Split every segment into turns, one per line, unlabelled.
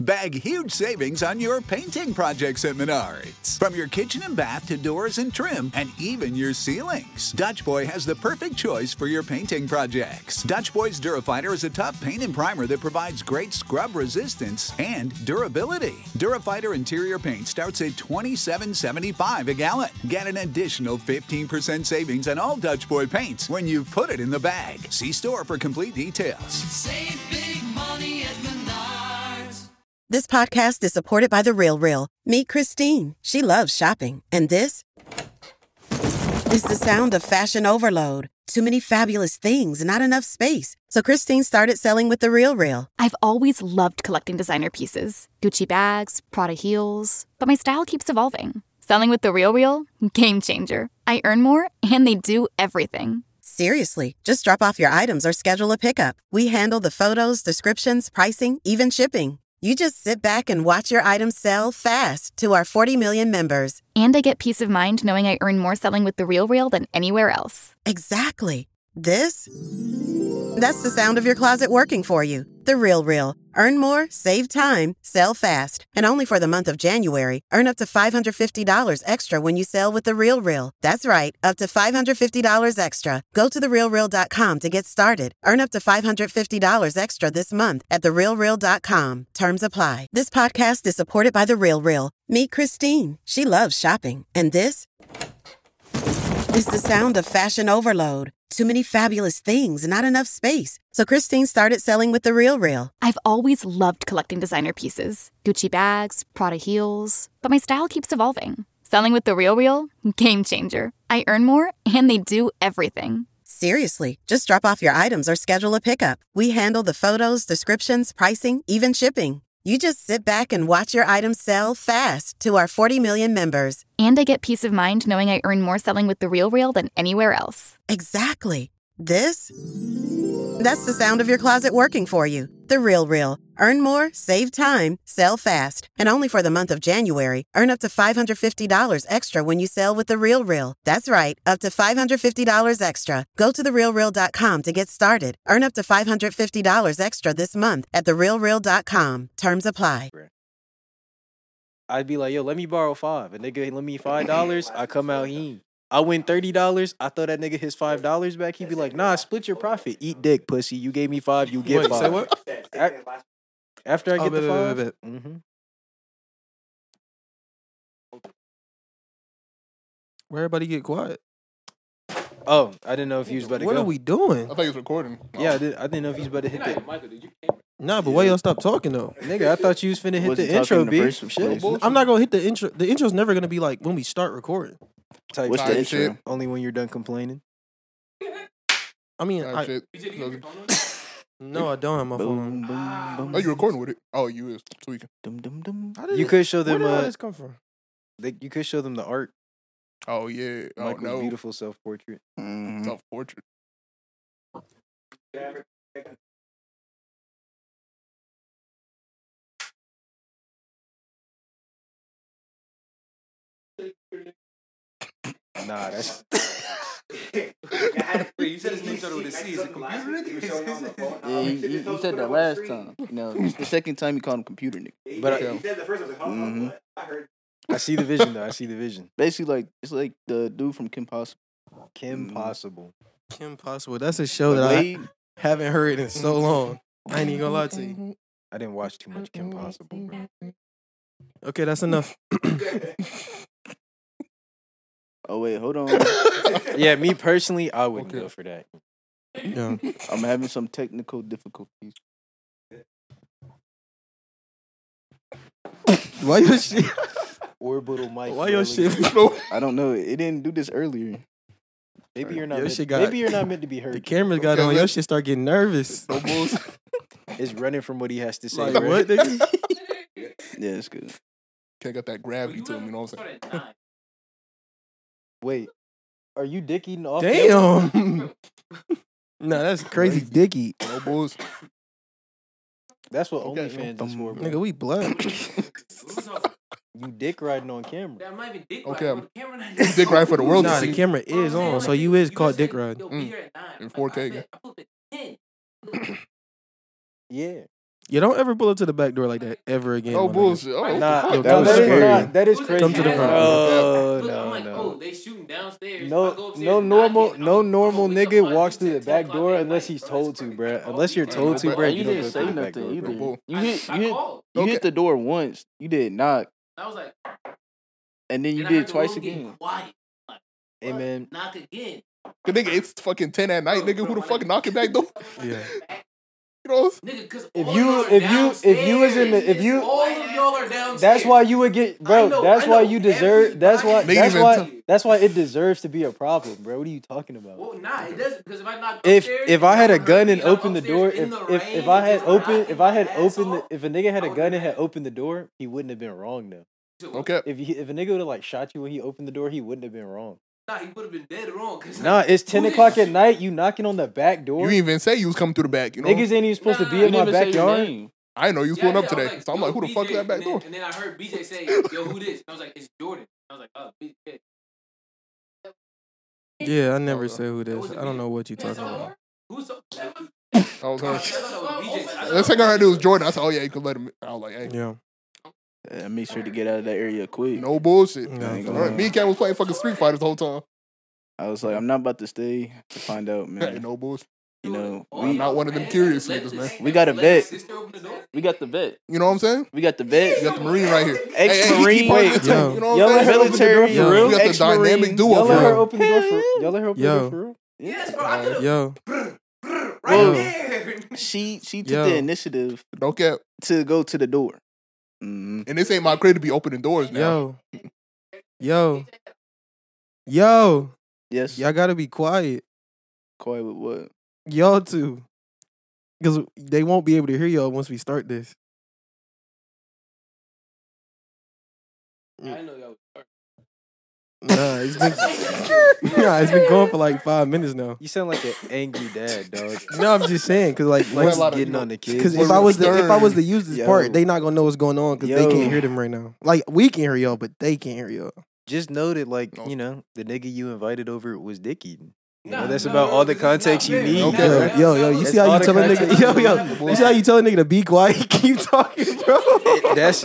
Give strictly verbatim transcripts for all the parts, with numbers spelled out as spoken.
Bag huge savings on your painting projects at Menards. From your kitchen and bath to doors and trim, and even your ceilings, Dutch Boy has the perfect choice for your painting projects. Dutch Boy's Durafighter is a tough paint and primer that provides great scrub resistance and durability. Durafighter interior paint starts at twenty-seven seventy-five a gallon. Get an additional fifteen percent savings on all Dutch Boy paints when you put it in the bag. See store for complete details.
Save big money at Menards.
This podcast is supported by The Real Real. Meet Christine. She loves shopping. And this is the sound of fashion overload. Too many fabulous things, not enough space. So Christine started selling with The Real Real.
I've always loved collecting designer pieces. Gucci bags, Prada heels. But my style keeps evolving. Selling with The Real Real? Game changer. I earn more, and they do everything.
Seriously, just drop off your items or schedule a pickup. We handle the photos, descriptions, pricing, even shipping. You just sit back and watch your items sell fast to our forty million members.
And I get peace of mind knowing I earn more selling with The Real Real than anywhere else.
Exactly. This? That's the sound of your closet working for you. The Real Real. Earn more, save time, sell fast. And only for the month of January, earn up to five hundred fifty dollars extra when you sell with The Real Real. That's right, up to five hundred fifty dollars extra. Go to the real real dot com to get started. Earn up to five hundred fifty dollars extra this month at the real real dot com. Terms apply. This podcast is supported by The Real Real. Meet Christine. She loves shopping. And this is the sound of fashion overload. Too many fabulous things, not enough space. So Christine started selling with The Real Real.
I've always loved collecting designer pieces. Gucci bags, Prada heels. But my style keeps evolving. Selling with The Real Real? Game changer. I earn more, and they do everything.
Seriously, just drop off your items or schedule a pickup. We handle the photos, descriptions, pricing, even shipping. You just sit back and watch your items sell fast to our forty million members.
And I get peace of mind knowing I earn more selling with The Real Real than anywhere else.
Exactly. This? That's the sound of your closet working for you. The Real Real. Earn more, save time, sell fast. And only for the month of January, earn up to five hundred fifty dollars extra when you sell with The Real Real. That's right, up to five hundred fifty dollars extra. Go to the real real dot com to get started. Earn up to five hundred fifty dollars extra this month at the real real dot com. Terms apply.
I'd be like, yo, let me borrow five. A nigga lend me five dollars. I come out, he I win thirty dollars. I throw that nigga his five dollars back. He'd be like, nah, split your profit. Eat dick, pussy. You gave me five, you get
Wait,
five.
say what?
A- After I
Oh,
get
bet,
the
bet,
five.
bet,
Mm-hmm.
Where everybody get quiet?
Oh, I didn't know if you was about to
What
go.
are we doing?
I thought he was recording.
Yeah, I, did, I didn't know if you was about to hit the...
Nah, but why y'all stop talking though?
Nigga, I thought you was finna hit
Wasn't
the intro,
talking in the
B.
first
Shit.
place.
I'm not gonna hit the intro. The intro's never gonna be like when we start recording.
Type
What's
shit.
the intro?
Only when you're done complaining.
I mean,
Type
I,
shit.
no, I don't have my phone.
Boom, boom, boom.
Oh, you recording with it? Oh, you is tweaking.
Dum, dum, dum.
How did
You
it-
could show
Where
them.
did all
Uh,
this come from?
they, you could show them the art.
Oh yeah. Oh
Michael's
no.
beautiful self-portrait.
Mhm.
Self portrait.
Nah, that's.
You said his name started with a C. Is it computer nigga?
Yeah, you, you, you said that last time. You know, it's the second time you called him computer nigga.
But I,
Mhm.
I see the vision though. I see the vision.
Basically, like it's like the dude from Kim Possible.
Kim
Mhm.
Possible.
Kim Possible. That's a show that
Wade.
I haven't heard in so long. I ain't even gonna lie to you.
I didn't watch too much Kim Possible, bro.
Okay, that's enough.
Oh wait, hold on.
Yeah, me personally, I wouldn't
Okay.
go for that.
Yeah.
I'm having some technical difficulties.
Why your shit?
Orbital mic.
Why your
really-
shit?
I don't know. It didn't do this earlier.
Maybe you're not.
Your
meant,
shit got-
maybe you're not meant to be heard.
The cameras got
Okay,
on. Your
let-
shit start getting nervous.
No bullshit.
It's running from what he has to say.
Like
right?
what, nigga?
Yeah, it's good.
Can't get that gravity to him. You know what I'm saying?
Wait, are you dick eating off? camera?
Damn. Nah, that's crazy, dicky.
No bullshit.
That's what
Okay.
OnlyFans is for, bro.
Nigga, we black.
You dick riding on camera.
That might be dick
Okay,
ride.
I'm-
Camera
You dick ride for the world
Nah,
to
the
see.
camera is on, so you is caught dick ride.
Yo,
Mm.
be here at nine.
In
Like,
four K.
I bet- I put it ten.
Yeah.
You don't ever pull up to the back door like that ever again.
No
my nigga.
bullshit. Oh, what the
Nah,
fuck?
yo,
that,
that was
is
scary.
not, that is crazy.
Come to the front.
Oh,
Look,
no,
I'm like,
no.
oh, they shooting downstairs.
No,
If I go upstairs
no
and
normal,
knock it,
no
I'm-
normal
oh, we
nigga
got
walks
five,
through the
ten,
back
ten,
door
five,
unless
ten,
he's
bro,
told
it's
to,
crazy.
bruh.
All
Unless you're
these
told to,
bro,
bruh.
And
You
you
don't
didn't
go
say
through the back
nothing
door,
either.
bro.
Bull.
You hit,
I
you hit,
called.
you
Okay.
hit the door once. You did knock,
I was like,
and then you
then I
did
heard
it
the
twice
room get
again.
Quiet.
Hey, man.
Knock again.
Cause nigga, it's fucking ten at night,
Bro,
nigga.
bro,
Who the
my
fuck
nigga-
knocking back door?
Yeah.
You know?
Nigga, cause
If
all
you-
y'all are
if you- if you was in the-
downstairs.
if you-
all of y'all are downstairs.
That's why you would get, bro.
I know,
that's
I
why
know.
you deserve. That's why.
Everybody-
That's
Nigga
why.
even
That's why it deserves to be a problem, bro. What are you talking about?
Well, nah, it doesn't because if I knock
If
upstairs,
if I
and
had a
y'all
gun
heard
and
me, I'm
opened the door,
upstairs
if
in the
if,
rain,
if I had
just
opened,
knocking
if I had
my ass
opened, the,
off,
if a nigga had
I
a
would've
gun and
been
had
mad.
opened the door, he wouldn't have been wrong though.
Okay.
If he, if a nigga would have like shot you when he opened the door, he wouldn't have been wrong.
Nah, he would have been dead wrong. Cause
Nah, it's ten
who
o'clock
did
at night. You knocking on the back door.
You didn't even say you was coming through the back, you know?
Niggas ain't even supposed
Nah,
to be
nah,
in
You
my
didn't even say your
backyard.
name.
I didn't know you was
Yeah,
pulling
yeah,
up
I was
today.
like,
So I'm
yo,
like, who the fuck is
B J,
that back
and
door?
then, and then I heard B J say, yo, who this? I was like, it's Jordan. I was like, oh, B J.
Yeah, I never
Oh,
said who
That
this.
wasn't
I don't
me.
know what you
Yeah,
talking
so-
about.
Who's so? That was,
I was
I
her.
thought that was B J. I thought
The
that
second I heard it was
B J.
Jordan. I said, oh yeah, you could let him. I was like, hey,
Yeah.
Yeah, make sure to get out of that area quick.
no bullshit.
No,
I ain't
All
gonna
right,
lie.
me and Cat was playing fucking Street Fighter the whole time.
I was like, I'm not about to stay to find out,
Hey,
man.
no bullshit.
You know,
All
we
I'm not one of them
man,
curious
let
niggas,
the-
man.
We got a
let
vet.
the sister open the door.
we got the vet.
You know what I'm saying?
We got the vet.
You got the Marine right here.
Ex-Marine.
Hey, hey, he part of the
Wait,
team,
yo.
You know what
Y'all
I'm
let her
saying?
open the door for
Yo.
real?
We got the
Ex-Marine.
dynamic duo
Y'all
for
let her
real.
open the door for. Y'all let her open the
Yo.
door for real.
Yes, bro. I could have.
Yo.
Right
Yo.
there.
She she took
Yo.
the initiative
No cap.
to go to the door. Mm-hmm.
And this ain't my crate to be opening doors now.
Yo. Yo. Yo.
Yes.
Y'all gotta be quiet.
Quiet with what?
Y'all too. Because they won't be able to hear y'all once we start this.
I know y'all.
Nah, it's been nah, it's been going for like five minutes now.
You sound like an angry dad, dog.
No, I'm just saying, cause like,
Like
once,
a lot of,
getting
you know,
on the kids.
cause
We're
if I was to, if I was to
stern.
use this
Yo.
part, they not gonna know what's going on because they
Yo.
can't hear them right now. Like we can hear y'all, but they can't hear y'all.
Just know that, like,
No.
you know, the nigga you invited over was dick eating. You know,
Nah,
that's
nah,
about
bro,
all the
this is not
context you
fair.
need.
Okay.
Yo,
bro.
yo, yo, you
That's
see how
all
you
the
tell a nigga,
context
yo,
you
yo,
need.
you see how you tell a nigga to be quiet? He keep talking, bro.
That's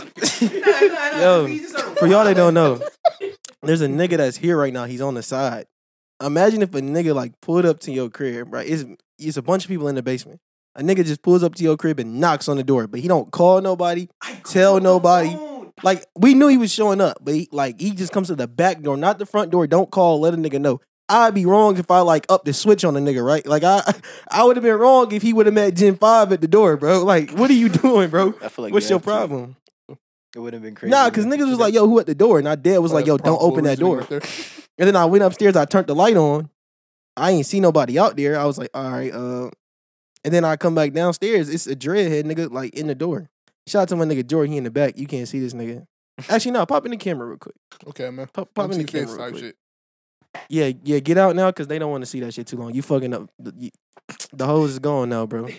Yo, for y'all that don't know, there's a nigga that's here right now. He's on the side. Imagine if a nigga like pulled up to your crib, right? It's it's a bunch of people in the basement. A nigga just pulls up to your crib and knocks on the door, but he don't call nobody, tell nobody. Like we knew he was showing up, but he, like he just comes to the back door, not the front door. Don't call, let a nigga know. I'd be wrong if I like up the switch on the nigga, right? Like I, I would have been wrong if he would have met Gen Five at the door, bro. Like, what are you doing, bro?
I feel like
What's
you
your
have to.
problem?
it would have been crazy.
Nah, cause
man.
niggas was like, "Yo, who at the door?" And I dad was like, "Yo, don't open that door."
Right there.
And then I went upstairs. I turned the light on. I ain't see nobody out there. I was like, "All right." Uh, and then I come back downstairs. It's a dreadhead nigga like in the door. Shout out to my nigga Jordan. He in the back. You can't see this nigga. Actually, no. Pop in the camera real quick.
Okay, man.
Pop, pop in the
M C Fitz
camera real
type
quick.
shit.
Yeah, yeah. Get out now, cause they don't want to see that shit too long. You fucking up. The, you- the hose is gone now, bro.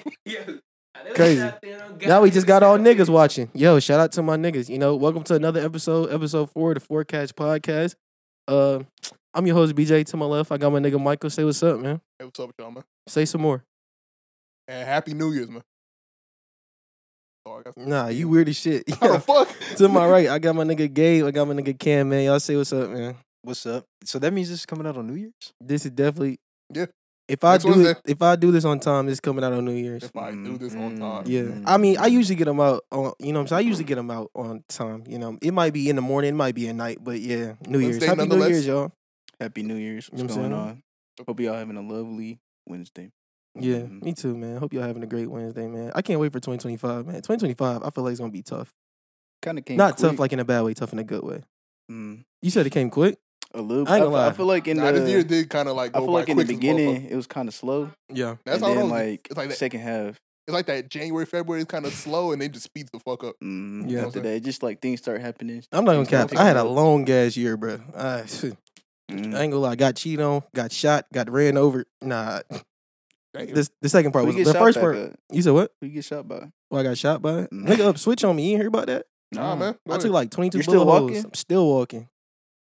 Crazy. Now we just got all niggas watching. Yo, shout out to my niggas. You know, welcome to another episode, episode four of the Forecast Podcast. Uh, I'm your host B J. To my left, I got my nigga Michael. Say what's up, man.
Hey, what's up with y'all, man?
Say some more.
And Happy New Year's, man. Oh, I got
Nah, you weird as shit.
How the fuck?
To my right, I got my nigga Gabe. I got my nigga Cam, man. Y'all say what's up, man.
What's up? So that means this is coming out on New Year's?
This is definitely
Yeah.
If I
Next
do it,
Wednesday.
if I do this on time, it's coming out on New Year's.
If I do this on
Mm,
time.
Yeah,
mm,
I mean, I
mm.
usually get them out on, you know what I'm saying? I usually get them out on time, you know. It might be in the morning, it might be at night, but yeah, New Year's.
Wednesday
Happy New
nonetheless.
Year's, y'all.
Happy New Year's. What's
You know what I'm
going
saying?
on? Hope y'all having a lovely Wednesday.
Yeah,
Mhm.
me too, man. Hope y'all having a great Wednesday, man. I can't wait for twenty twenty-five, man. twenty twenty-five, I feel like it's going to be tough.
Kind of came
Not
quick.
tough like in a bad way, tough in a good way.
Mm,
You said it came quick?
a little.
I ain't
I,
gonna
I
lie.
feel like in
Nah, this year
the.
did kind of like
I
go
feel
by
like in the
quick as
beginning
motherfucker.
it was kind of slow,
Yeah.
That's
and
how it
then
is.
like,
It's like that.
second half.
It's like that January, February is kind of slow, and then just speeds the fuck up.
Mm,
Yeah.
After that, it just like things start happening.
I'm not going
things
to
start
cap. I had a
picking up.
long ass year, bro. I, I
Mm.
ain't going to lie. Got cheated on, got shot, got ran over. Nah.
Damn.
This, the second part
Who
was
you
the
get shot
first
back
part.
at?
You said what?
Who you get shot by?
Well, I got shot by it.
Mm.
Nigga up switch on me. You ain't hear about that?
Nah, man. Go
I took
ahead.
like twenty-two
You're still
bullet holes.
walking?
I'm still walking.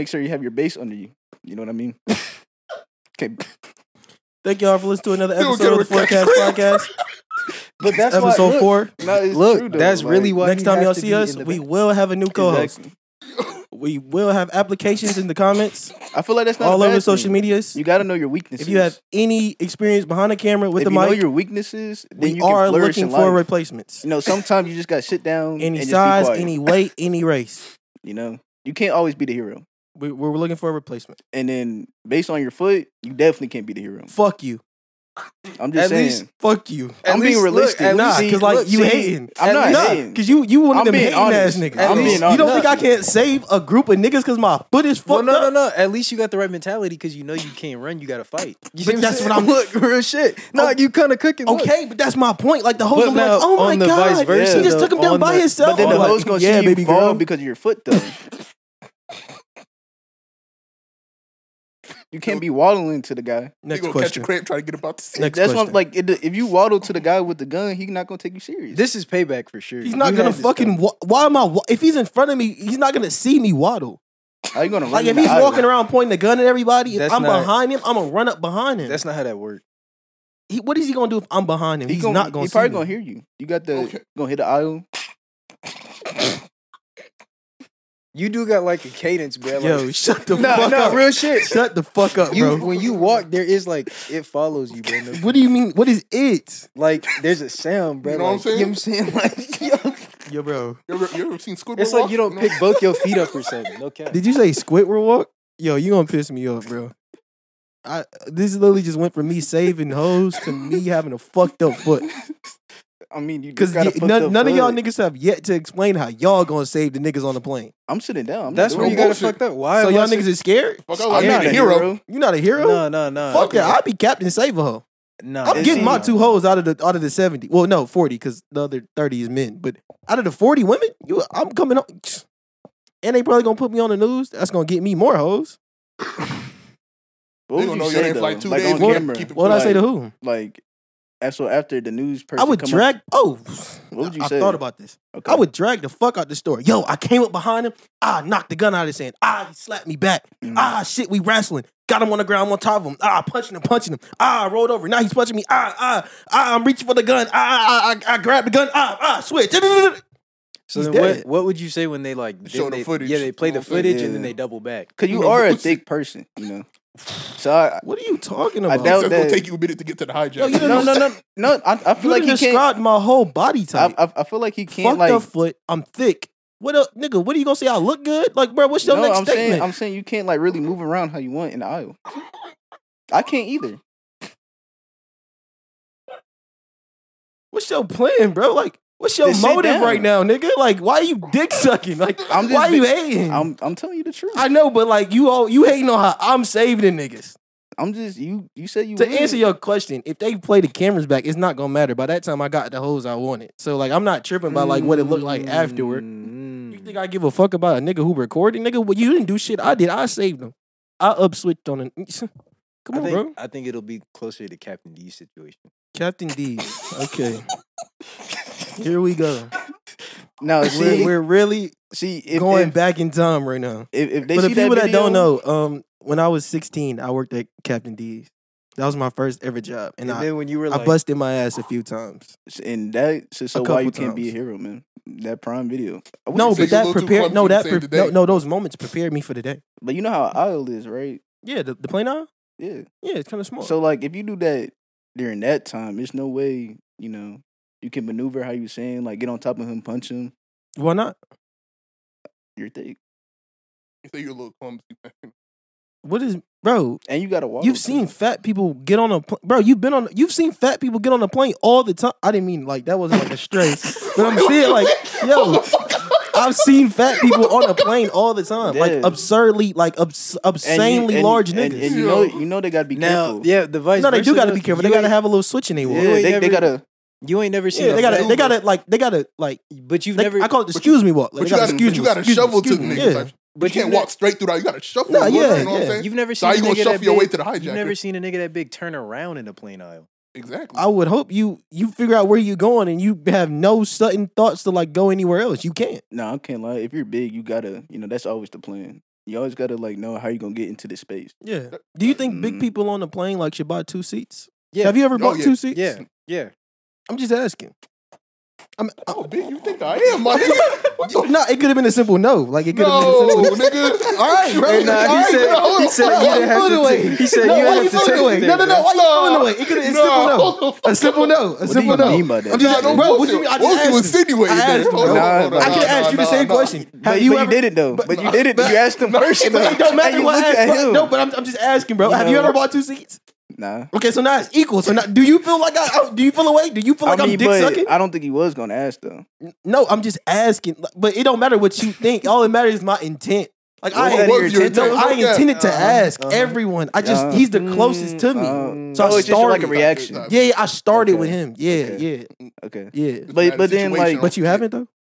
make sure you have your base under you. You know what I mean? Okay.
Thank y'all for listening to another
Dude,
episode of the
get
Forecast Podcast.
But that's why-
episode
look,
four.
No, it's
Look,
true, though.
that's
Like,
really why
Next
you
time
have
y'all
to
see
be
us,
in the
we
back.
will have a new co-host.
Exactly.
We will have applications in the comments
I feel like that's not
all
a bad
over social
thing.
medias.
You got to know your weaknesses.
If you have any experience behind the camera with
if
the
you know
mic,
your weaknesses, then
we
you can
are
flourish
looking
in
for
life.
replacements.
You know, sometimes you just got to sit down
Any
and just
size,
be quiet.
any weight, any race.
You know, you can't always be the hero.
We, we're looking for a replacement.
And then based on your foot, you definitely can't be the hero.
Fuck you.
I'm just
At
saying.
least, fuck you.
I'm
At
being
least-
realistic.
Look, at nah,
See,
because like
look,
you
see,
hating.
I'm not
nah,
hating.
because you you one of
I'm
them
being
hating ass
honest.
niggas.
I'm being
you don't
honest.
think I can't save a group of niggas because my foot is
Well,
fucked
no, no,
up?
no. At least you got the right mentality because you know you can't run. You got to fight. You see
But
what
that's
I'm
what
saying?
I'm-
Look, real shit. No,
Oh,
you kind of cooking. Look.
Okay, but that's my point. Like the host
But
will be like,
now,
"Oh my
on the
god,
vice versa,
he just
though,
took him down
on
by
the-
himself."
But then
I'm
the
like,
host gonna
yeah,
see you
baby
fall
girl.
because of your foot, though. You can't be waddling to the guy.
You
Next
gonna catch a
question.
cramp trying to get about the seat.
Next
That's
question.
what, like it, if you waddle to the guy with the gun, he's not gonna take you serious.
This is payback for sure.
He's not
You
gonna
had this
fucking.
stuff.
Wa- why am I? Wa- if he's in front of me, he's not gonna see me waddle.
How you gonna run
Like
in
if
the
he's
aisle?
walking around pointing the gun at everybody, if
That's
I'm
not-
behind him, I'm gonna run up behind him.
That's not how that works.
He, what is he gonna do if I'm behind him?
He
He's
gonna,
not gonna.
He
see
probably
me.
gonna hear you. You got the
Okay.
gonna hit the aisle.
You do got like a cadence, bro. Like,
Yo, shut the
nah,
fuck
nah,
up.
real shit.
Shut the fuck up,
You
bro.
when you walk, there is like it follows you, bro. No-
What do you mean? What is it?
Like there's a sound, bro.
You know what I'm
like,
saying?
You know what I'm saying? Like, yo,
Yo, bro.
You ever, you ever seen Squidward
it's like
walk?
you don't
know?
pick both your feet up or something. No cap.
Did you say Squidward walk? Yo, you gonna piss me off, bro. I this literally just went from me saving hoes to me having a fucked up foot.
I mean, you
Because
just got a fucked
none,
up
none of y'all
foot.
niggas have yet to explain how y'all gonna save the niggas on the plane.
I'm sitting down. I'm
That's
not
where
doing
you got it
bullshit.
fucked up. Why?
So
am I
y'all
saying-
niggas is scared?
Fuck,
I'm
I'm
not
not a hero.
You not a hero?
No, no, no.
Fuck that. I'd be Captain Save a hoe.
No,
I'm
it's-
getting my
no,
two
no.
hoes out of the out of the seventy. Well, no, forty, because the other thirty is men. But out of the forty women, you I'm coming up. And they probably gonna put me on the news. That's gonna get me more hoes.
What
They
would
gonna
you
know your
say
name for
though?
like two
Like
days.
on
What-
camera.
keep it
What did I say to
Like-
who?
Like, and so after the news person,
I would
come up-
drag. Oh,
What would you
I
say?
thought about this.
Okay.
I would drag the fuck out the store. Yo, I came up behind him. I knocked the gun out of his hand. Ah, he slapped me back.
Mm.
Ah, shit, we wrestling. Got him on the ground on top of him. Ah, punching him, punching him. Ah, I rolled over. Now he's punching me. Ah, ah, ah, I'm reaching for the gun. Ah, ah, ah, I, I grabbed the gun. Ah, ah, switch.
So
He's
then
dead.
what, what would you say when they like
Show
then
the
they,
footage.
Yeah, they play
You know
the
what I'm saying?
footage and then
Yeah.
they double back.
Cause you
You know,
are a
what's-
thick person, you know. So I,
What are you talking
I
about?
doubt
It's gonna
that-
take you a minute to get to the hijack.
Yo, you
no, no, no, no. I, I feel
You
like
done
he can't.
described my whole body
I,
type.
I, I feel like he can't
Fucked
like.
up foot. I'm thick. What up, nigga? What are you gonna say? I look good? Like, bro, what's your
no,
next
I'm
statement?
saying, I'm saying you can't like really move around how you want in the aisle. I can't either.
What's your plan, bro? Like, what's your
Just sit
motive
down.
right now, nigga? Like, why are you dick sucking? Like,
I'm just
why
be-
you hating?
I'm, I'm telling you the truth.
I know, but like, you all you hating on how I'm saving the niggas.
I'm just you. You said you
To
would.
answer your question, if they play the cameras back, it's not gonna matter. By that time, I got the hoes I wanted. So like, I'm not tripping about like what it looked like afterward.
Mm.
You think I give a fuck about a nigga who recorded? Nigga, well, you didn't do shit. I did. I saved them. I up switched on it. Come
I
on,
think,
bro.
I think it'll be closer to Captain D's situation.
Captain D. Okay. Here we go.
Now see,
We're, we're really
see if,
going
if,
back in time right now.
if, if they
For the
see
people
that,
that, don't
video-
know, um, when I was sixteen, I worked at Captain D's. That was my first ever job, and,
And,
I,
then when you were
I
like,
busted my ass a few times.
and that so, so why
couple
you can't be a
times.
hero, man? That prime video. I wish
No,
you
say
but
said-
you're a
that
little too
prepared. No,
clumsy to
that
save
pre-
the
no,
day.
no, those moments prepared me for the day.
but you know how aisle is, right?
Yeah, the, the plane aisle.
Yeah.
Yeah, it's kind of small.
So like, if you do that during that time, there's no way you know you can maneuver how you saying like get on top of him, punch him.
why not?
You're thick,
You say you're a little clumsy, man.
What is, bro?
and you got to walk.
You've seen fat people get on a pl- bro. You've been on. You've seen fat people get on a plane all the time. I didn't mean like that wasn't like a stray, but I'm saying like, yo, I've seen fat people on a plane all the time, like
Yeah.
absurdly, like obs- obscenely large
and,
niggas.
And you know, you know they gotta be
now,
careful.
yeah, the vice.
no, they do
versa,
got to
though,
be careful.
you
They got to
ain't-
have a little switch in their walk.
Yeah,
You ain't
they, they
never-
gotta.
You ain't never seen.
Yeah,
a
they got to.
fat-
They got to like. They got to like.
But you've
They,
never.
I call it the
but you-
excuse me walk. Like,
But
they
you
gotta
gotta,
excuse
but you
me,
gotta
excuse me,
shovel to the
excuse me.
niggas.
Yeah.
Like,
But
you can't
you've
walk
ne-
straight through that. You gotta shuffle.
Nah,
a little,
yeah,
you know what I'm
yeah.
saying?
You've never
So
seen
how
a
you gonna
nigga
shuffle
that
your
big,
way to the
You've
hijacker?
never seen a nigga that big turn around in a plane aisle.
Exactly.
I would hope you you figure out where you're going and you have no sudden thoughts to like go anywhere else. You can't.
No, I can't lie. If you're big, you gotta. You know, that's always the plan. You always gotta like know how you gonna get into this space.
Yeah. Do you think big
Mm.
people on the plane like should buy two seats?
Yeah.
Have you ever
Oh,
bought
yeah.
two seats?
Yeah, yeah.
I'm just asking. I'm,
Oh, bitch, you think I am, my nigga? What the
no, it could have been a simple no. Like it could have
No,
been a simple
nigga.
All right, bro.
Hey, nah,
All
he
right,
said-
bro.
he said
Why
you
you
didn't have
feeling
to
away?
take- he said
no,
you
why
didn't
you
have to
feeling
take
away?
it
No,
there,
no, no.
bro.
Why you
Nah.
feeling away? It could have been a
Nah,
simple no.
hold the
A simple no. A
What do
simple
you
no.
mean by that?
I'm just,
Nah,
bro.
what
What
you-
you mean? I
what
just
you
asked him.
insinuating,
I asked him,
man?
bro.
Hold
on, hold on,
I could
nah,
ask you the
nah,
same
nah.
question.
But,
Have
but
you
you
ever?
did it though.
but-
But, you did it. You asked him first.
It don't- it don't matter
And you
what
looked
I
at
asked.
him.
No, but I'm, I'm just asking, bro.
You
Have you
know-
ever bought two seats?
Nah.
Okay, so now it's equal. So now, do you feel like I? I- Do you feel away? Do you feel like
I mean,
I'm dick
but
sucking?
I don't think he was gonna ask though.
No, I'm just asking. Like, But it don't matter what you think. All that matters is my intent. Like
What
I,
was
your
no,
intent?
I
Yeah.
intended to
Uh-huh.
ask
Uh-huh.
everyone. I just
Uh-huh.
he's the closest to me.
Uh,
So I
oh, it's just like a
started.
reaction.
Yeah, yeah, I started
Okay.
with him. Yeah,
Okay.
yeah,
Okay.
yeah.
But but then like
But you haven't though.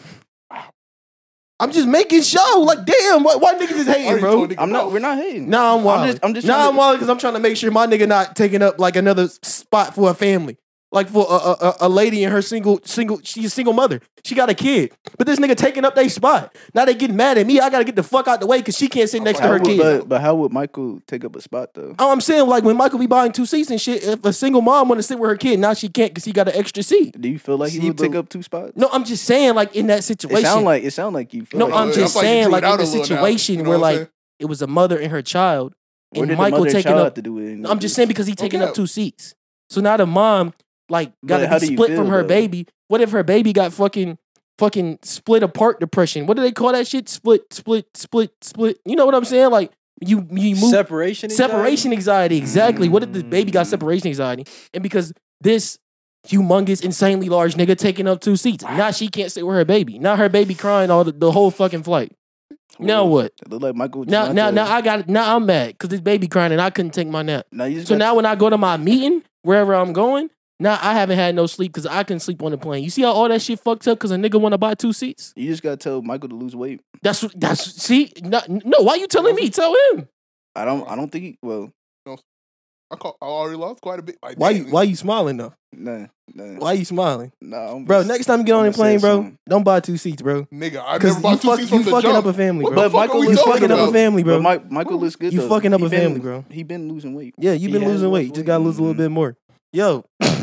I'm just making show. Like, damn, why, why niggas is hating, bro?
I'm not. We're not hating.
Nah, I'm wild.
I'm just. I'm just.
Nah,
trying
I'm
to-
wild because I'm trying to make sure my nigga not taking up like another spot for a family. Like for a, a, a- a lady and her single, single, she's a single mother. She got a kid. But this nigga taking up their spot. Now they getting mad at me. I gotta get the fuck out the way because she can't sit next to
How
her
would-
kid.
But, but how would Michael take up a spot though?
Oh, I'm saying like when Michael be buying two seats and shit, if a single mom want to sit with her kid, now she can't because he got an extra seat.
Do you feel like he
See,
would take
but-
up two spots?
No, I'm just saying like in that
It
situation.
sound like it sound like you. Feel
no,
like
I'm
he-
just
I feel like you
saying
drew
like
it out
in the
a little now,
situation
you know
where
what I'm
like
saying?
it was a mother and her child,
Where
and
did the
Michael
mother and
taking
child
up.
have to do with it?
I'm just saying because he taking up
Okay.
two seats. So now the mom like got
But how
to
do
be
you
split
feel,
from her
though?
baby. What if her baby got fucking fucking split apart depression? What do they call that shit? Split, split, split, split. You know what I'm saying? Like you you move
Separation.
separation anxiety. Exactly. What if the baby got separation anxiety? And because this humongous, insanely large nigga taking up two seats, now she can't sit with her baby. Now her baby crying all the, the whole fucking flight. Now what?
It look like Michael.
Now, now,
Javante.
now I got. Now I'm mad because this baby crying and I couldn't take my nap.
Now you just
So
got-
now when I go to my meeting, wherever I'm going, now I haven't had no sleep because I couldn't sleep on the plane. You see how all that shit fucked up because a nigga want to buy two seats?
you just gotta tell Michael to lose weight.
That's that's see. No, no, why you telling me? Tell him.
I don't. I don't think. He, well,
I, call, I already lost quite a bit. Like,
Why
damn.
you why you smiling though?
nah, nah,
Why you smiling,
nah. I'm
bro?
just-
Next time you get on
I'm
the
just
plane,
saying
bro,
something.
don't buy two seats, bro.
Nigga, I
Because
never bought
you,
two
fuck,
seats
you
from the
fucking
jump.
up a family,
What
bro.
the
But
fuck
Michael
are we
was
You
talking
fucking up a
about?
family, bro.
But Mike, Michael looks good.
You
though.
fucking up
He
a
been-
family, bro.
He been losing weight.
Yeah, you
He
been
has
losing weight.
lost
Just gotta
weight.
lose a little bit more. Yo,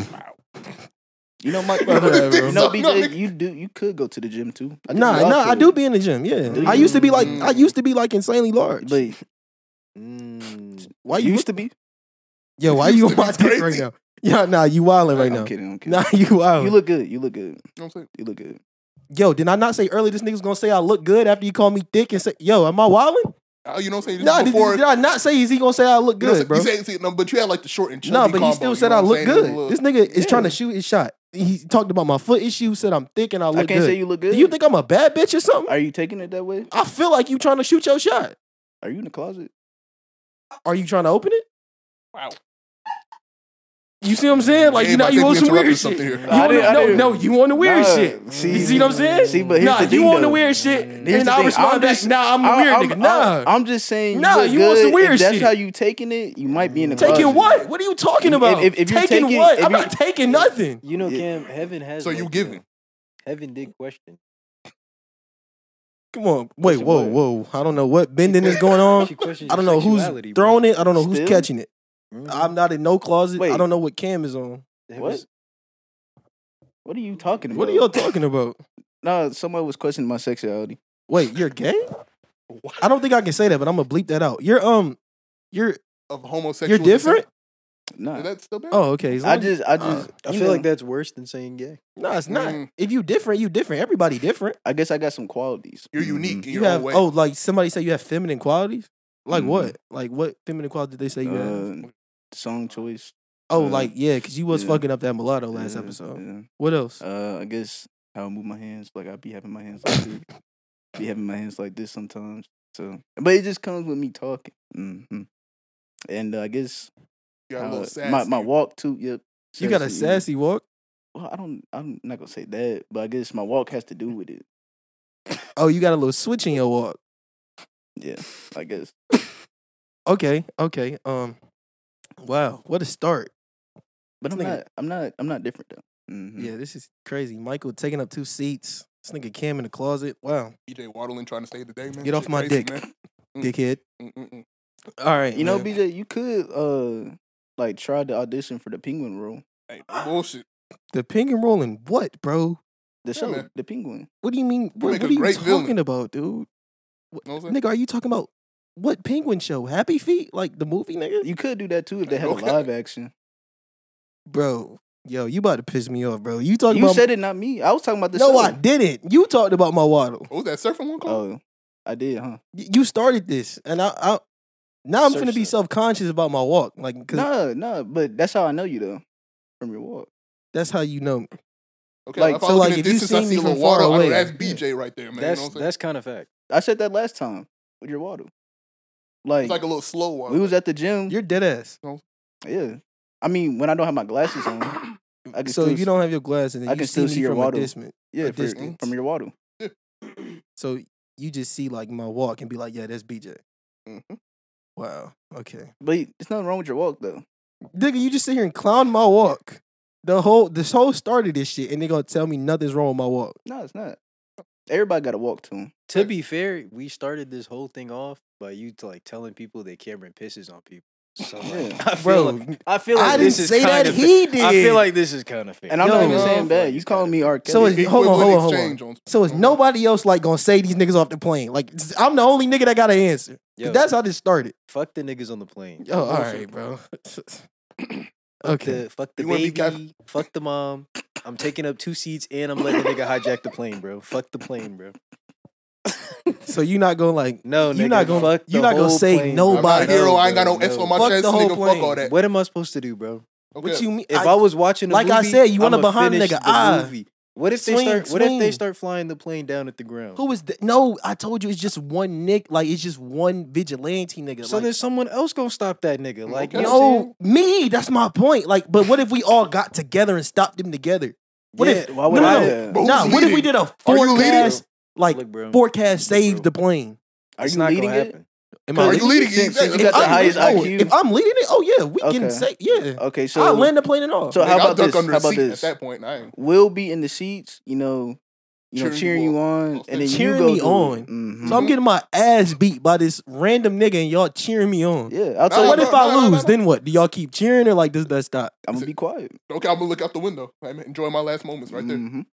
You know, Mike.
Bro, bro.
you know,
No,
B
no,
J.
nigga.
You do. You could go to the gym too. I think
nah,
we all
nah, I
could.
do be in the gym. Yeah,
Do
I
you?
used to be like, I used to be like insanely large.
But
Mm.
Why
you
you
used to be.
Yo, why
You
you
used
on
to
my
be
dick right
crazy.
now? Yeah, nah, you wilding right
I'm
now.
kidding. I'm kidding.
Nah, you wilding.
You look good. You look good.
You know what I'm saying?
You look good.
Yo, did I not say earlier this nigga's gonna say I look good after you call me thick and say, yo, am I wilding?
Uh, you know what I'm saying? This
Nah,
is
did,
before.
did I not say is he gonna say I look
you know what
good,
I'm
bro?
saying? You say, see, no, but you had like the short and chubby
No, but he
combo,
still
you
said
know
I
what
look
I'm
good.
saying? A little-
This nigga is
Yeah.
trying to shoot his shot. He talked about my foot issue, said I'm thick and I look
I can't
good.
say you look good.
Do you think I'm a bad bitch or something?
Are you taking it that way?
I feel like you trying to shoot your shot.
Are you in the closet?
Are you trying to open it?
Wow.
You see what I'm saying? Like,
Yeah,
you know,
but I
you
think
want
we
some
interrupted
weird
something
shit.
here.
You
Nah, I
wanna,
didn't- I
no,
didn't-
no, you want the weird
Nah,
shit.
see-
you see what I'm saying?
See, but here's
nah,
the
you
thing,
want the
though.
weird shit,
Here's
and
the
I
thing.
respond
I'm
back.
just-
Nah, I'm the
I-
weird
I'm,
nigga. Nah,
I'm, I'm just saying.
Nah,
you,
you
look
want some
good.
weird
If that's
shit.
how you taking it, you might be in the
taking
closet.
what? What are you talking
If-
about?
if- if you're
taking,
taking-
what?
if
I'm
you-
not taking nothing.
You know,
Yeah.
Cam, Heaven has.
So
like,
you
uh,
giving?
Heaven did question.
Come on, wait,
Question
whoa,
what?
whoa. I don't know what bending is going on.
She questions
I don't
your
know who's
sexuality, bro.
throwing it. I don't know who's
Still?
catching it.
Mhm.
I'm not in no closet. I
Wait.
don't know what Cam is on.
That
What?
was-
What are you talking about?
What are y'all talking about?
No, somebody was questioning my sexuality.
Wait, you're gay? I don't think I can say that, but I'm gonna bleep that out. You're um, you're
Of homosexual.
you're different.
Nah,
Is that still bad?
Oh, okay. as
I
long as-
just, I just,
I
you
feel
know,
like that's worse than saying gay.
no, it's not.
Mm.
If you different, you different. Everybody different.
I guess I got some qualities.
You're
Mhm.
unique in
You
your
have
own way.
oh, like somebody say you have feminine qualities. Like
Mhm.
what? Like what feminine qualities did they say you have?
Uh, song choice.
Oh,
uh,
like yeah, because you was
yeah.
fucking up that mulatto last
Yeah,
episode.
yeah.
What else?
Uh, I guess how I move my hands. Like I be having my hands like this. Be having my hands like this sometimes. So, but it just comes with me talking. hmm And uh, I guess
You got a
uh,
little sassy.
my my walk too. Yep.
You got a
yeah.
sassy walk.
Well, I don't. I'm not gonna say that, but I guess my walk has to do with it.
Oh, you got a little switch in your walk.
Yeah, I guess.
Okay, okay. Um, wow, what a start.
But I'm
This nigga-
not. I'm not. I'm not different though. Mhm.
Yeah, this is crazy. Michael taking up two seats. This nigga Cam in the closet. Wow,
E J waddling trying to save the day, man.
Get off
Shit
my
crazy,
dick.
man. Mm.
dickhead.
Mm-mm-mm.
All right,
You know,
man.
B J, you could uh like try to audition for the Penguin role.
Hey, no bullshit.
The pink and rolling what, bro?
The
Yeah,
show,
man.
the Penguin.
What do you mean? What,
make
what
a
are you
great
talking
villain.
about, dude? What,
Know what I'm saying?
nigga, are you talking about what penguin show? Happy Feet? Like the movie, nigga?
You could do that too if they had
Okay.
a live action.
Bro, yo, you about to piss me off, bro. You talking
You
about
said it, not me. I was talking about the
No,
show.
I didn't. You talked about my waddle.
What was that surfing one called?
Oh, I did, huh?
Y- You started this, and I, I now I'm
Surf
gonna be
show.
self conscious about my walk, like because
No, no, but that's how I know you though, from your walk.
that's how you know me.
Okay,
like,
if I
so,
look
like,
at
if
the
you
distance, I
see
see
me
a little
from far
water. I know
away,
that's
yeah.
B J right there, man.
That's
you know what I'm saying?
that's kind of fact.
I said that last time with your water. Like,
It's like a little slow water.
we was at the gym.
You're dead ass.
Yeah, I mean when I don't have my glasses on, I can
So
still
if you don't have your glasses, then
I
you
can
see
still
me
see your
from a
waddle.
distance.
yeah
a
for-
distance.
from your water.
So you just see like my walk and be like, yeah, that's B J.
Mhm.
Wow. Okay.
But there's nothing wrong with your walk though.
Nigga, you just sit here and clown my walk. The whole this whole start of this shit, and they gonna tell me nothing's wrong with my walk.
No, it's not. Everybody got to walk to him.
To be fair, we started this whole thing off by you to like telling people that Cameron pisses on people. So like,
Yeah.
I feel
Bro,
like I feel like
I
this
didn't
is
say that.
kinda
He
fa-
did.
I feel like this is kind of fair.
And I'm
Yo,
not even
bro.
saying bad.
Like,
You
it's
calling
kinda-
me R. Kelly?
So it's- hold on,
Equivalent
hold on, hold
exchange
on.
on-
So is nobody else like gonna say these niggas off the plane? Like I'm the only nigga that got an answer. 'Cause
Yo,
that's how this started.
fuck the niggas on the plane.
Oh, all
Bullshit.
right, bro.
Fuck
okay.
the, fuck the
You wanna be
baby. Fuck the mom. I'm taking up two seats and I'm letting the nigga hijack the plane, bro. Fuck the plane, bro.
So you not gonna like
No,
you
nigga,
not gonna
fuck
you
the
not gonna
whole
say
plane,
I'm
nobody.
not a hero.
No,
I ain't got
bro,
no S
no.
on my
Fuck
chest.
the whole
Nigga, fuck
plane.
all that.
What am I supposed to do, bro?
What
Okay.
you mean?
If I, was watching a
like I
movie,
said, you wanna
I'ma
behind
finish
nigga
the
eye.
movie. What if they
Swing,
start? What if they
swing.
start flying the plane down at the ground?
Who is that? No, I told you it's just one Nick. Like it's just one vigilante nigga.
So
like,
then someone else gonna stop that nigga. Like, you know what I'm
no, me. That's my point. Like, but what if we all got together and stopped them together? What
Yeah,
if?
why would
no,
I
no,
do
no.
that?
Bro,
Nah,
who's
what if we
leading?
did a
Are you leading?
forecast? Like
Look, bro.
forecast
Look,
saved
bro.
the plane.
Are
It's
you
not
leading
gonna
it?
happen.
Am
Are
I
you
leading?
leading?
Since- since
Exactly.
you got the
I'm
highest
leading- oh,
I Q.
If I'm leading it, oh yeah, we
Okay.
can say yeah.
Okay, so
I'll land the plane and all.
So
Nigga,
how
I'll
about
duck
this?
under
How
a
about
seat
this?
At that point, I ain't.
We'll be in the seats, you know, you know,
Cheering
cheering
you
you
on.
on, and then
Cheering
you go
me
do
on.
it. Mhm.
So I'm getting my ass beat by this random nigga and y'all cheering me on.
Yeah, I'll
Nah,
tell
So
you.
what
no,
if
no,
I
no, no,
lose?
no.
Then what? Do y'all keep cheering or like does that stop?
I'm gonna be quiet.
Okay, I'm gonna look out the window. I'm enjoy my last moments right there.
Mhm.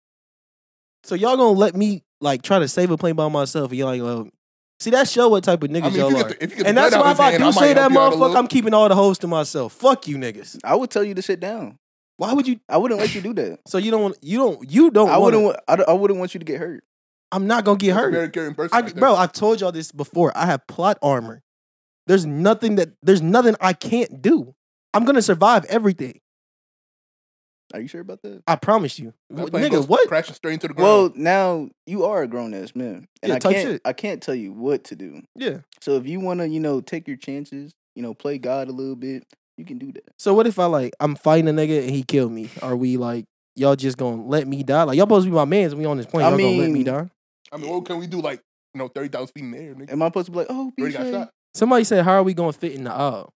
So y'all gonna let me like try to save a plane by myself and y'all like, well, see that show what type of niggas
I mean, if
y'all
you
are.
get the, if you get
And
the
that's
gun out
why
his
if I
hand,
do
might
say that
help you out a
motherfucker,
little.
I'm keeping all the hoes to myself. Fuck you niggas.
I would tell you to sit down.
Why would you?
I wouldn't let you do that.
So you don't want you don't you don't
I
want
wouldn't. wa- I, don't- I wouldn't want you to get hurt.
I'm not gonna get
That's a
hurt.
very caring person
I,
right there.
bro, I've told y'all this before. I have plot armor. There's nothing that there's nothing I can't do. I'm gonna survive everything.
Are you sure about that?
I promise you.
That
Wh-
plane
Nigga,
goes
what?
Crashing straight into the ground.
Well, now you are a grown ass man, and
Yeah,
I
type
can't.
shit.
I can't tell you what to do.
Yeah.
So if you want to, you know, take your chances, you know, play God a little bit, you can do that.
So what if I like I'm fighting a nigga and he killed me? Are we like y'all just gonna let me die? Like y'all supposed to be my mans and we on this plane.
I
Y'all gonna let me
mean-
die?
I mean, what can we do? Like, you know, thirty thousand feet in the air, nigga.
Am I supposed to be like, oh,
Already got
B J?
shot.
Somebody said, how are we gonna fit in the aisle?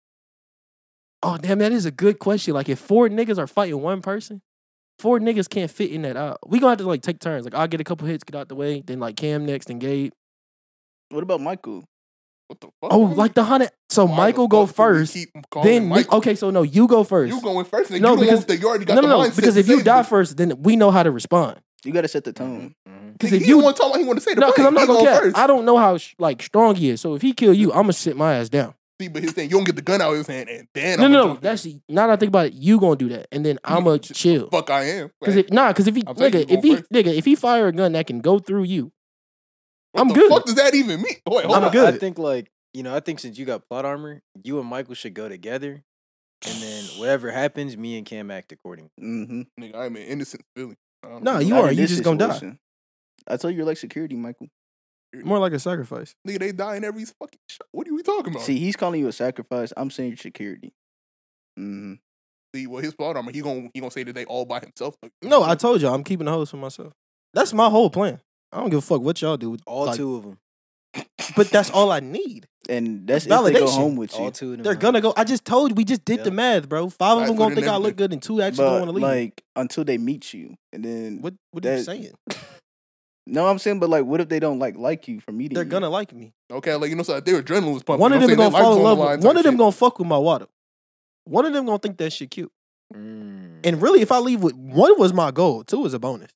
Oh damn, that is a good question. Like if four niggas are fighting one person, four niggas can't fit in that aisle. We gonna have to like take turns. Like I'll get a couple hits, get out the way, then like Cam next and Gabe.
What about Michael?
What the fuck?
Oh,
man?
like the hundred. So
Why
Michael
the
go
fuck do we
first.
keep calling
Then
him
Ni-
Michael?
okay, so no, you go first.
You going first? Nigga.
No,
you the
because-
one that you already got
no,
the
no, no.
mindset
Because
to
if you
save
die
it.
first, then we know how to respond.
You got to set the tone.
Because
Nigga,
if
he
you
the one talking about he want to say the
no, because
plane.
I'm not
He
gonna
going
care.
first.
I don't know how sh- like strong he is. So if he kill you, I'm gonna sit my ass down.
See, but his thing, you don't get the gun out of his hand, and then
No,
I'm
no,
gonna
no.
jump
That's
in.
now that I think about it. You gonna do that, and then I'm gonna chill.
Fuck, I am.
Because if nah, because if he
I'll tell you
nigga,
you
if he
going first.
nigga, if he fire a gun that can go through you,
what
I'm
the
good.
fuck does that even mean? Wait, hold
I'm
on.
good.
I think like you know, I think since you got plot armor, you and Michael should go together, and then whatever happens, me and Cam act accordingly.
Mm-hmm.
Nigga, I'm an innocent civilian. I don't
Nah,
know.
you
Not
are.
in
You
this
just gonna die.
situation. I told you you're like security, Michael.
More like a sacrifice.
Nigga, they die in every fucking shot. What are we talking about?
See, he's calling you a sacrifice. I'm saying you're security. Mm-hmm.
See, well, his plot armor, he gonna he gonna say that they all by himself.
No, I told y'all I'm keeping the hoes for myself. That's my whole plan. I don't give a fuck what y'all do.
All
Like,
two of them.
but that's all I need.
And that's
That's
if they go
validation.
home with you.
All two of them.
They're gonna go. I just told you. We just did the
Yeah.
math, bro. Five of
Right,
them
so
gonna
then
think I
them-
look good, and two actually don't
But
want to leave.
like until they meet you, and then
what? What are you
that-
saying?
no, I'm saying, but like, what if they don't like like you for meeting?
They're
you?
gonna like me.
Okay, like you know, so their adrenaline was pumping.
One of
you know
them
what I'm
gonna
saying?
fall in
Their
love.
life's on the
With,
line
one
type
of them
shit.
gonna fuck with my water. One of them gonna think that shit cute.
Mm.
And really, if I leave with one was my goal, two was a bonus.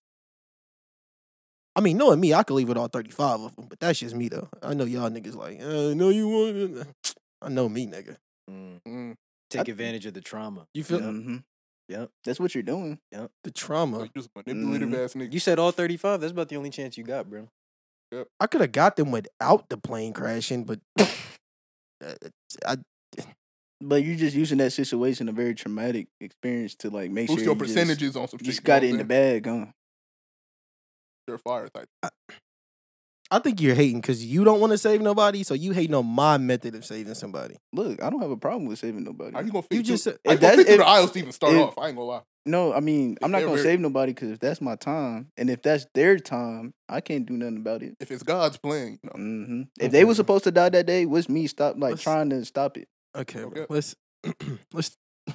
I mean, knowing me, I could leave with all thirty-five of them, but that's just me though. I know y'all niggas like, uh, no, you want it. I know me, nigga.
Mm.
Mm.
Take advantage of the trauma.
You feel
Mm-hmm.
Yep.
That's what you're doing.
Yep.
the trauma?
Like, just manipulative
Mhm.
ass nigga.
You said all thirty-five. That's about the only chance you got, bro.
I could have got them without the plane crashing, but uh, I,
But you're just using that situation, a very traumatic experience, to like make
Boost
sure
your
you just,
percentages on some
you
shit.
just
you know
got
what
it in the
I'm
bag, huh?
saying? They're fire type.
I think you're hating because you don't want to save nobody, so you hating on my method of saving somebody.
Look, I don't have a problem with saving nobody.
How you gonna fit
You
through-
just said-
how you
If
gonna
that-
fit through
if-
the aisles to even start
if-
off? I ain't gonna lie.
No, I mean, I'm not
they're
gonna
very-
save nobody because if that's my time and if that's their time, I can't do nothing about it.
If it's God's plan, you know.
hmm If they were supposed to die that day, what's me stop like
Let's-
trying to stop it?
Okay, bro.
Okay.
let's let's.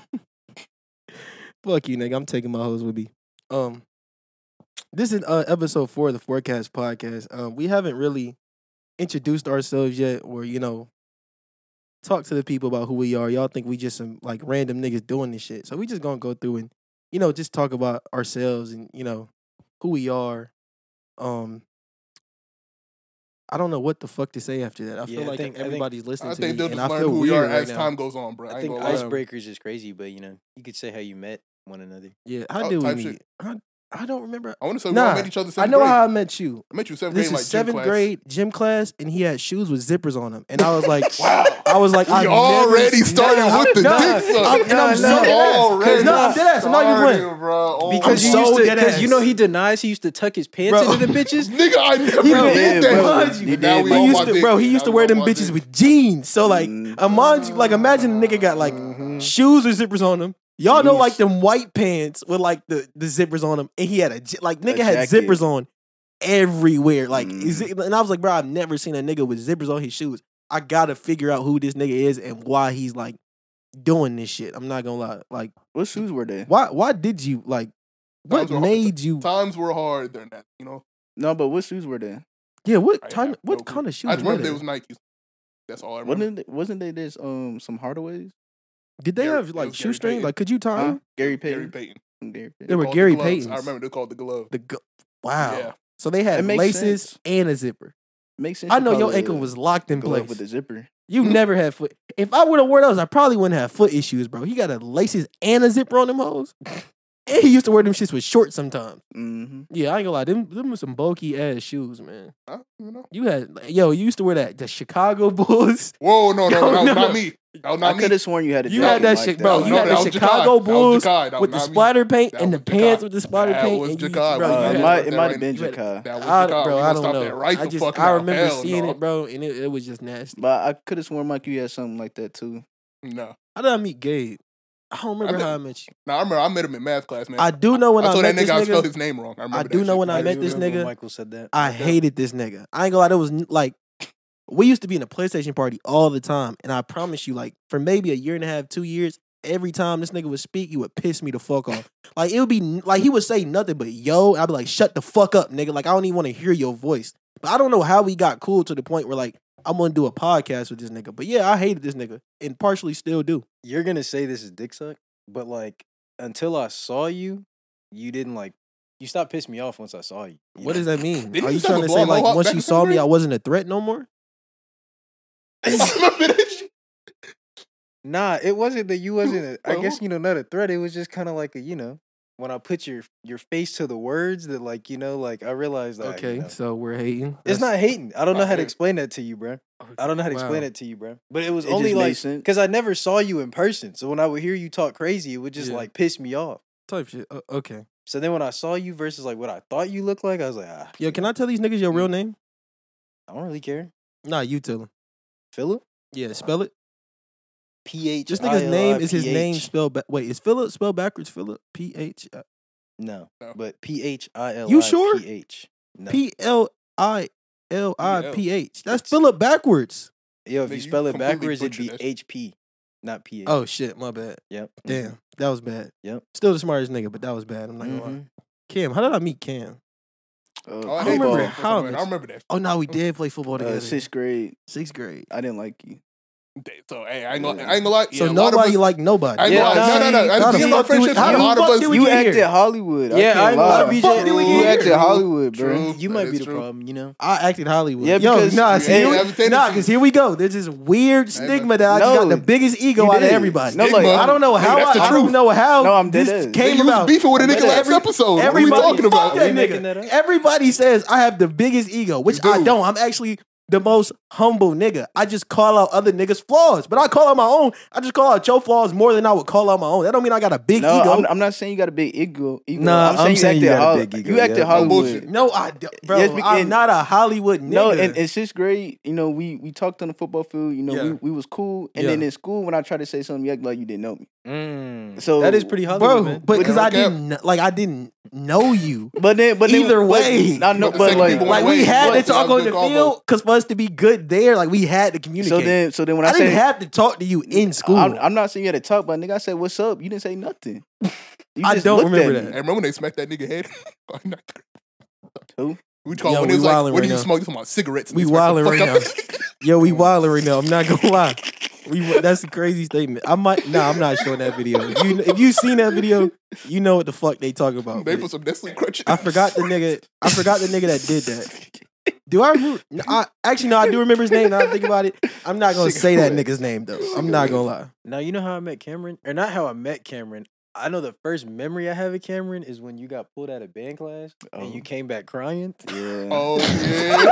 Fuck you, nigga. I'm taking my hoes with me. Um, this is uh episode four of the Forecast Podcast. Um, we haven't really introduced ourselves yet, or you know, talk to the people about who we are. Y'all think we just some like random niggas doing this shit, so we just gonna go through and you know just talk about ourselves and you know who we are. Um, I don't know what the fuck to say after that. I
Yeah,
feel
I
like
think- I think-
everybody's listening
I
to
think
me,
they'll
and
just
I
learn
feel
who we
weird
are
right
as
now.
time goes on, bro. I,
I
ain't
think
gonna lie.
icebreakers is crazy, but you know, you could say how you met one another.
Yeah, how
Oh,
did we
type
meet?
shit.
I, I don't remember.
I want to say we
Nah,
all met each other
I
seventh
know
grade.
how I met you.
I met you seventh
This
grade,
is
like gym
seventh
class.
grade gym class, and he had shoes with zippers on them, and I was like,
Wow.
I was like,
We
I
already started with the
nah,
dick suck.
I'm, and I'm
Nah,
so
nah,
dead ass.
already
No, I'm dead ass. I'm not even
started,
playing.
bro. Oh
Because
I'm
you
so
used to,
dead
because
ass.
you know he denies he used to tuck his pants
Bro.
into the bitches.
Nigga, I never
Bro,
did
yeah,
that.
bro.
But
He
now
did,
we
bro.
He
on
used
my
to,
dick.
bro. He
Now
used to
we
wear
on
them
my
bitches
dick.
with jeans. So like,
Mm.
imagine, like imagine a nigga got like
Mm-hmm.
shoes with zippers on them. Y'all know
Jeez.
like them white pants with like the, the zippers on them, and he had a j- like nigga had
jacket.
zippers on everywhere. Like, is
Mm.
it, and I was like, bro, I've never seen a nigga with zippers on his shoes. I gotta figure out who this nigga is and why he's like doing this shit. I'm not gonna lie. Like,
What shoes were they?
why why did you like? What
Times were hard.
made you?
Times were hard during that, you know.
No, but what shoes were they?
Yeah, what
I
time?
have
What
no clue.
kind of shoes
I just
were
remember
they?
they was Nikes. That's all I remember.
Wasn't they, wasn't they this um some Hardaways?
Did they
Gary-
have
it
like
was Gary
shoestrings?
Payton.
Like, could you tie
Huh?
them?
Gary
Gary
Payton.
Payton.
Gary Payton.
They were
called the
Gary
gloves.
Paytons.
I remember they called the glove.
The go- wow.
Yeah.
So they had
It makes
laces
sense.
and a zipper.
Makes sense.
I
to
know
call
your
it
ankle
a
was locked in
glove
place.
with a zipper.
You never had foot. If I would have worn those, I probably wouldn't have foot issues, bro. He got a laces and a zipper on them hoes. And he used to wear them shits with shorts sometimes.
Mm-hmm.
Yeah, I ain't gonna lie. Them, them was some bulky ass shoes, man.
Huh? You know?
You had, yo, you used to wear that, the Chicago Bulls.
Whoa, no, no,
Yo,
no, that was
no.
not me. That was
I
not me.
could have sworn you had a
You
jacket
had that
like
shit,
that.
bro.
No,
You
no,
had
that
the
was
Chicago
Ja'Kai. That was
Bulls
Ja'Kai. That
with
was
the
not me.
splatter paint
That
and the
was
pants
Ja'Kai.
with the splatter
That
paint.
was
and you,
Ja'Kai,
bro,
bro.
you
Uh,
had-
it
Yeah,
might,
that
it might have
right
been
there.
Ja'Kai.
That was
I,
Ja'Kai.
bro,
We
I
gonna
don't
stop
know.
that right
I
the
just,
fuck
I
now.
remember
Hell
seeing
no.
it, bro, and it, it was just nasty.
But I could have sworn, Mike, you had something like that too.
No.
How did I meet Gabe? I don't remember
I met-
how I met you.
No, I remember I met him in math class, man.
I do know when
I
I,
told
met
that
this
nigga I spelled
nigga.
his name wrong. I remember
I
that
do know
shit.
when I,
I
met
do
this
remember when
nigga.
Michael said that.
I hated this nigga. I ain't gonna lie. There was n- like, we used to be in a PlayStation party all the time, and I promise you, like, for maybe a year and a half, two years, every time this nigga would speak, he would piss me the fuck off. Like, it would be n- like he would say nothing but yo. I'd be like, shut the fuck up, nigga. Like, I don't even want to hear your voice. But I don't know how we got cool to the point where like I'm gonna do a podcast with this nigga. But yeah, I hated this nigga, and partially still do.
You're gonna say this is dick suck, but like until I saw you, you didn't like. You stopped pissing me off once I saw you. you
What
know?
does that mean?
Didn't
Are
you
you
just have
trying
a
to say
blonde
like
mohawk
once
back
you
in
saw me,
seventh
I wasn't a threat no more?
I remember that shit.
Nah, it wasn't that you wasn't. A, I
Well,
guess you know not a threat. It was just kind of like a you know when I put your your face to the words that like you know like I realized that
Okay,
you know,
so we're hating.
it's
That's-
not hating. I don't know
not
how to
hating.
explain that to you, bro. I don't know how to explain
Wow.
it to you, bro. But it was
It
only
just made
like
sense.
because I never saw you in person. So when I would hear you talk crazy, it would just
Yeah.
like piss me off.
type shit. Uh, okay.
So then when I saw you versus like what I thought you looked like, I was like, ah,
Yo, can I tell these niggas your real name?
I don't really care.
Nah, you tell them.
Philip,
Yeah, spell it.
P H.
This nigga's name is his name spelled back. Wait, is Philip spelled backwards? Philip P H uh,
No,
No.
but P H I L.
You sure?
P H. No.
P L I L I P H. That's Philip backwards.
Yo, if
Nigga,
you
you
spell it
completely
backwards, it'd be
butchered that shit.
H P, not P H.
Oh shit, my bad.
yep.
Damn, that was bad.
Yep.
Still the smartest nigga, but that was bad. I'm not gonna lie.
Mhm.
Cam, how did I meet Cam?
Uh,
Oh, I,
I
hate
remember
that
how
shit.
much-
I remember that.
Oh no, we did play football together.
uh, sixth grade.
Sixth grade.
I didn't like you.
So hey, I ain't gonna, I ain't gonna lie.
So
yeah, a lot of
nobody
us-
like nobody.
I ain't gonna
Yeah,
lie. No, no, no.
nah,
I
how the
just
fuck
my friendships.
do we- how
A
the
lot of
fuck
us.
do we
You
get
acted
here?
Hollywood. I
Yeah,
can't
I ain't gonna
lie.
lie, B J.
Fuck did we
You
get
acted
here?
Hollywood, bro.
True.
You
That
might be
is
the
true.
problem, you know.
I acted Hollywood.
Yeah,
Yo,
because-
nah,
Yeah,
see, here,
yeah, every
nah,
tendency.
because here we go. There's this weird stigma that I just
No,
got the biggest ego
you
out of
did.
everybody.
No, like,
Stigma?
I don't know how.
That's
I,
the
I don't
truth.
know how
No, I'm dead
this
ass.
came
You was
about.
beefing with a nigga
Every-
last episode. What are we
Everybody,
talking about?
fuck that
Are you making
nigga.
that up?
Everybody says I have the biggest ego, which
You
I
do.
don't. I'm actually the most humble nigga. I just call out other niggas' flaws, but I call out my own. I just call out your flaws more than I would call out my own. That don't mean I got a big
No,
ego.
I'm, I'm not saying you got a big ego. ego.
Nah,
I'm saying,
I'm
you,
saying
acted
you got a
Hol-
big ego,
You acted
yeah.
No
Hollywood.
bullshit.
no, I, d- bro,
Yes, because-
I'm not a Hollywood nigga.
No, in, in sixth grade, you know, we we talked on the football field. You know,
Yeah.
we, we was cool. And
Yeah.
then in school, when I tried to say something, you act like you didn't know me.
Mm.
So
that is pretty Hollywood,
bro,
man.
but because I
But-
didn't kn- like I didn't know you.
But then, but then,
Either
but-
way.
I know,
But the
but
second
like,
people
Like
Wait,
we had
what?
to talk
That was
on the
good combo.
field because for us to be good there, like we had to communicate.
so then, so then when I,
I
say,
didn't have to talk to you in school.
I'm, I'm not saying you had to talk, but nigga, I said, "What's up?" You didn't say nothing. You
I
just
don't
looked
remember
at
that.
me.
Hey, remember when they smacked that nigga head?
Who?
We call
Yo,
when
we
it was like,
wildin'
what
right
do you
now.
smoke? You talking about cigarettes? and
We
they smacked the
wildin'
fuck
right
out.
Yo, we wildin' right now. I'm not gonna lie. We that's a crazy statement. I might nah, I'm not showing that video. If you if you seen that video, you know what the fuck they talk about.
They
but
put some Nestle Crunch.
I forgot the nigga. I forgot the nigga that did that. Do I remember? I, actually, no, I do remember his name. Now I think about it. I'm not gonna say that nigga's name though. I'm not gonna lie.
Now you know how I met Cameron, or not how I met Cameron. I know the first memory I have of Cameron is when you got pulled out of band class and you came back crying.
Yeah.
Oh yeah.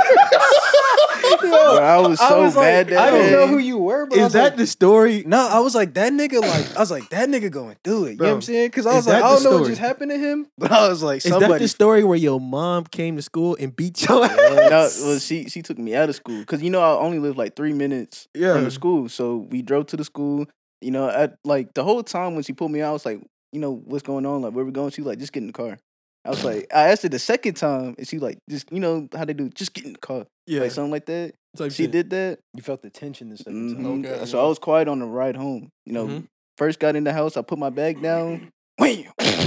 Bro, I was so
I was
mad
like,
that
I didn't
day.
know who you were, but I
Is
was
that
like,
the story?
no, I was like that nigga. Like I was like that nigga going through it. You know what
Bro,
I'm saying? Because I
is
was like,
that
I
the
don't know what
story?
just happened to him, but I was like,
Is that
somebody.
the story where your mom came to school and beat your ass?
No, well, she she took me out of school because you know I only lived like three minutes
Yeah.
from the school, so we drove to the school. You know, at like the whole time when she pulled me out, I was like, you know, what's going on? Like, where we going? She was like, just get in the car. I was like, I asked her the second time, and she like, just you know how they do, just get in the car,
Yeah,
like something like that.
type
She
shit.
did that.
You felt the tension the second time.
Mhm.
Okay,
so
yeah.
I was quiet on the ride home. You know,
Mhm.
first got in the house, I put my bag down. Wham!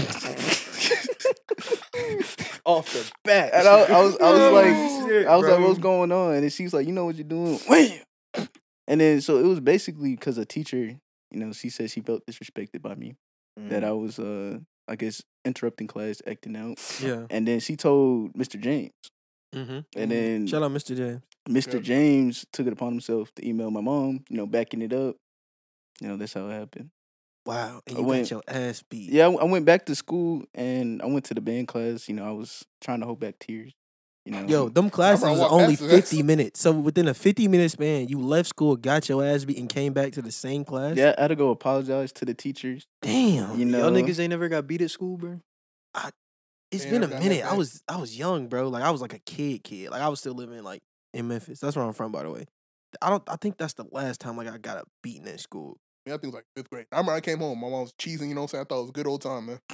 Off the bat.
And I, I was, I was like,
Oh, shit,
I was like,
bro.
what's going on? And then she's like, you know what you're doing? Wham! And then so it was basically because a teacher, you know, she said she felt disrespected by me, that I was, uh, I guess, interrupting class, acting out.
Yeah.
And then she told Mister James,
Mm-hmm.
and then
Shout out Mister James.
Mister
Yep.
James took it upon himself to email my mom, you know, backing it up. You know, that's how it happened.
Wow, and
I
you
went-
got your ass beat.
Yeah, I, I went back to school and I went to the band class. You know, I was trying to hold back tears. You know,
Yo, them classes
I
was
walked
only
past it.
fifty minutes. So within a fifty minute span, you left school, got your ass beat, and came back to the same class.
yeah, I had to go apologize to the teachers.
Damn.
You know,
Y'all niggas ain't never got beat at school, bro.
It's
Yeah,
been a
got that
minute. I
back.
was I was young, bro. Like I was like a kid, kid. Like I was still living like in Memphis. That's where I'm from, by the way. I don't. I think that's the last time like I got a beating in school.
Yeah, I think it was like fifth grade. I remember I came home. My mom was cheesing. You know what I'm saying? I thought it was a good old time, man.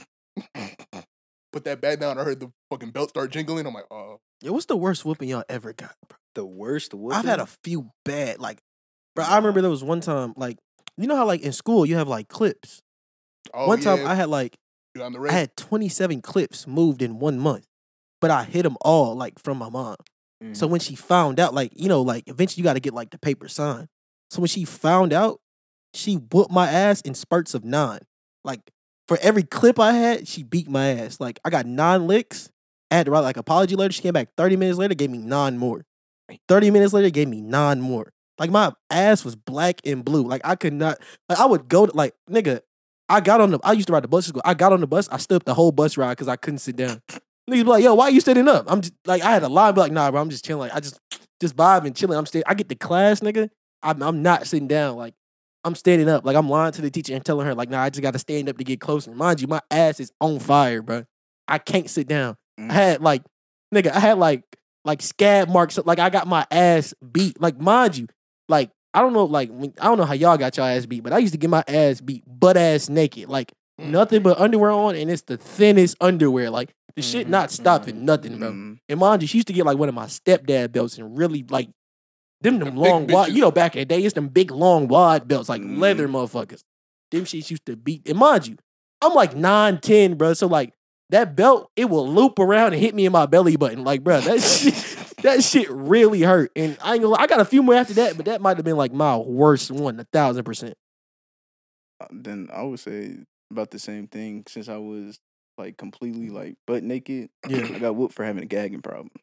Put that bat down. I heard the fucking belt start jingling. I'm like, oh.
Yo, what's the worst whooping y'all ever got, bro?
The worst whooping.
I've had a few bad, like, bro. I remember there was one time, like, you know how like in school you have like clips.
oh
one time
yeah.
I had like
You on the
I
race.
had twenty-seven clips moved in one month, but I hit them all like from my mom. So when she found out, like, you know, like eventually you got to get like the paper signed. So when she found out, she whooped my ass in spurts of nine. Like for every clip I had, she beat my ass. Like I got nine licks. I had to write like apology letter. She came back thirty minutes later, gave me nine more. thirty minutes later, gave me nine more. Like my ass was black and blue. Like I could not, like I would go to, like, nigga, I got on the, I used to ride the bus to school. I got on the bus, I stood up the whole bus ride because I couldn't sit down. Niggas be like, yo, why you sitting up? I'm just, like, I had a line, be like, nah, bro, I'm just chilling. Like, I just, just vibing, chilling. I'm staying, I get to class, nigga. I'm, I'm not sitting down. Like, I'm standing up. Like, I'm lying to the teacher and telling her, like, nah, I just got to stand up to get closer. Mind you, my ass is on fire, bro. I can't sit down. I had, like, nigga, I had, like, like, scab marks. Like, I got my ass beat. Like, mind you, like, I don't know, like, when, I don't know how y'all got your ass beat, but I used to get my ass beat butt ass naked. Like, nothing but underwear on, and it's the thinnest underwear. Like, the shit not stopping nothing, bro.
Mhm.
And mind you, she used to get like one of my stepdad belts and really like them them
Them big
long wide.
bitches.
You know, back in the day, it's them big long wide belts, like
Mhm.
leather motherfuckers. Them shits used to beat. And mind you, I'm like nine, ten, bro. So like that belt, it will loop around and hit me in my belly button. Like, bro, that shit, that shit really hurt. And I ain't gonna lie, I got a few more after that, but that might have been like my worst one, a thousand percent.
Uh, Then I would say about the same thing. Since I was like completely like butt naked,
Yeah.
I got whooped for having a gagging problem.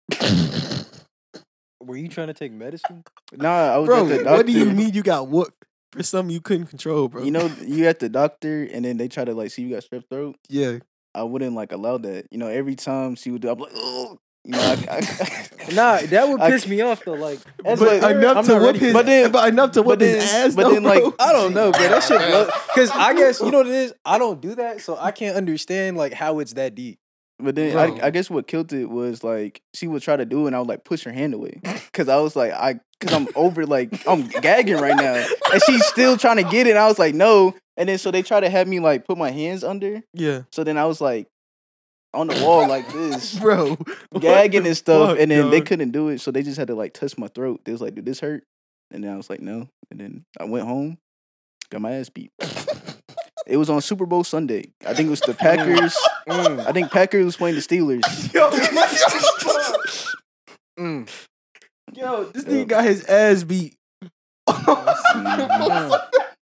Were you trying to take medicine?
Nah, I was
Bro,
at the doctor.
what do you mean you got whooped for something you couldn't control, bro?
You know, you at the doctor, and then they try to like see you got strep throat.
Yeah.
I wouldn't like allow that. You know, every time she would do, I'm like, oh, you know, I, I,
Nah, that would
I-
piss me off though. Like,
That's
But
like-
enough
I'm
to
not
whip
ready for
his,
that. But then-
but enough to whip
but then-
his ass.
but
though,
then, like,
bro.
I don't know, bro. That shit, because I guess you know what it is. I don't do that, so I can't understand like how it's that deep.
But then
Bro.
I, I guess what killed it was like she would try to do it, and I would like push her hand away because I was like I because I'm over like I'm gagging right now, and she's still trying to get it. And I was like no, and then so they try to have me like put my hands under.
Yeah,
So then I was like on the wall like this,
bro,
gagging and
What
stuff,
the
and then
fuck,
they
dog?
couldn't do it, so they just had to like touch my throat. They was like, "Did this hurt?" And then I was like, "No," and then I went home, got my ass beat. It was on Super Bowl Sunday. I think it was the Packers. I think Packers was playing the Steelers.
Mm.
Yo, this nigga got his ass beat.
Mhm.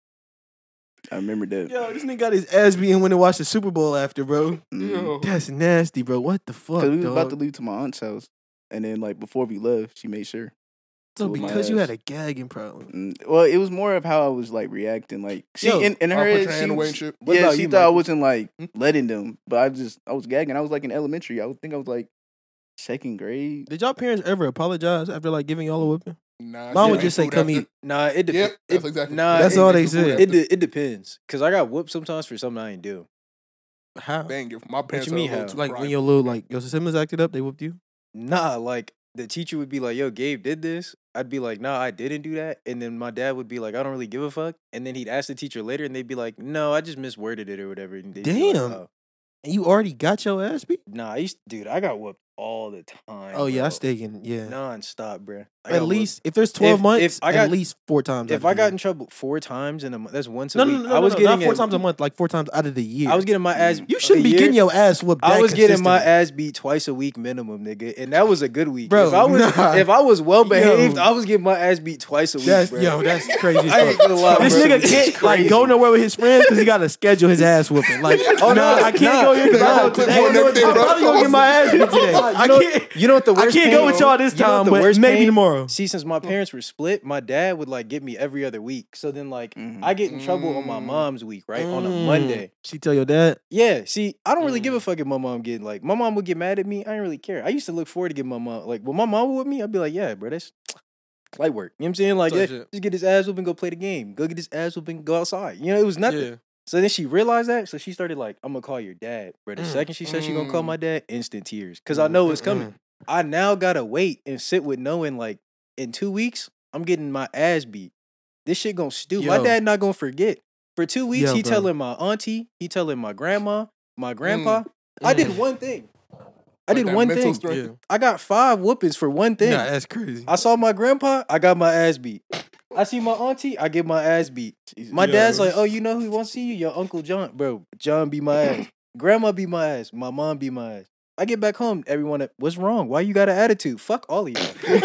I remember that.
Yo, this nigga got his ass beat and went and watched the Super Bowl after, bro.
Mhm.
That's nasty, bro. What the fuck,
Cause we was about
dog?
to leave to my aunt's house, and then like before we left, she made sure.
So
with my
because you
ass.
had a gagging problem.
Mm, Well, it was more of how I was like reacting. Like she
Yo,
in, in
I'll
her
put
head,
your
she
hand away
was-
and shit.
What
yeah,
about
she
you,
thought I
Michael?
wasn't like letting them, but I just I was gagging. I was like in elementary. I would think I was like second grade.
Did y'all parents ever apologize after like giving y'all a whipping?
Nah,
Mom
yeah,
would
they
just say,
food
"Come
after.
eat."
Nah, it depends.
Yep, that's exactly.
Nah,
That's
it,
all they
Make the food
said.
after.
It de- it depends, cause I got whooped sometimes for something I ain't do.
How?
They ain't give my parents
you mean
are a little
how?
too
Like when
prideful.
your little like your siblings acted up, they whooped you.
Nah, like the teacher would be like, "Yo, Gabe did this." I'd be like, "Nah, I didn't do that." And then my dad would be like, "I don't really give a fuck." And then he'd ask the teacher later, and they'd be like, "No, I just misworded it or whatever." And they'd be like,
Damn.
"Oh."
And you already got your ass beat.
Nah, I used, dude, I got whooped all the time.
Oh yeah, I
bro.
stayed in. Yeah,
non-stop, bro. I
at
got whooped.
least if there's twelve
If-
months,
if I got-
at least four times.
If
out
I
of the
got
year.
in trouble four times in a month, that's once a
no, no,
week.
no, no,
I was
no,
getting
not four
a-
times a month, like four times out of the year.
I was getting my ass.
You shouldn't
a
be
year.
getting your ass whooped.
I
that
was getting my
consistently.
ass beat twice a week minimum, nigga, and that was a good week.
Bro,
if I was
nah.
if I was well behaved,
Yo.
I was getting my ass beat twice a week.
That's
bro.
yo, that's crazy. As
I ain't
fuck.
gonna lie,
This
bro.
nigga
It's
can't like
crazy.
go nowhere with his friends because he got to schedule his ass whooping. Like,
Oh,
oh
no,
no, I can't
nah,
go here because I
nah,
know today.
one
I'm
everything, bro.
probably gonna get my ass beat today. I
You know-
can't.
You know what the
I
worst
can't
pain,
go with y'all this
you know what
time,
the
but
worst
maybe
pain?
tomorrow.
See, since my parents were split, my dad would like get me every other week. So then, like,
Mhm.
I get in trouble on my
Mm.
mom's week, right, on a
Mm.
Monday.
She tell your dad.
Yeah, see, I don't really give
Mm.
a fuck if my mom getting like my mom would get mad at me. I didn't really care. I used to look forward to getting my mom like when my mom was with me. I'd be like, yeah, bro, that's light work. You know what I'm saying? Like,
Type
yeah,
shit.
just get his ass whooping, go play the game. Go get his ass whooping, go outside. You know, it was nothing.
Yeah.
So then she realized that, so she started like, I'm gonna call your dad. Bro, the
Mm.
second she said she gonna call
Mm.
my dad, instant tears, cause I know it's coming.
Mm.
I now gotta wait and sit with knowing like in two weeks I'm getting my ass beat. This shit gonna stew. My
Yo.
dad not gonna forget. For two weeks,
Yo,
he
bro.
telling my auntie, he telling my grandma, my grandpa. I
Mm.
did one thing. I
Like
did
that
one
mental
thing.
strength.
Yeah.
I got five whoopings for one thing.
Nah, that's crazy.
I saw my grandpa, I got my ass beat. I see my auntie, I get my ass beat.
Jesus.
My
Yeah.
dad's like, oh, you know who wants to see you? Your Uncle John. Bro, John beat my ass. Grandma beat my ass. My mom beat my ass. I get back home, everyone, what's wrong? Why you got an attitude? Fuck all of y'all.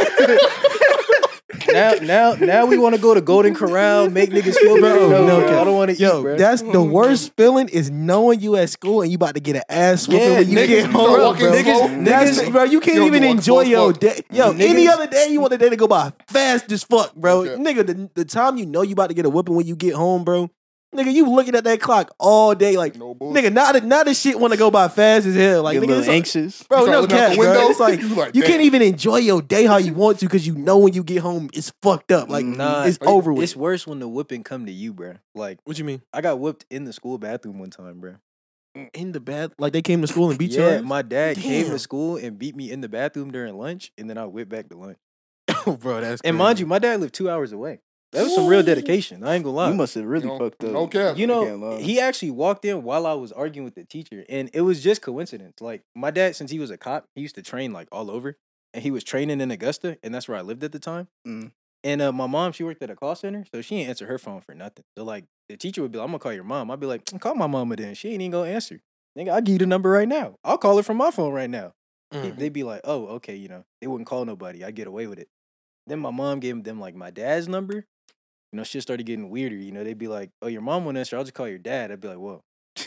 now, now, now we want to go to Golden Corral, make niggas feel better.
Bro,
No,
no
bro,
cap.
I don't want to
Yo,
eat, bro.
that's the worst feeling is knowing you at school and you about to get an ass whooping
Yeah,
when you
niggas-
get
start
home,
walking
bro.
slow.
That's
Niggas-
bro, you can't
You
even
don't
enjoy
walk
your
slow
day. Yo,
Niggas-
any other day you want the day to go by fast as fuck, bro.
Okay.
Nigga, the, the time you know you about to get a whooping when you get home, bro. Nigga, you looking at that clock all day like,
No bullshit.
nigga, now that now this shit want to go by fast as hell. Like,
Get a
nigga,
little
it's like-
anxious.
bro,
You start
no
looking out
cap,
the
bro.
window,
It's like
you like,
you
damn.
can't even enjoy your day how you want to because you know when you get home it's fucked up. Like,
Nah,
it's
Are you-
over with.
It's worse when the whooping come to you, bro. Like,
What you mean?
I got whooped in the school bathroom one time, bro.
In the bath, like they came to school and beat
yeah,
your ass?
my dad came
Damn.
to school and beat me in the bathroom during lunch, and then I went back to lunch.
Oh, bro, that's
And mind you, my dad lived two hours away. That was some real dedication. I ain't gonna lie.
You must have really
No-
fucked up.
no cap.
You
I can't
know,
lie.
he actually walked in while I was arguing with the teacher, and it was just coincidence. Like my dad, since he was a cop, he used to train like all over, and he was training in Augusta, and that's where I lived at the time.
Mm.
And uh, my mom, she worked at a call center, so she didn't answer her phone for nothing. So like the teacher would be like, "I'm gonna call your mom." I'd be like, "Call my mama then." She ain't even gonna answer. Nigga, I'll give you the number right now. I'll call her from my phone right now. he- they'd be like, "Oh, okay, you know, they wouldn't call nobody. I get away with it." Then my mom gave them like my dad's number. You know, shit started getting weirder. You know, they'd be like, "Oh, your mom won't answer. I'll just call your dad." I'd be like, "Whoa."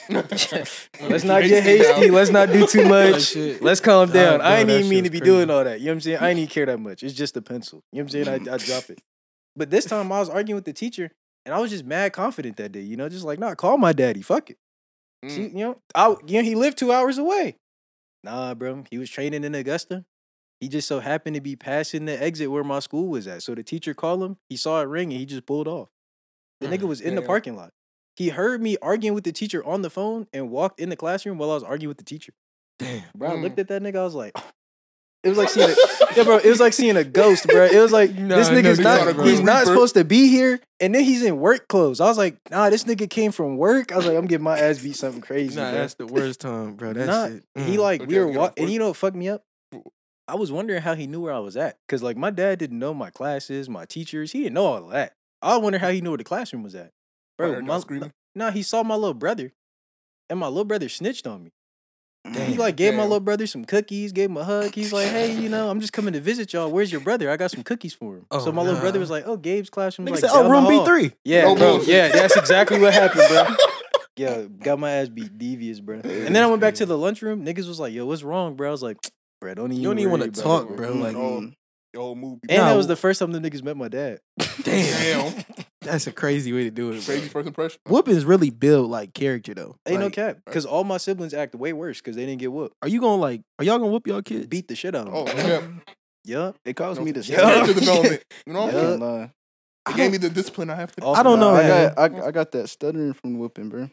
Let's not get hasty. Let's not do too much. Let's calm down. I ain't even mean to be doing all that. You know what I'm saying? I ain't even care that much. It's just a pencil. You know what I'm saying? I, I drop it. But this time I was arguing with the teacher and I was just mad confident that day. You know, just like, nah, call my daddy. Fuck it.
Mm.
She, you know, I, you know, he lived two hours away. Nah, bro. He was training in Augusta. He just so happened to be passing the exit where my school was at. So the teacher called him. He saw it ring and he just pulled off. The nigga was in the
Damn.
parking lot. He heard me arguing with the teacher on the phone and walked in the classroom while I was arguing with the teacher.
Damn.
Bro, I
Mm.
looked at that nigga. I was like, it was like seeing a, yeah, bro. It was like seeing a ghost, bro. It was like
Nah,
this
no,
nigga's
this
not.
is a
He's
Grim
not
Reaper.
supposed to be here, and then he's in work clothes. I was like, nah, this nigga came from work. I was like, I'm getting my ass beat something crazy.
Nah,
bro.
that's the worst time, bro. That's
Nah,
it.
he
Mm.
like
Okay,
we were
get
wa-
off
and
work.
you know what fucked me up? I was wondering how he knew where I was at, cause like my dad didn't know my classes, my teachers. He didn't know all of that. I wonder how he knew where the classroom was at,
I
bro.
heard
My,
y'all screaming.
nah, he saw my little brother, and my little brother snitched on me. He
Damn.
like gave my
Damn.
little brother some cookies, gave him a hug. He's like, hey, you know, I'm just coming to visit y'all. Where's your brother? I got some cookies for him.
Oh,
so my little brother
nah.
was like, oh, Gabe's classroom.
Nigga
Like,
said, oh,
down the
room B
hall."
three.
Yeah,
No
bro.
bullshit.
Yeah, that's exactly what happened, bro. Yeah, got my ass beat devious, bro. And then I went back to the lunchroom. Niggas was like, yo, what's wrong, bro? I was like, bro, don't even
You don't even
worry
want to
about it,
talk, bro. Like,
Oh, the whole movie.
And
Nah,
that was the first time the niggas met my dad.
damn.
Damn.
That's a crazy way to do it,
Crazy
bro.
first impression.
Whoopings really build like character though.
Ain't no
Like,
cap. Because all my siblings act way worse because they didn't get whooped.
Are you gonna like? Are y'all gonna whoop y'all kids?
Beat the shit out of
Oh,
them.
yeah.
Yup.
It caused me to
Yeah.
stutter.
Character development. You know
I
what
Yeah.
I'm
can't
saying?
lie.
It gave me the discipline I have to.
Off
I don't
the-
know,
I
man.
got, I, I got that stuttering from whooping, bro.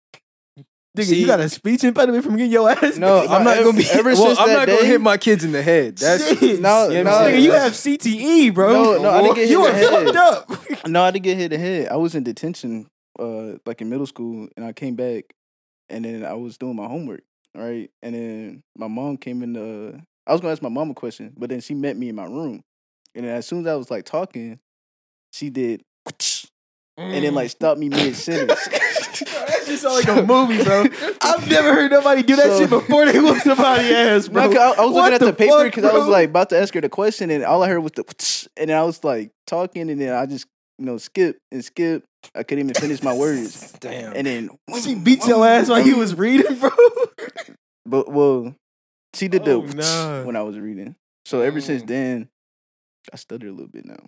Nigga,
See-
you got a speech impediment from getting your ass.
No,
beat?
I'm not
ever-
gonna be.
ever
well,
since
I'm
that
not gonna
day-
hit my kids in the head. That's
Shit.
No,
Yeah,
no,
Nigga, you
yeah.
have C T E, bro.
No, no, I didn't get hit
You
in
are
the head.
fucked up.
No, I didn't get hit in the head. I was in detention, uh, like in middle school, and I came back, and then I was doing my homework, right? And then my mom came in. The, I was gonna ask my mom a question, but then she met me in my room, and then as soon as I was like talking, she did, and then like stopped me mid sentence.
That just sound like a movie, bro. I've never heard nobody do that
So-
shit before they whoop somebody's ass, bro.
No, 'cause I, I was
What
looking at the, paper
fuck,
because I was
bro?
like about to ask her the question, and all I heard was the, and then I was like talking, and then I just you know skip and skip. I couldn't even finish my words,
damn.
and then
She beat your ass while you was reading, bro.
but well, she did the
Oh, nah.
when I was reading. So ever since
Mm.
then, I stutter a little bit now.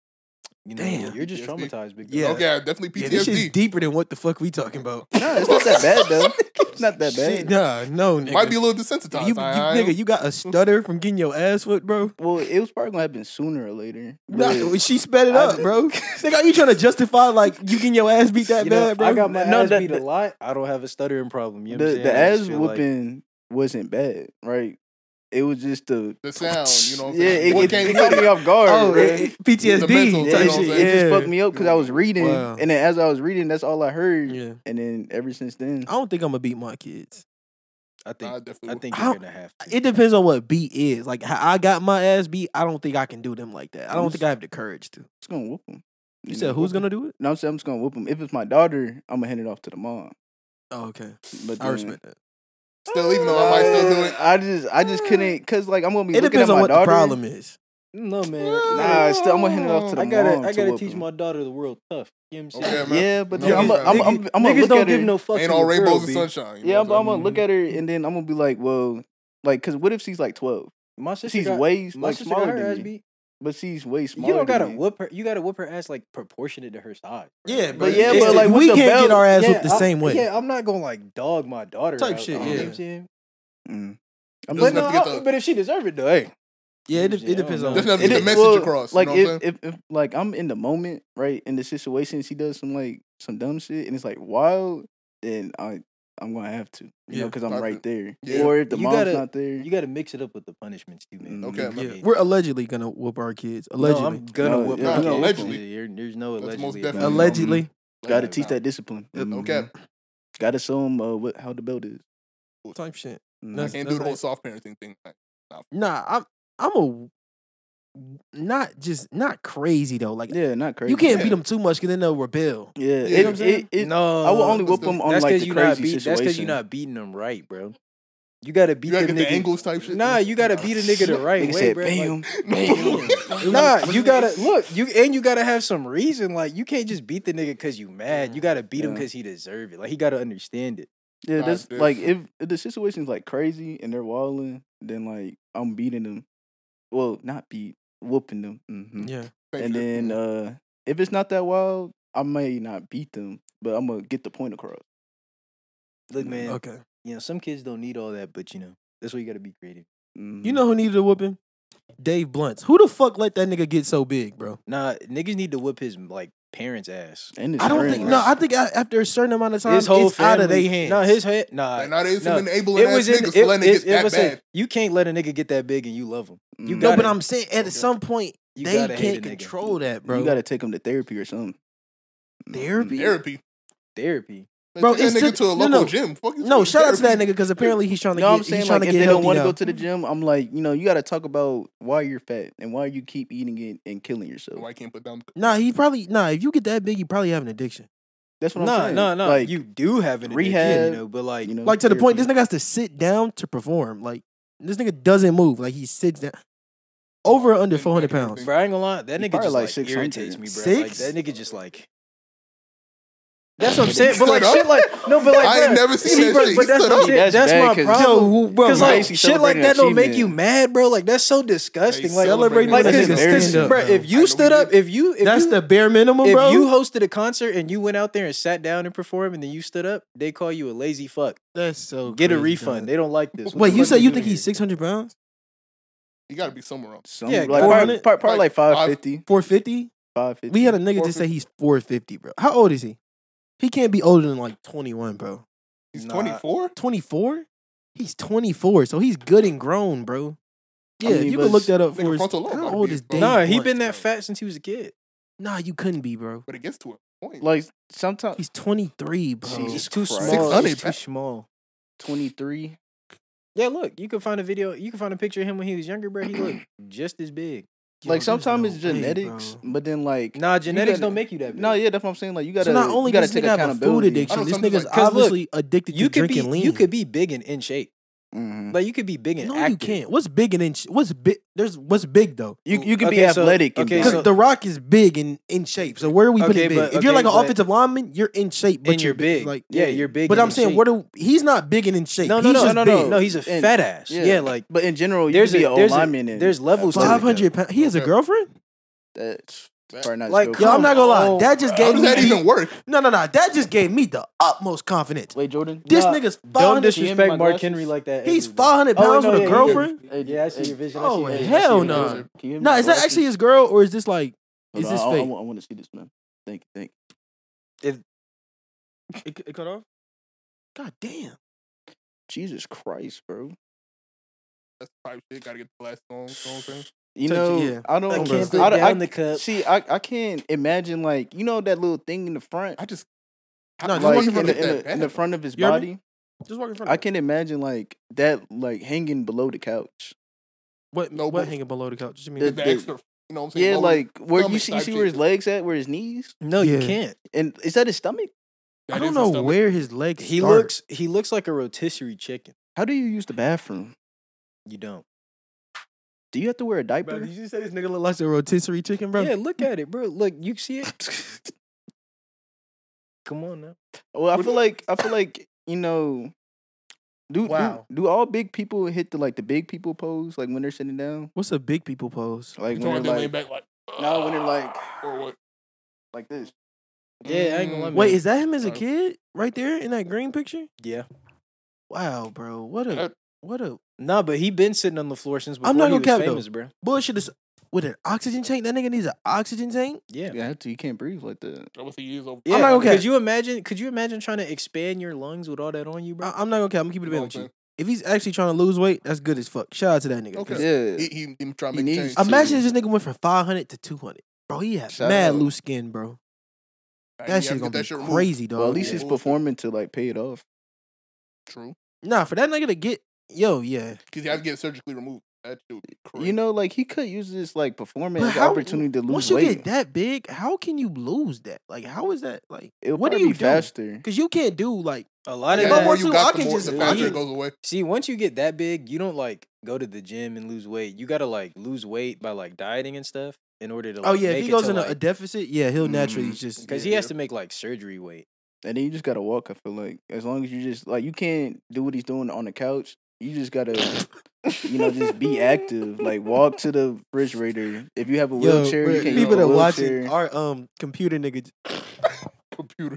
You know,
Damn.
you're just
P T S D.
traumatized, big.
Yeah.
Okay, definitely
Yeah,
P T
this
S D.
shit's deeper than what the fuck we talking about.
No, it's not that bad though. It's not that
Shit,
bad.
nah, no, nigga.
Might be a little desensitized.
you, you,
I- I-
nigga, you got a stutter from getting your ass whipped, bro.
Well, it was probably gonna happen sooner or later.
Nah,
but-
she sped it
I
up,
just-
bro. Nigga, are you trying to justify like you getting your ass beat that
You know,
bad, bro?
I got my
No,
ass
that-
beat a
that-
lot. I don't have a stuttering problem. You know what
the
I'm
the
saying? I just
ass
feel like-
whooping wasn't bad, right? It was just the
the sound, you know what I'm
yeah,
saying?
it,
What
it,
came
it
with
caught
it?
me off guard.
Oh,
bro.
eh, P T S D
The mental,
Yeah,
type
it,
you know
just,
what I'm
it just
shit.
fucked me up because I was reading,
Wow.
and then as I was reading, that's all I heard.
Yeah.
And then ever since then,
I don't think I'm gonna beat my kids.
I think.
I definitely
I
would.
think
How-
you're gonna have to.
It depends on what beat is. Like how I got my ass beat, I don't think I can do them like that. I don't think I have the courage to.
it's gonna whoop them.
You said who's gonna do it?
No, I'm saying I'm just gonna whoop them. If it's my daughter, I'm gonna hand it off to the mom.
Oh, okay.
But
I
then-
respect that.
Still, even though I might still do it.
I just, I just couldn't, cause like I'm gonna be
It
looking
depends
at
on
my
what
daughter.
the problem is.
No man.
Nah, it's still, I'm gonna hand it off to the
I gotta.
mom.
I
to
gotta
whoop
teach
them.
my daughter the world tough. You know what I'm
Okay,
saying?
man.
Yeah, but
No,
then I'm,
niggas-
I'm, I'm, I'm, I'm gonna
Niggas
look
don't
at
give
her.
no fuck.
Ain't
to
all
the
rainbows
girl,
and
B.
sunshine. you
Yeah,
know
I'm,
what
I'm gonna look at her, and then I'm gonna be like, well, like, cause what if she's like twelve?
My sister
She's
got,
way
my
like
sister got
smaller
her
than
ass
me,
beat.
but she's way
You
smaller.
don't gotta
than me.
whoop her. You gotta whoop her ass like proportionate to her size. bro.
Yeah,
Like,
but
yeah,
it's
but
the-
like, with
we
the
can't
belt-
get our ass
yeah,
whipped the
I-
same way.
Yeah, I'm not gonna like dog my daughter.
Type
out,
shit,
you know what
yeah.
I'm saying?
Mm. I'm
Doesn't
But,
have
no,
to get
I-
the-
but if she deserve it, though, hey.
Yeah, it,
Yeah,
it
I
depends
don't
on.
know.
Doesn't have to
It
get the
is-
message
well,
across.
Like
you know
if,
what I'm saying?
if if like I'm in the moment, right, in the situation, she does some like some dumb shit, and it's like wild, then I I'm gonna have to, you know,
Yeah,
because I'm
type
right
it.
there.
Yeah.
Or if the
You
mom's
gotta-
not there,
You gotta mix it up with the punishments too, man.
Mm,
Okay, man.
Yeah, we're allegedly gonna whoop our kids.
No,
Allegedly,
I'm gonna
No,
whoop
yeah,
my
no,
kids.
allegedly.
Yeah, you're- there's no
That's most
allegedly.
definitely-
about it.
allegedly.
gotta
Like,
teach
nah.
that discipline.
Mm-hmm.
Okay.
Gotta show them uh, what how the belt is.
Type shit.
Mm.
I
That's-
can't do the whole
like-
soft parenting thing. Like,
Nah, I'm I'm a not just not crazy though. Like
Yeah, not crazy.
you can't
Yeah.
beat them too much because then they'll rebel.
Yeah,
Yeah,
it,
you know what I'm
it,
saying?
it,
No,
I will only whoop
That's
them on
that's
like
because
the
you're not
crazy
beat. That's because
situation.
you're not beating them right, bro. You gotta beat
You gotta
the
get the
nigga.
angles type shit.
Nah, you gotta beat a nigga the right
Nigga
way,
said,
bro.
bam,
Like,
bam.
nah, you gotta look. You and you gotta have some reason. Like you can't just beat the nigga because you mad. You gotta beat him
Yeah.
because he deserve it. Like he gotta understand it.
Yeah,
Nah,
that's
dude.
like if, if the situation's like crazy and they're walling, then like I'm beating them. Well, not beat, whooping them. hmm
Yeah.
And then uh if it's not that wild, I may not beat them, but I'm gonna get the point across.
Look, man.
Okay.
You know, some kids don't need all that, but you know, that's why you gotta be creative.
Mhm.
You know who needed a whooping? Dave Blunts. Who the fuck let that nigga get so big, bro?
Nah, niggas need to whip his like parents' ass.
And his
I don't
friends.
think. No, I think a- after a certain amount of time,
His whole
it's out of their
family-
hands.
No, his head. Nah,
Like, now there's
no.
some enabling ass
in-
niggas for letting it
it-
get
it
that
was saying,
bad.
you can't let a nigga get that big and you love him. You
Mm.
no,
gotta,
but I'm saying at
Okay.
some point
you
they
gotta hate
can't
a nigga.
control that, bro.
You gotta take them to therapy or something.
Therapy?
Therapy.
Therapy.
Man,
Bro,
take that
it's
nigga
to-
to a
no,
local
no.
gym. Fuck you
No,
talking
shout out to that
therapy.
nigga because apparently he's trying to
No,
get.
I'm
he's
saying
trying
like
to
if
get
they don't
want to
go to the gym, I'm like, you know, you got to talk about why you're fat and why you keep eating it and killing yourself.
Why I can't put down?
Nah, he probably nah. If you get that big, you probably have an addiction.
That's what
No,
I'm saying.
no, no.
Like
You do have an addiction,
rehab,
you know, but like,
you know,
Like to the point, this
therapy.
nigga has to sit down to perform. Like this nigga doesn't move. Like he sits down. Over or under four hundred pounds.
Bro, I ain't gonna lie. That
He
nigga
probably
just
like
like,
six hundred.
irritates me, bro. Like
Six?
that nigga just like. That's what I'm saying. But
Stood
like
up?
shit, like no, but like
I ain't
bro,
never seen
see,
that
bro,
shit.
But
He
that's
stood
my
up?
shit.
That's
That's
bad,
my
'cause-
problem.
bro,
Because
bro,
like
basically
shit like
celebrating
that don't make
achievement.
you mad, bro. Like that's so disgusting.
They
Like,
celebrating
like,
when
cause,
niggas
cause,
stand up,
bro,
bro.
if
I
you
know
stood
we
up,
did.
if you, if
That's
you,
the bare minimum,
if
bro.
you hosted a concert and you went out there and sat down and performed and then you stood up, they call you a lazy fuck.
That's so.
Get a
crazy,
refund.
dog.
They don't like this. What
Wait,
the
you
fuck
said you
doing
think
here?
he's six hundred pounds?
You got to be somewhere else.
some,
Yeah,
like
four
probably,
hundred?
probably, probably like
Like
five fifty.
four fifty?
five fifty.
We had a nigga just say he's four fifty, bro. How old is he? He can't be older than like twenty-one, bro.
He's
Nah.
twenty-four.
twenty-four? He's twenty-four, so he's good and grown, bro. Yeah,
I mean,
you
but
can look that up
nigga,
for us.
frontal lobe
How
gotta
old
be
is
bro.
Dave
Nah, he
Blunt,
been that
bro?
fat since he was a kid.
Nah, you couldn't be, bro.
But it gets to a point.
Like sometimes
He's twenty-three, bro.
Jesus
He's too
Christ.
small.
six hundred
He's too
back.
small.
twenty-three.
Yeah, look, you can find a video. You can find a picture of him when he was younger, bro. He looked just as big.
Yo,
Like
there's
sometimes
no
it's
way,
genetics,
bro.
but then like
Nah, genetics
gotta-
don't make you that big.
no, yeah, that's what I'm saying. Like you gotta,
So not only
you gotta
does this
take
nigga have a food
accountability.
I
addiction,
know
this
something
nigga's
like-
'Cause look,
obviously addicted
you
to
could be
drinking lean.
you could be big and in shape.
Mhm.
Like you could be big and
No,
active.
you can't. What's big and in? sh- What's big? There's what's big though.
You you can be
Okay, so-
athletic. and
okay,
be-
Because
so-
The Rock is big and in shape. So where are we putting
Okay,
big?
but-
if you're like
okay,
an
but-
offensive lineman, you're in shape, but
And you're big.
Like
Yeah, you're big
But
and
I'm
in
saying,
shape.
where do he's not big and in shape.
No, no,
he's
no,
just
no,
big.
no.
No, he's a
And-
fat ass. Yeah, like
but in general, you
there's
can be
a
an
there's a,
lineman. and
there's levels to it.
Five
though.
hundred pounds. He has a
Okay.
girlfriend.
That's probably not
Like,
like,
Yo, I'm not gonna lie.
on.
That just
How
gave
does
me
that
the-
even work?
No, no, no. That just gave me the utmost confidence.
Wait, Jordan.
This
Nah,
nigga's five
Don't
hundred.
disrespect
my
Mark
glasses?
Henry like that.
He's
ever, bro.
five hundred
Oh,
pounds
no,
with
yeah,
a
he
girlfriend.
Hey,
Yeah, I see
hey,
your vision. I
Oh,
see your vision.
hell
I see your
no.
vision.
Can you hear me?
No, is that
Glasses?
actually his girl or is this like
Hold
is
on,
this
I,
fake?
I, want, I want to see this, man. Thank you, thank
It, it cut off. God damn.
you. Jesus Christ, bro.
That's the type of shit. Gotta get the glasses on. You know what I'm saying?
You
Touch
know,
it, yeah.
I don't.
I
Don't
can't
bro.
put
I, don't-
down
I,
the cup.
See, I, I can't imagine like you know that little thing in the front,
I just.
No,
how-
just
how
like
walk
you
in
in
front
the,
get
in,
that
the, in
bad?
the front of his
You hear me?
body.
Just walk in front.
I
of
can imagine like that, like hanging below the couch.
What?
No,
what
but-
hanging below the couch? What you mean?
The-
The extra. You know what I'm saying?
Yeah,
Lower
like where you
stomach
see, you
type
see where his
shit.
legs at, where his knees,
No, you
Yeah.
can't.
and is that his stomach?
I
That
don't
is
know
his stomach.
where his legs.
He
start.
looks he looks like a rotisserie chicken.
How do you use the bathroom?
You don't.
Do you have to wear a diaper?
Bro, did you say this nigga look like a rotisserie chicken, bro?
Yeah, look at it, bro. Look, you see it? Come on now.
Well, I feel like I feel like you know. Do,
Wow.
do do all big people hit the like the big people pose like when they're sitting down?
What's a big people pose?
Like
You
when
talking
they're
about
like
they lay back like.
no, when they're like
Or what?
like this.
Yeah, I ain't gonna lie.
Wait,
man.
is that him as a
Uh,
kid right there in that green picture?
Yeah.
Wow, bro, what a
That-
what a
Nah, but he been sitting on the floor since before
I'm not
he
gonna
was
cap, though.
famous, bro.
bullshit is with an oxygen tank. That nigga needs an oxygen tank.
Yeah.
You have to. You can't breathe like that.
That was the years over.
Yeah,
not gonna cap.
could you imagine? Could you imagine trying to expand your lungs with all that on you, bro?
I, I'm not gonna cap. I'm gonna keep it
You
real
know
with
what
you.
I'm
If he's actually trying to lose weight, that's good as fuck. Shout out to that nigga.
Okay.
'cause
Yeah.
He, he, he trying
He
to make a
needs
change.
to.
Imagine if this nigga went from five hundred to two hundred. Bro, he had
Shout
mad
out.
loose skin, bro.
Like,
That
you have
shit's
to
gonna
get that
be
shit removed.
crazy, dog.
Well, at least
Yeah.
he's performing to like pay it off.
True.
Nah, for that nigga to get yo, yeah.
Because you have to get it surgically removed. That shit would be crazy.
You know, like he could use this like performance
But
as an
how-
opportunity to lose
Once you
weight.
get that big, how can you lose that? Like, how is that? Like,
It'll
what do
probably
you
be
do?
faster.
Because you can't do like.
A lot
Yeah,
of
If I
the more
want
you
to,
got,
I
the
can
more
just
the
do
faster
it.
it goes away.
See, once you get that big, you don't like go to the gym and lose weight. You gotta like lose weight by like dieting and stuff in order to. Like,
Oh yeah, if
make
he
it
goes
to,
in a,
like,
a deficit, yeah, he'll naturally
Mhm.
just.
because
yeah.
he has to make like surgery weight.
And then you just gotta walk. I feel like as long as you just like you can't do what he's doing on the couch. You just gotta, you know, just be active. Like walk to the refrigerator. If you have a
Yo,
wheelchair,
bro,
you can
people
use a
that watching
wheelchair.
our um computer nigga.
Computer.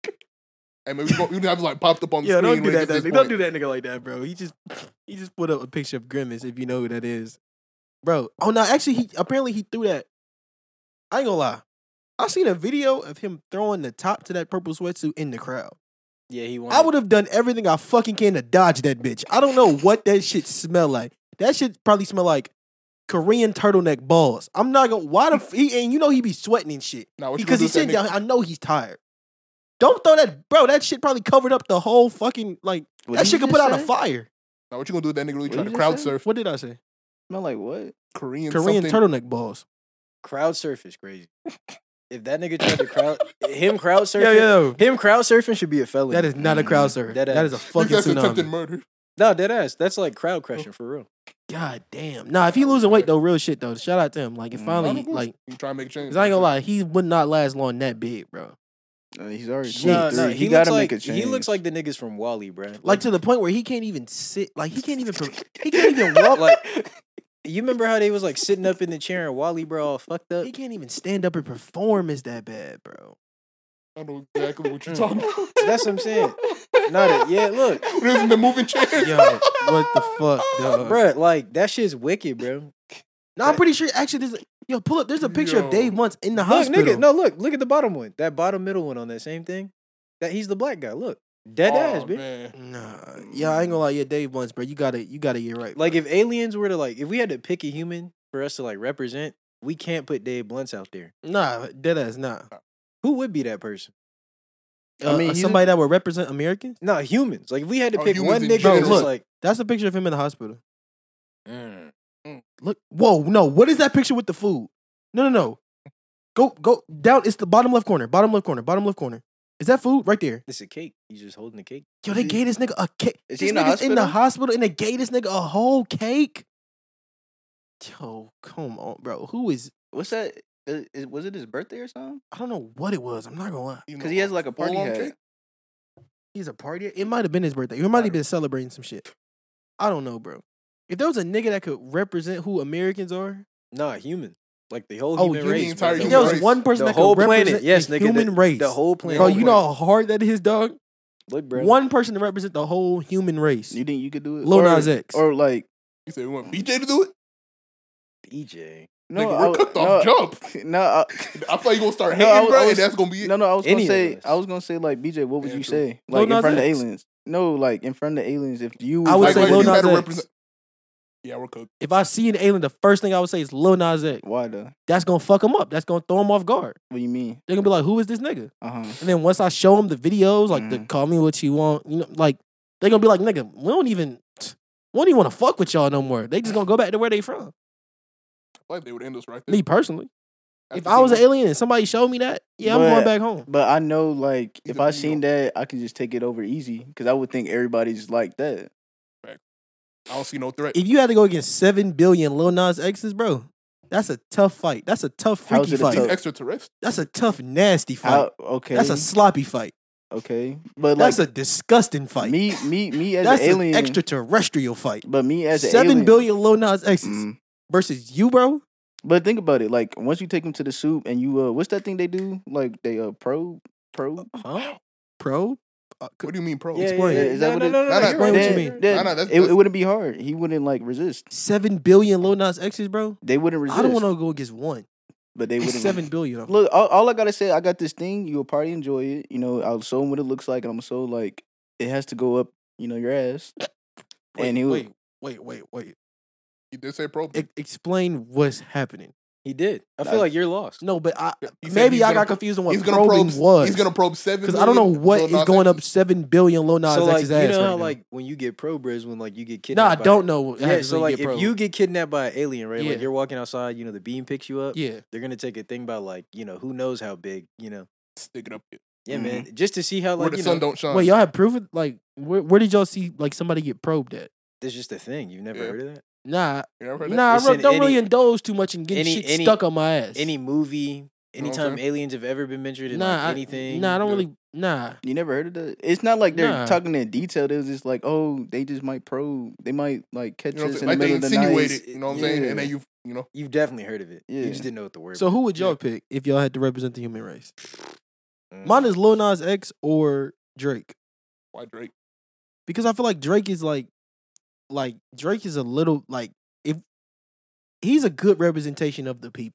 Hey man, we go, we have like popped up on the
Yeah,
screen.
don't do
when it
that.
gets to
that
this
nigga. Don't
point.
do that nigga like that, bro. He just he just put up a picture of Grimace if you know who that is, bro. Oh no, actually he apparently he threw that. I ain't gonna lie. I seen a video of him throwing the top to that purple sweatsuit in the crowd.
Yeah, he wanted.
I would have done everything I fucking can to dodge that bitch. I don't know what that shit smell like. That shit probably smell like Korean turtleneck balls. I'm not gonna. Why the f- he and you know he be sweating and shit
Now what you
because
gonna
he's
do
sitting
with that
down. I know he's tired. Don't throw that, bro. That shit probably covered up the whole fucking like.
What
that
did
shit
you
could put
just
out a
say?
fire.
Now what you gonna do with that nigga really
What
trying
you
to
just
crowd
say?
surf
What did I say?
Smell like what?
Korean
Korean
something?
turtleneck balls.
crowd surf is crazy. If that nigga tried to crowd him crowd surfing,
Yo, yo,
him crowd surfing should be a felony.
that is not a crowd
Mm,
surf.
Dead
That is a
ass.
fucking
That's attempted
tsunami.
murder.
no dead ass. That's like crowd crushing for real.
God damn. Nah, if he losing weight though, real shit though. Shout out to him. Like, it
Mm.
finally, like,
You try to make a change.
cause I ain't gonna lie, he would not last long that big, bro.
Uh, he's already
Shit.
No,
twenty-three.
no,
he,
he,
gotta
looks
make
like
a change.
he looks like the niggas from Wally, bro.
Like to the point where he can't even sit. Like he can't even. pro- He can't even walk.
like you remember how they was like sitting up in the chair and Wally, bro, all fucked up.
He can't even stand up and perform. Is that bad, bro?
I know exactly what you're
Mm.
talking about.
That's what I'm saying. Not a, yeah, look,
What is in the moving chair?
Yo, what the fuck, dog?
bro, like that shit's wicked, bro.
No, I'm pretty sure. Actually, there's. Yo, pull up. There's a picture
Yo.
of Dave once in the
Look,
hospital.
nigga, no, look, look at the bottom one. That bottom middle one on that same thing. That he's the black guy. Look, dead
Oh,
ass, bitch.
man.
Nah, yeah, I ain't gonna lie. Yeah, Dave once, bro. You gotta, you gotta get right.
Like if aliens were to like, if we had to pick a human for us to like represent, we can't put Dave Blunts out there.
Nah, dead ass. Nah.
Who would be that person?
Uh,
I mean,
uh,
he's
somebody that would represent Americans.
No, humans. Like if we had to
Oh,
pick
humans
one
in
nigga,
general.
that's
Look.
like,
That's a picture of him in the hospital.
mm.
Look, whoa, no, what is that picture with the food? No, no, no. Go, go down. It's the bottom left corner. Bottom left corner. Bottom left corner. Is that food right there?
It's a cake. He's just holding the cake.
Yo, they gave this nigga a cake.
Is
This
he in the
nigga's in the
hospital?
hospital and they gave this nigga a whole cake. Yo, come on, bro. Who is?
What's that? Uh, is- was it his birthday or something?
I don't know what it was. I'm not gonna lie.
You
Because
know,
he has like a party
full-on
hat.
cake?
He's a party. It might have been his birthday. He might have been celebrating some shit. I don't know, bro. If there was a nigga that could represent who Americans are,
Nah, human. Like the whole
Oh,
human
human
race.
entire
bro.
if
The
human
there
whole-
was
race.
one person
the
that
whole
could
planet.
represent
Yes,
the
nigga.
human
the,
race,
The whole planet.
bro, you know how hard that is, dog.
Look, bro.
One person to represent the whole human race.
You think you could do it?
Lil
or,
Nas X.
Or like,
You said we want B J to do it?
B J.
no,
Nigga,
I
we're
w-
cooked
no,
off jump.
No, I,
I thought you gonna start
No,
hating,
I was-
bro,
I
and
was-
that's gonna be it.
no, no. I was gonna
Any of
say,
us.
I was gonna say like, B J, what would
Yeah,
you
true.
say?
Lil
Like in
Nas
front of
X.
aliens? No, like in front of aliens. If you,
I would
was
say
like,
Lil
you
Nas
gotta
X.
represent- Yeah, we're cooked.
If I see an alien, the first thing I would say is Lil Nas X.
why though?
That's gonna fuck them up. That's gonna throw them off guard.
What do you mean?
They're gonna be like, "Who is this nigga?"
Uh huh.
And then once I show them the videos, like the
Mhm.
"Call Me What You Want," you know, like they're gonna be like, "Nigga, we don't even, we don't even want to fuck with y'all no more." They just gonna go back to where they from.
I feel like they would end us right there.
Me personally,
After
if I was an
seeing-
alien and somebody showed me that, yeah, I'm
But-
going back home.
But I know, like,
He's
if
a
I
New
seen
York.
that, I can just take it over easy because I would think everybody's like that.
I don't see no threat.
If you had to go against seven billion Lil Nas X's, bro, that's a tough fight. That's a tough
How's
freaky
it a
fight.
These
tough-
extraterrestrials.
That's a tough nasty fight.
How, okay,
That's a sloppy fight.
okay, but like
That's a disgusting fight.
me, me, me as
That's
an alien,
an extraterrestrial fight.
but me as an
Seven
alien,
billion Lil Nas X's
Mm.
versus you, bro.
But think about it, like once you take them to the soup and you, uh, what's that thing they do? Like they uh probe, probe.
Huh?
Pro. Uh,
What do you mean, pro?
Yeah,
Explain.
yeah, yeah.
Is that
no,
what
no,
it-
no, no,
Nah, nah,
you're
explain
right.
what you
Then-
mean.
then
Nah, nah, that's-
it,
that's-
it wouldn't be hard. He wouldn't like resist.
Seven billion Lil Nas X's, bro.
They wouldn't resist.
I don't want to go against one.
but they wouldn't.
Seven billion. of them.
Look, all, all I gotta say, I got this thing. You'll probably enjoy it. You know, I'll show him what it looks like, and I'm so like, it has to go up. You know, your ass.
Wait,
and he
wait, wait, wait, wait.
He did say pro.
E- explain what's happening.
He did. I
Nah,
feel like you're lost.
No, but I
He said
maybe
he's
I
gonna
got
pro-
confused on what
he's gonna
probing
probe.
was.
He's gonna probe seven.
because I don't know
million
what
Lil
is
Nas
going up
X's.
seven billion Lil Nas
So like
X's
you
ass
know
right
how
now.
like when you get probed is when like you get
No, I
kidnapped. by-
don't know. what
Yeah,
happens
so
when
like
get
if
probed.
you get kidnapped by an alien, right?
Yeah.
Like you're walking outside, you know, the beam picks you up.
yeah,
They're gonna take a thing about like, you know, who knows how big, you know.
Stick it up here.
Yeah,
Mhm.
man. Just to see how
Where
like
the
you
sun
know,
don't shine.
wait, y'all have proof it? Like, where, where did y'all see like somebody get probed at?
that's just a thing. You've never
Yeah.
heard of that?
Nah,
You never heard that?
nah, I
It's
re-
in
don't really
any-
indulge too much in getting
any-
shit
any-
stuck on my ass.
Any movie,
You know what I'm
anytime
saying?
aliens have ever been mentioned in
nah,
like
I-
anything.
Nah, I don't
Yeah.
really. Nah,
You never heard of that? It's not like they're
Nah.
talking in detail. It was just like, oh, they just might probe. They might like catch
You know what I'm
us
saying?
in the
Like they
middle of the
insinuate
night.
it. You know what I'm saying? And then
Yeah.
you, you know,
You've definitely heard of it. You
Yeah.
just didn't know what the word
so
was.
who would y'all
Yeah.
pick if y'all had to represent the human race?
Mm.
Mine is Lil Nas X or Drake,
why Drake?
because I feel like Drake is like, like Drake is a little like if he's a good representation of the people.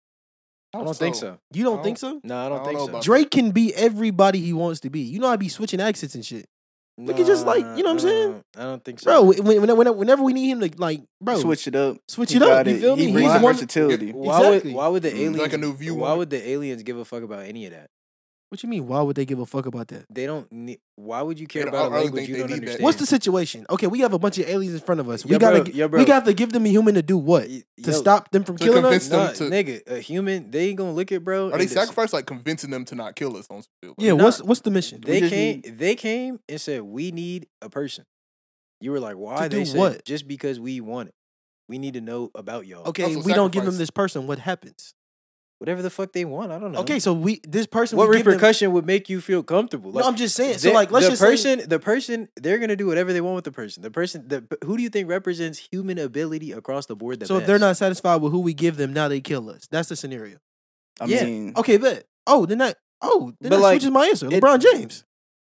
I don't think so.
You don't
I
think so?
No, I
I
don't
don't
think
know
so.
about
Drake can be everybody he wants to be. You know, I be switching accents and shit, we could just, like, you know what I'm saying?
I don't think so.
bro. When, when, when, whenever we need him to like, bro,
Switch it up.
switch
He
it up.
got
You
it.
feel
He
me?
brings
He's
the
the one.
versatility.
Why
Exactly.
would why would the
Mm.
aliens
Like a new view
Why
on it.
would the aliens give a fuck about any of that?
What you mean? Why would they give a fuck about that?
They don't. Need, why would you care
They don't-
about
I
a
don't
language
think
you
they
don't
need that.
understand?
What's the situation? Okay, we have a bunch of aliens in front of us. We
Yo,
gotta,
bro,
gi-
yo, bro.
we got to give them a human to do what?
Y-
To
yo,
stop them from
To
killing
convince
us?
them
Nah,
to-
nigga, a human. They ain't gonna look at bro.
Are
and
they
just-
sacrifice like convincing them to not kill us on some shit? Like,
Yeah.
Nah.
What's what's the mission?
They
just
came. They came and said we need a person. You were like, why?
To
They
do
said
what?
just because we want it. We need to know about y'all.
Okay,
Also
we don't give them
sacrifice.
this person. What happens?
Whatever the fuck they want. I don't know.
Okay, so we this person.
what
we give them-
repercussion would make you feel comfortable?
No, I'm just saying. So
they-
like, let's
the
just say-
person, the person, they're gonna do whatever they want with the person. The person, the who do you think represents human ability across the board? The
so if
best?
they're not satisfied with who we give them, now they kill us. That's the scenario.
I
Yeah.
mean,
Okay, bet. Oh, then that. Oh, then
But
that
like,
switches my answer.
it-
LeBron James.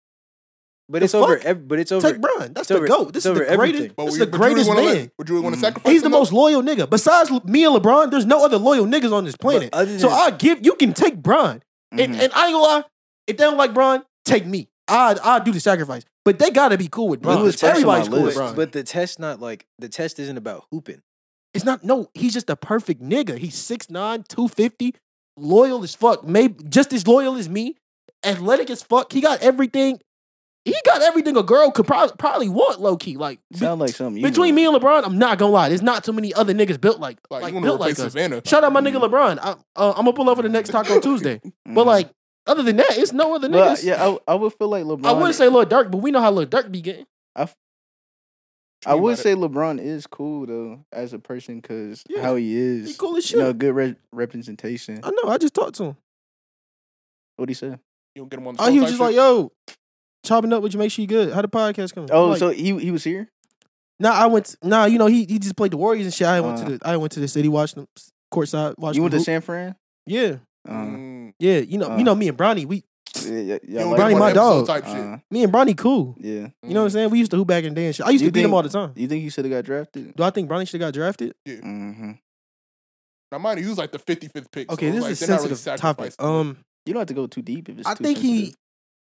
but
the
it's over.
fuck?
ev- But it's over.
Take Bron. That's
it's
the
over-
goat. This
it's
is the
over
greatest.
everything.
But
This is
would
the
you- would you really
greatest
wanna let-
man.
Would you want to
Mhm.
sacrifice?
He's the
them
most loyal nigga. Besides me and LeBron, there's no other loyal niggas on this planet.
other
So
than-
I give you can take Bron. And,
Mhm.
and I ain't gonna lie, if they don't like Bron, take me. I I do the sacrifice. But they gotta be cool with
But
Bron.
who was first on
Everybody's
my
cool with
list?
Bron.
But the test not like the test isn't about hooping.
It's not, no, he's just a perfect nigga. He's six nine, two fifty, loyal as fuck. Maybe just as loyal as me, athletic as fuck. He got everything. He got everything a girl could probably probably want, low key. Like be-
sound like something. you
between
would.
me and LeBron, I'm not gonna lie. There's not too many other niggas built like
Like,
like,
you want to
built like
replace
us.
Savannah?
Shout out my nigga LeBron. I, uh, I'm gonna pull up for the next Taco Tuesday. But
Mhm.
like, other than that, it's no other
But
niggas.
yeah, I, I would feel like LeBron.
I wouldn't say Lil Durk, but we know how Lil Durk be getting.
I would
about it.
say LeBron is cool though as a person because
Yeah,
how he is.
He cool as
You know,
shit.
good re- representation.
I know. I just talked to him.
What do you say?
You don't get them on the
Oh,
show
he was
type
just
shit?
like, "Yo, chopping up with you, make sure you good." How the podcast coming?
Oh,
I'm like,
so he he was here.
nah, I went. Nah, you know, he he just played the Warriors and shit. I went
Uh.
to the I went to the city, watched them courtside. Watched
You went
them
to
hoop.
San Fran.
Yeah,
Uh,
Mm,
yeah. You know,
Uh.
you know, me and Bronny, we
yeah, yeah,
you
yeah,
don't
like-
get
Bronny,
them on
my
the episode
dog.
Type shit.
uh,
me and Bronny cool.
yeah.
You know what I'm saying? We used to hoop back in the day and shit. I used
You
to beat him
think-
all the time.
You think he should have got drafted?
Do I think Bronny should have got drafted?
Mm-hmm.
Now, mind you, he was like the fifty-fifth pick.
Okay,
so
this
like,
is a
they're not really
sensitive topic.
sacrificing him.
Um,
You don't have to go too deep if it's.
I
too
think he.
sensitive.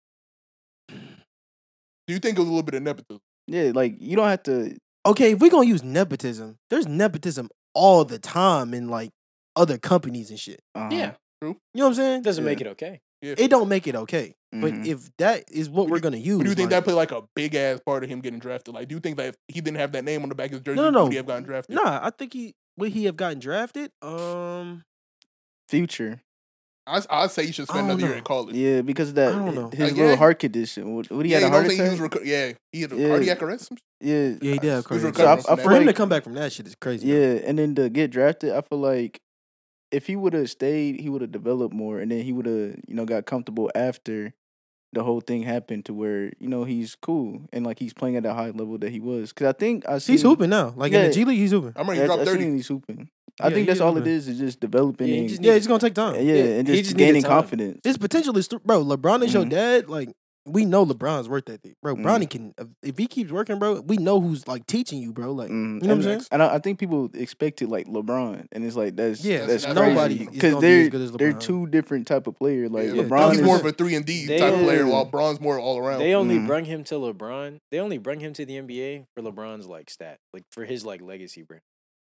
Do you think it was a little bit of nepotism?
Yeah, like you don't have to.
Okay, if we're gonna use nepotism, there's nepotism all the time in like other companies and shit.
Uh-huh.
Yeah,
You know what I'm saying?
it doesn't
Yeah.
make it okay.
It don't make it okay. But
Mhm.
if that is what
But
we're
do-
gonna use,
But do you think
like,
that played like a big ass part of him getting drafted? Like, do you think that if he didn't have that name on the back of his jersey,
No, no,
would he
no.
have gotten drafted?
Nah, I think he would he have gotten drafted. Um,
Future.
I I'd say he should
I
spend
don't
another year
know.
in college.
Yeah, because of that
I don't know.
his
Like,
little
yeah.
heart condition. What, what he
yeah,
had a
you know
heart
what I'm saying?
attack.
He was reco- yeah, he had a
Yeah.
cardiac arrest. some shit?
yeah,
yeah, he did have
He was
crazy.
recovering
So I- I
from
For
that.
him
like-
to come back from that shit is crazy.
yeah, and then to get drafted, I feel like if he would have stayed, he would have developed more, and then he would have you know got comfortable after the whole thing happened to where you know he's cool and like he's playing at a high level that he was. Because I think I see
he's hooping now. Like in
Yeah.
the G League, he's hooping.
I remember he
Yeah,
dropped
I
thirty.
seen he's hooping. I
Yeah,
think
he
that's
is
all it
hooping.
is is just developing
Yeah, he
and
just
Yeah,
need
it's gonna take time.
yeah,
Yeah,
and
he
just,
just needed
gaining
time.
confidence.
His potential is, th- bro. LeBron is your
Mhm.
dad. Like we know LeBron's worth that thing, bro.
Mhm.
Bronny can if he keeps working, bro. We know who's like teaching you, bro. Like
Mm,
you know what
and,
I'm saying?
And I, I think people expected like LeBron, and it's like that's
Yeah,
that's
that's
crazy
nobody is
because
gonna be
they're
as good as
they're
LeBron.
two different type of players. Like
Yeah,
LeBron
he's
is
more of a three and D
They-
type of player,
Yeah.
while Braun's more all around.
They only
Mhm.
bring him to LeBron. They only bring him to the N B A for LeBron's like stat, like for his like legacy, bro.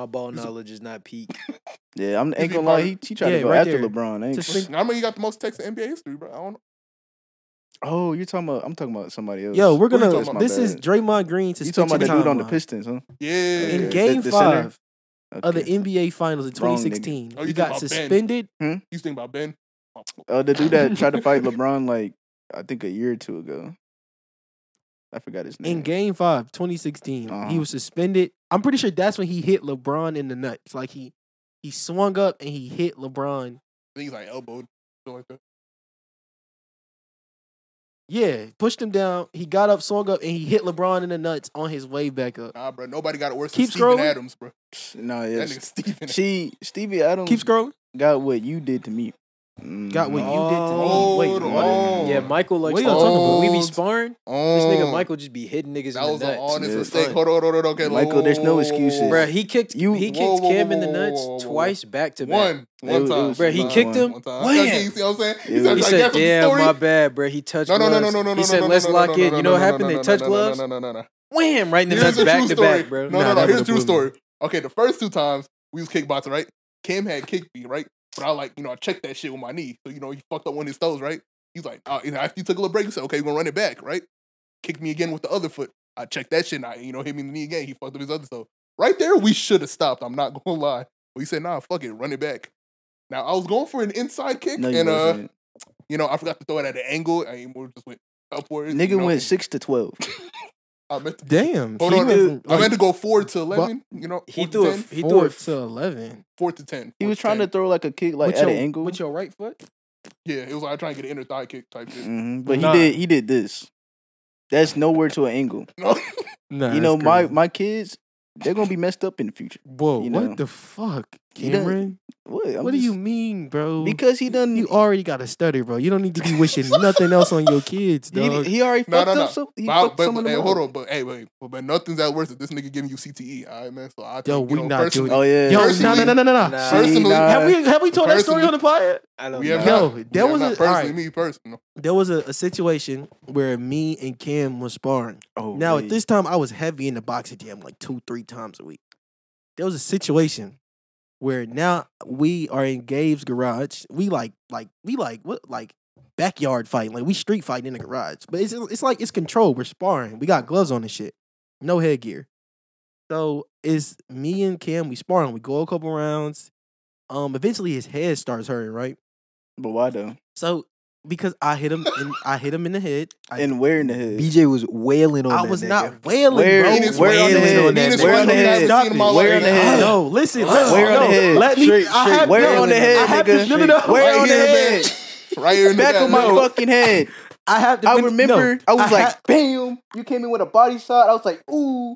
My ball knowledge is not peak.
Yeah, I'm
Is
ain't
he
gonna lie.
part-
He, he tried
Yeah,
to go
right
after
there.
LeBron. Ain't
Just
he?
I mean, he got the most texts in N B A history, bro. I don't know.
Oh, you're talking about? I'm talking about somebody else.
Yo, we're
Who you
gonna.
talking about?
This is
Bad.
Draymond Green
You
suspension
talking about that dude on the
timeline.
Pistons, huh?
Yeah.
In
Okay.
Game
The- the center?
Five of the
Okay.
N B A Finals in
Wrong nigga.
twenty sixteen,
Oh, you
he
think
got
about Ben.
suspended.
Hmm?
You think about Ben? Oh,
Uh, the dude that tried to fight LeBron like I think a year or two ago. I forgot his name.
In Game Five, twenty sixteen,
Uh-huh.
he was suspended. I'm pretty sure that's when he hit LeBron in the nuts. Like he he swung up and he hit LeBron.
I think he's like elbowed, something like that.
Yeah, pushed him down. He got up, swung up, and he hit LeBron in the nuts on his way back up.
Nah, bro, nobody got it worse
Keep
than Steven
scrolling.
Adams, bro.
No,
That
yeah.
nigga Steven.
See, Stevie Adams
Keep scrolling.
got what you did to me. Mm,
Got what
no.
you did to me.
Hold
Wait, what?
on.
Yeah, Michael likes
What
to
you talking about?
when we be
Oh.
sparring.
Oh,
This nigga Michael just be hitting niggas
that
in
was
the
an
nuts.
honest
Yeah,
mistake.
fun.
Hold on, hold on, hold on. Okay,
Michael, there's no
whoa,
excuses.
whoa, whoa,
Bruh, he kicked
You-
he
Whoa,
kicked
whoa,
Cam
whoa,
in the
whoa,
nuts
whoa, whoa, whoa.
twice back to back.
One, one
It- it
time.
was
Bruh, he
one.
kicked him.
One time.
Wham!
Okay, you see what I'm saying?
It
He
was-
said,
He
like,
said,
that's the
"Damn,
story.
my bad, bro. He touched
No, no, no,
gloves."
no, no, no,
He
no,
said,
no,
"Let's
no,
lock
no,
in."
no,
You
no,
know what
no,
happened?
no,
They
no,
touched
no,
gloves.
No, no, no, no, no.
Wham! Right in the
Here's
nuts,
a
back
true
to
story.
back, bro.
No,
Nah,
no,
that
no. Here's a
would've
true
blew me.
story. Okay, the first two times we was kickboxing, right? Cam had kicked me, right? But I like, you know, I checked that shit with my knee. So, you know, he fucked up one of his toes, right? He's like, uh, you know, after he took a little break, he said, okay, we're gonna run it back, right? Kicked me again with the other foot. I checked that shit and I, you know, hit me in the knee again. He fucked up his other toe. Right there, we should have stopped. I'm not gonna lie. But he said, nah, fuck it, run it back. Now I was going for an inside kick
No, you
and uh,
wasn't.
you know, I forgot to throw it at an angle. I more just went upwards.
Nigga
you know,
went six to twelve.
I meant to,
Damn.
hold
he
on,
went from,
I meant to go four to eleven. You know,
He
four to
threw it.
ten.
He threw
four
it.
to eleven.
Four to ten.
He
four
was trying to
ten.
throw like a kick like
with
at
your,
an angle.
with your right foot.
Yeah, it was like trying to get an inner thigh kick type shit.
Mhm, But
Nah.
he did he did this. That's nowhere to an angle.
No,
Nah,
you know,
that's
my
crazy.
my kids, they're gonna be messed up in the future.
Whoa,
you know.
what the fuck,
He done-
Cameron?
What? I'm
What do
just-
you mean, bro?
Because he done.
you already got a stutter, bro. You don't need to be wishing nothing else on your kids,
he,
dog.
he already
no,
fucked
no, no.
up some. He
But,
fucked
but,
some of
but,
them
hey,
up.
hold on, but hey, wait, but, but nothing's that worse than this nigga giving you C T E. All right, man. So I take,
Yo,
you
we
know,
not
personally,
doing
Oh yeah.
Yo, no,
personally-
no, no, no, no, no.
Nah.
Personally,
nah.
Have we have we told that story on the pod?
I don't
we
know.
have
Yo,
not.
there
we
was
have
a-
not personally
alright.
me personally.
There was a, a situation where me and Cam was sparring.
Oh,
Now
wait.
at this time, I was heavy in the boxing gym, like two, three times a week. There was a situation where now we are in Gabe's garage. We like, like, we like, what, like backyard fighting. Like we street fighting in the garage. But it's it's like it's controlled. We're sparring. We got gloves on and shit. No headgear. So it's me and Cam. We sparring. We go a couple rounds. Um, eventually his head starts hurting, right?
But why though?
So because I hit him, in, I hit him in the head. I,
And where in the head?
B J was wailing on
I
that
was
nigga.
not wailing,
Where-
bro.
Meanest
where on the
one-
head?
on that
meanest
nigga.
Where
one
on the
nigga
head?
I've
Stop
seen in
it.
my life.
Where on the head?
No, listen.
Where
let-
on
no,
the head?
Let me.
Straight-
I
straight
have,
Where
no,
on the
I
head,
have to,
nigga?
no, no, no.
Where
Right
on the
here in the
head?
back. Right here in the
Back
back.
on my
No.
fucking head.
I have to.
I
fin-
remember
no,
I was like,
ha-
bam. You came in with a body shot. I was like, ooh.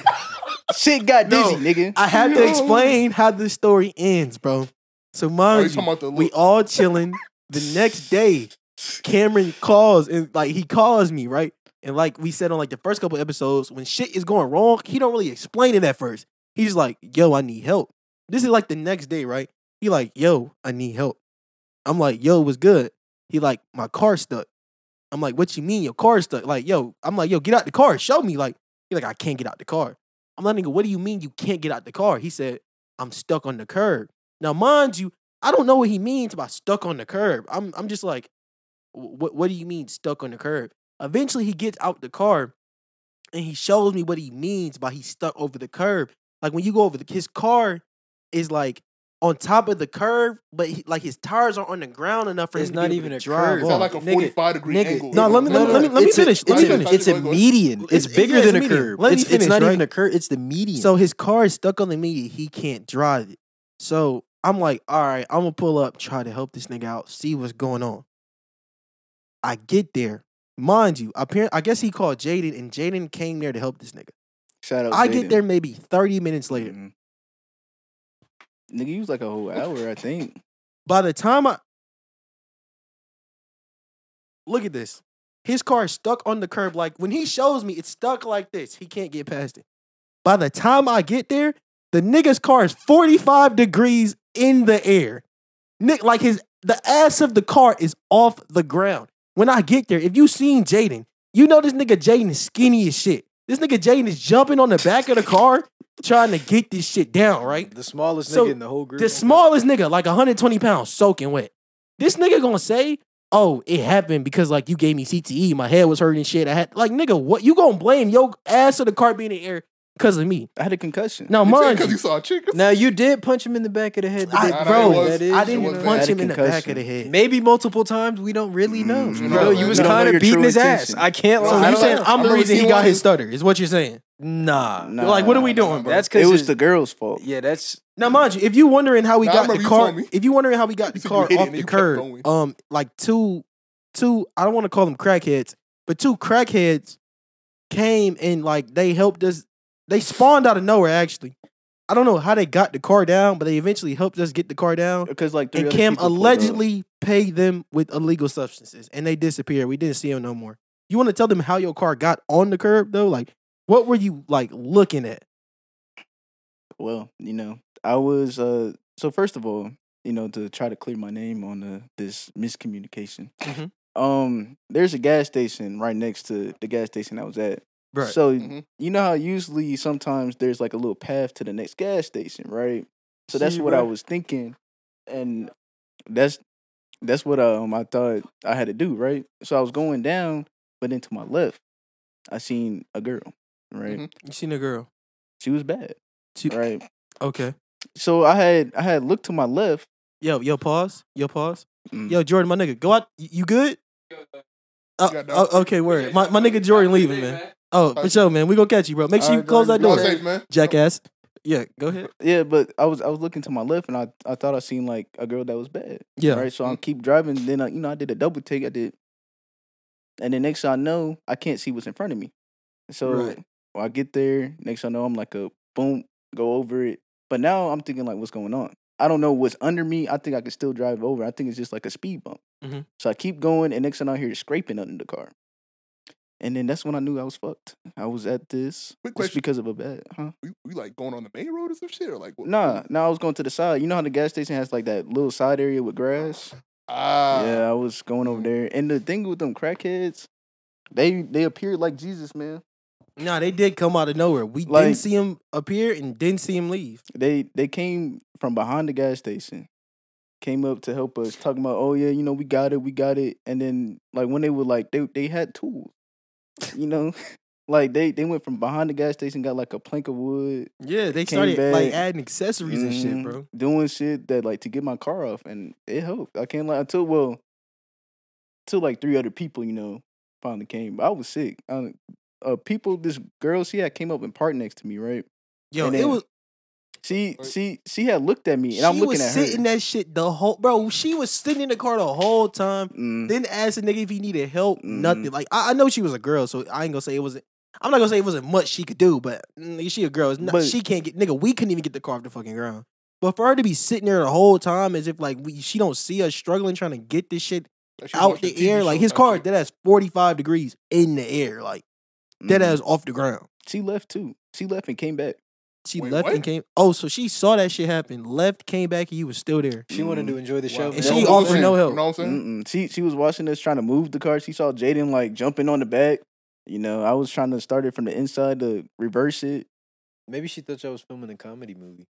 Shit got
No,
dizzy, nigga.
I have to explain how the story ends, bro. So
Oh, you
mind
talking
you,
about the
we
look.
all chilling. The next day, Cameron calls and like he calls me, right? And like we said on like the first couple episodes, when shit is going wrong, he don't really explain it at first. He's just like, yo, I need help. This is like the next day, right? He like, yo, I need help. I'm like, yo, what's good? He like, my car stuck. I'm like, what you mean your car stuck? Like, yo, I'm like, yo, get out the car. Show me. Like, he like, I can't get out the car. I'm like, nigga, what do you mean you can't get out the car? He said, I'm stuck on the curb. Now, mind you, I don't know what he means by stuck on the curb. I'm I'm just like, what what do you mean stuck on the curb? Eventually he gets out the car and he shows me what he means by he's stuck over the curb. Like when you go over the his car is like on top of the curb, but he, like his tires are on the ground enough for
It's
him to
not
be able
even
to
a
drive
curve.
It's not
off.
like a
Nigga,
forty-five degree
nigga.
angle.
No, let me-
No,
let me-
no,
let me- let me
it's a-
finish, let
It's
me
a,
finish.
it's a
Go ahead.
median. It's
It's-
bigger
yeah, it's
than a
median.
curve.
Let me
It's, it's
finish,
not
right?
even a curve. It's the median.
So his car is stuck on the median. He can't drive it. So I'm like, all right, I'm gonna pull up, try to help this nigga out, see what's going on. I get there. Mind you, apparently, I guess he called Jaden, and Jaden came there to help this nigga.
Shout out.
I
Zayden.
get there maybe thirty minutes later.
Mhm. Nigga, you was like a whole hour, I think.
By the time I look at this, his car is stuck on the curb. Like when he shows me, it's stuck like this. He can't get past it. By the time I get there, the nigga's car is forty-five degrees in the air. Nick, like his the ass of the car is off the ground. When I get there, if you seen Jaden, you know this nigga Jaden is skinny as shit. This nigga Jaden is jumping on the back of the car trying to get this shit down, right?
the smallest
So,
nigga in the whole group.
The smallest nigga, like one hundred twenty pounds, soaking wet. This nigga gonna say, oh, it happened because like you gave me C T E, my head was hurting and shit. I had like nigga, what you gonna blame your ass of the car being in the air because of me.
I had a concussion.
Now,
You said
mind
because
you,
you saw a chick.
Now you did punch him in the back of the head. the
I,
day
Nah,
bro,
before,
it was-
that is,
I
it
didn't
was
punch
bad.
him in the back
Concussion.
of the head.
Maybe multiple times. We don't really know.
Mm,
You
bro,
know, you was
you don't
kind
know
of
your
beating
true
his ass.
intention.
I can't
Bro,
So
lie.
I
you
don't
saying
know.
I'm
I
the
remember
reason he
seeing
got
one-
his stutter? Is what you're saying?
Nah.
Nah,
Like, what are we doing, bro?
That's because
It was the girl's fault.
Yeah, that's
Now, mind you, if you wondering how we
Nah, I
got
remember
the
you
car,
told me.
if you wondering how we got
You
the
said
car
you hit it
off
and
the
you kept
curb,
going.
um, like two, two, I don't want to call them crackheads, but two crackheads came and like they helped us. They spawned out of nowhere. Actually, I don't know how they got the car down, but they eventually helped us get the car down.
Because like three
And
other
Cam
people pulled up.
allegedly paid them with illegal substances, and they disappeared. We didn't see them no more. You want to tell them how your car got on the curb though? Like, what were you like looking at?
Well, you know, I was uh so first of all, you know, to try to clear my name on uh, this miscommunication.
Mhm.
Um, there's a gas station right next to the gas station I was at.
Right.
So
Mhm.
you know how usually sometimes there's like a little path to the next gas station, right? So that's
See,
what I
right.
was thinking, and that's that's what um I thought I had to do, right? So I was going down, but then to my left, I seen a girl, right?
Mhm.
You seen a girl?
She was bad,
She,
right?
Okay.
So I had I had looked to my left.
Yo, yo, pause. Yo, pause.
Mm.
Yo, Jordan, my nigga, go out. You you good? Uh,
Yeah, no.
oh, okay, word. My my nigga Jordan leaving, man. Oh, for sure, man. We gonna catch you, bro. Make sure you
Alright,
close that
Jordan,
Drive
door,
safe, man.
jackass. Yeah, go ahead.
Yeah, but I was I was looking to my left and I, I thought I seen like a girl that was bad.
Yeah.
Right. So I keep driving. Then I, you know I did a double take. I did, and then next thing I know, I can't see what's in front of me. So
Right.
when I get there, next thing I know, I'm like a boom, go over it. But now I'm thinking like, what's going on? I don't know what's under me. I think I can still drive over. I think it's just like a speed bump.
Mhm.
So I keep going, and next thing I hear is scraping under the car. And then that's when I knew I was fucked. I was at this
Quick
just
question.
because of a bad, huh?
We, we like going on the main road or some shit or like what?
Nah, nah, I was going to the side. You know how the gas station has like that little side area with grass?
Ah.
Yeah, I was going over there. And the thing with them crackheads, they they appeared like Jesus, man.
Nah, they did come out of nowhere. We
Like-
didn't see him appear and didn't see him leave.
They they came from behind the gas station, came up to help us, talking about, oh yeah, you know, we got it, we got it. And then like when they were like they they had tools, you know, like they they went from behind the gas station, got like a plank of wood,
Yeah, they
Came
started like
back.
adding accessories and shit,
mhm,
bro.
doing shit that like to get my car off, and it helped. I can't lie until well, until like three other people, you know, finally came. I was sick. I, uh, people, this girl she had came up and parked next to me, right?
Yo,
And
it
then
was.
She
Right.
she she had looked at me, and
She
I'm looking
was
at
sitting
her.
that shit the whole, bro. She was sitting in the car the whole time.
Mm,
Didn't ask the nigga if he needed help.
Mhm.
Nothing. Like I, I know she was a girl, so I ain't gonna say it wasn't. I'm not gonna say it wasn't much she could do, but mm, she a girl. It's not,
But-
she can't get nigga. We couldn't even get the car off the fucking ground. But for her to be sitting there the whole time as if like we, she don't see us struggling trying to get this shit
Like she was
out
watching a
the
T V
air,
show
like his
type
car
shit.
that has forty-five degrees in the air, like that
mhm.
ass off the ground.
She left too. She left and came back.
She
Wait,
left
what?
and came. Oh, so she saw that shit happen, left, came back, and you was still there.
she wanted to enjoy the show.
Wow.
And
man.
she
You know what I'm
offered
saying?
no help.
You know what I'm saying?
Mm-mm. She she was watching us trying to move the car. She saw Jaden like jumping on the back. You know, I was trying to start it from the inside to reverse it.
Maybe she thought y'all was filming a comedy movie.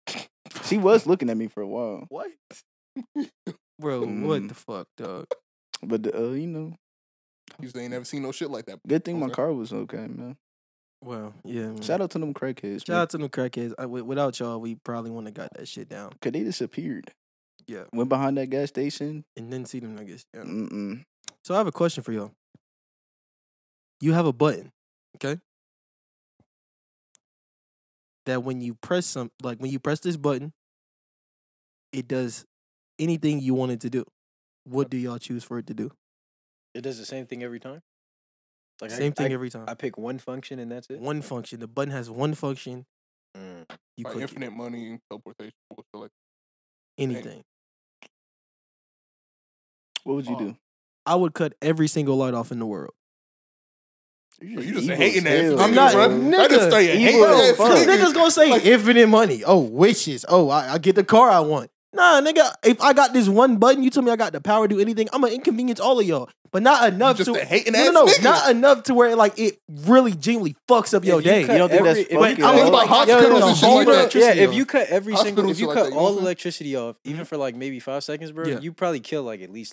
She was looking at me for a while,
What? Bro, what
Mm.
the fuck, dog?
but uh, you know,
You ain't never seen no shit like that.
good thing my
Okay.
car was okay, man.
Well, yeah. Man.
Shout out to them crackheads.
Shout out to them crackheads. I, wi- without y'all, we probably wouldn't have got that shit down.
Cause they disappeared.
Yeah.
Went behind that gas station.
And then see them niggas. Yeah.
Mm-mm.
So I have a question for y'all. You have a button, okay? That when you press some, like when you press this button, it does anything you want it to do. What do y'all choose for it to do?
It does the same thing every time. Like I-
Same thing
I,
every time.
I pick one function and that's it.
One function. The button has one function.
Mm.
You
Like
click it.
infinite money, teleportation, bullshit like
Anything.
What would you
Oh.
do?
I would cut every single light off in the world.
Bro, you just
evil
a hating
as
ass.
hell,
nigga,
I'm not-
bro.
nigga,
That just stay a
evil
hating
as
ass.
fuck.
Cause
nigga.
niggas gonna say
Like-
infinite money. Oh, wishes. Oh, I, I get the car I want. Nah, nigga, if I got this one button, you tell me I got the power to do anything, I'm gonna inconvenience all of y'all. But not enough
just
to
a hating
no,
ass
no, no,
nigga.
not enough to where like it really genuinely fucks up your
If you
day.
cut
You don't think
every-
that's
if
fucking
you-
I'm
Think
up?
about hospitals
yo,
and shit
hold
like
on.
that.
Yeah,
Electricity
if
off.
you cut every
Hospitals
single,
and
if you
shit like
cut
that, you know
all
what I'm saying?
electricity off, even for like maybe five seconds, bro,
Mhm.
you probably kill like at least like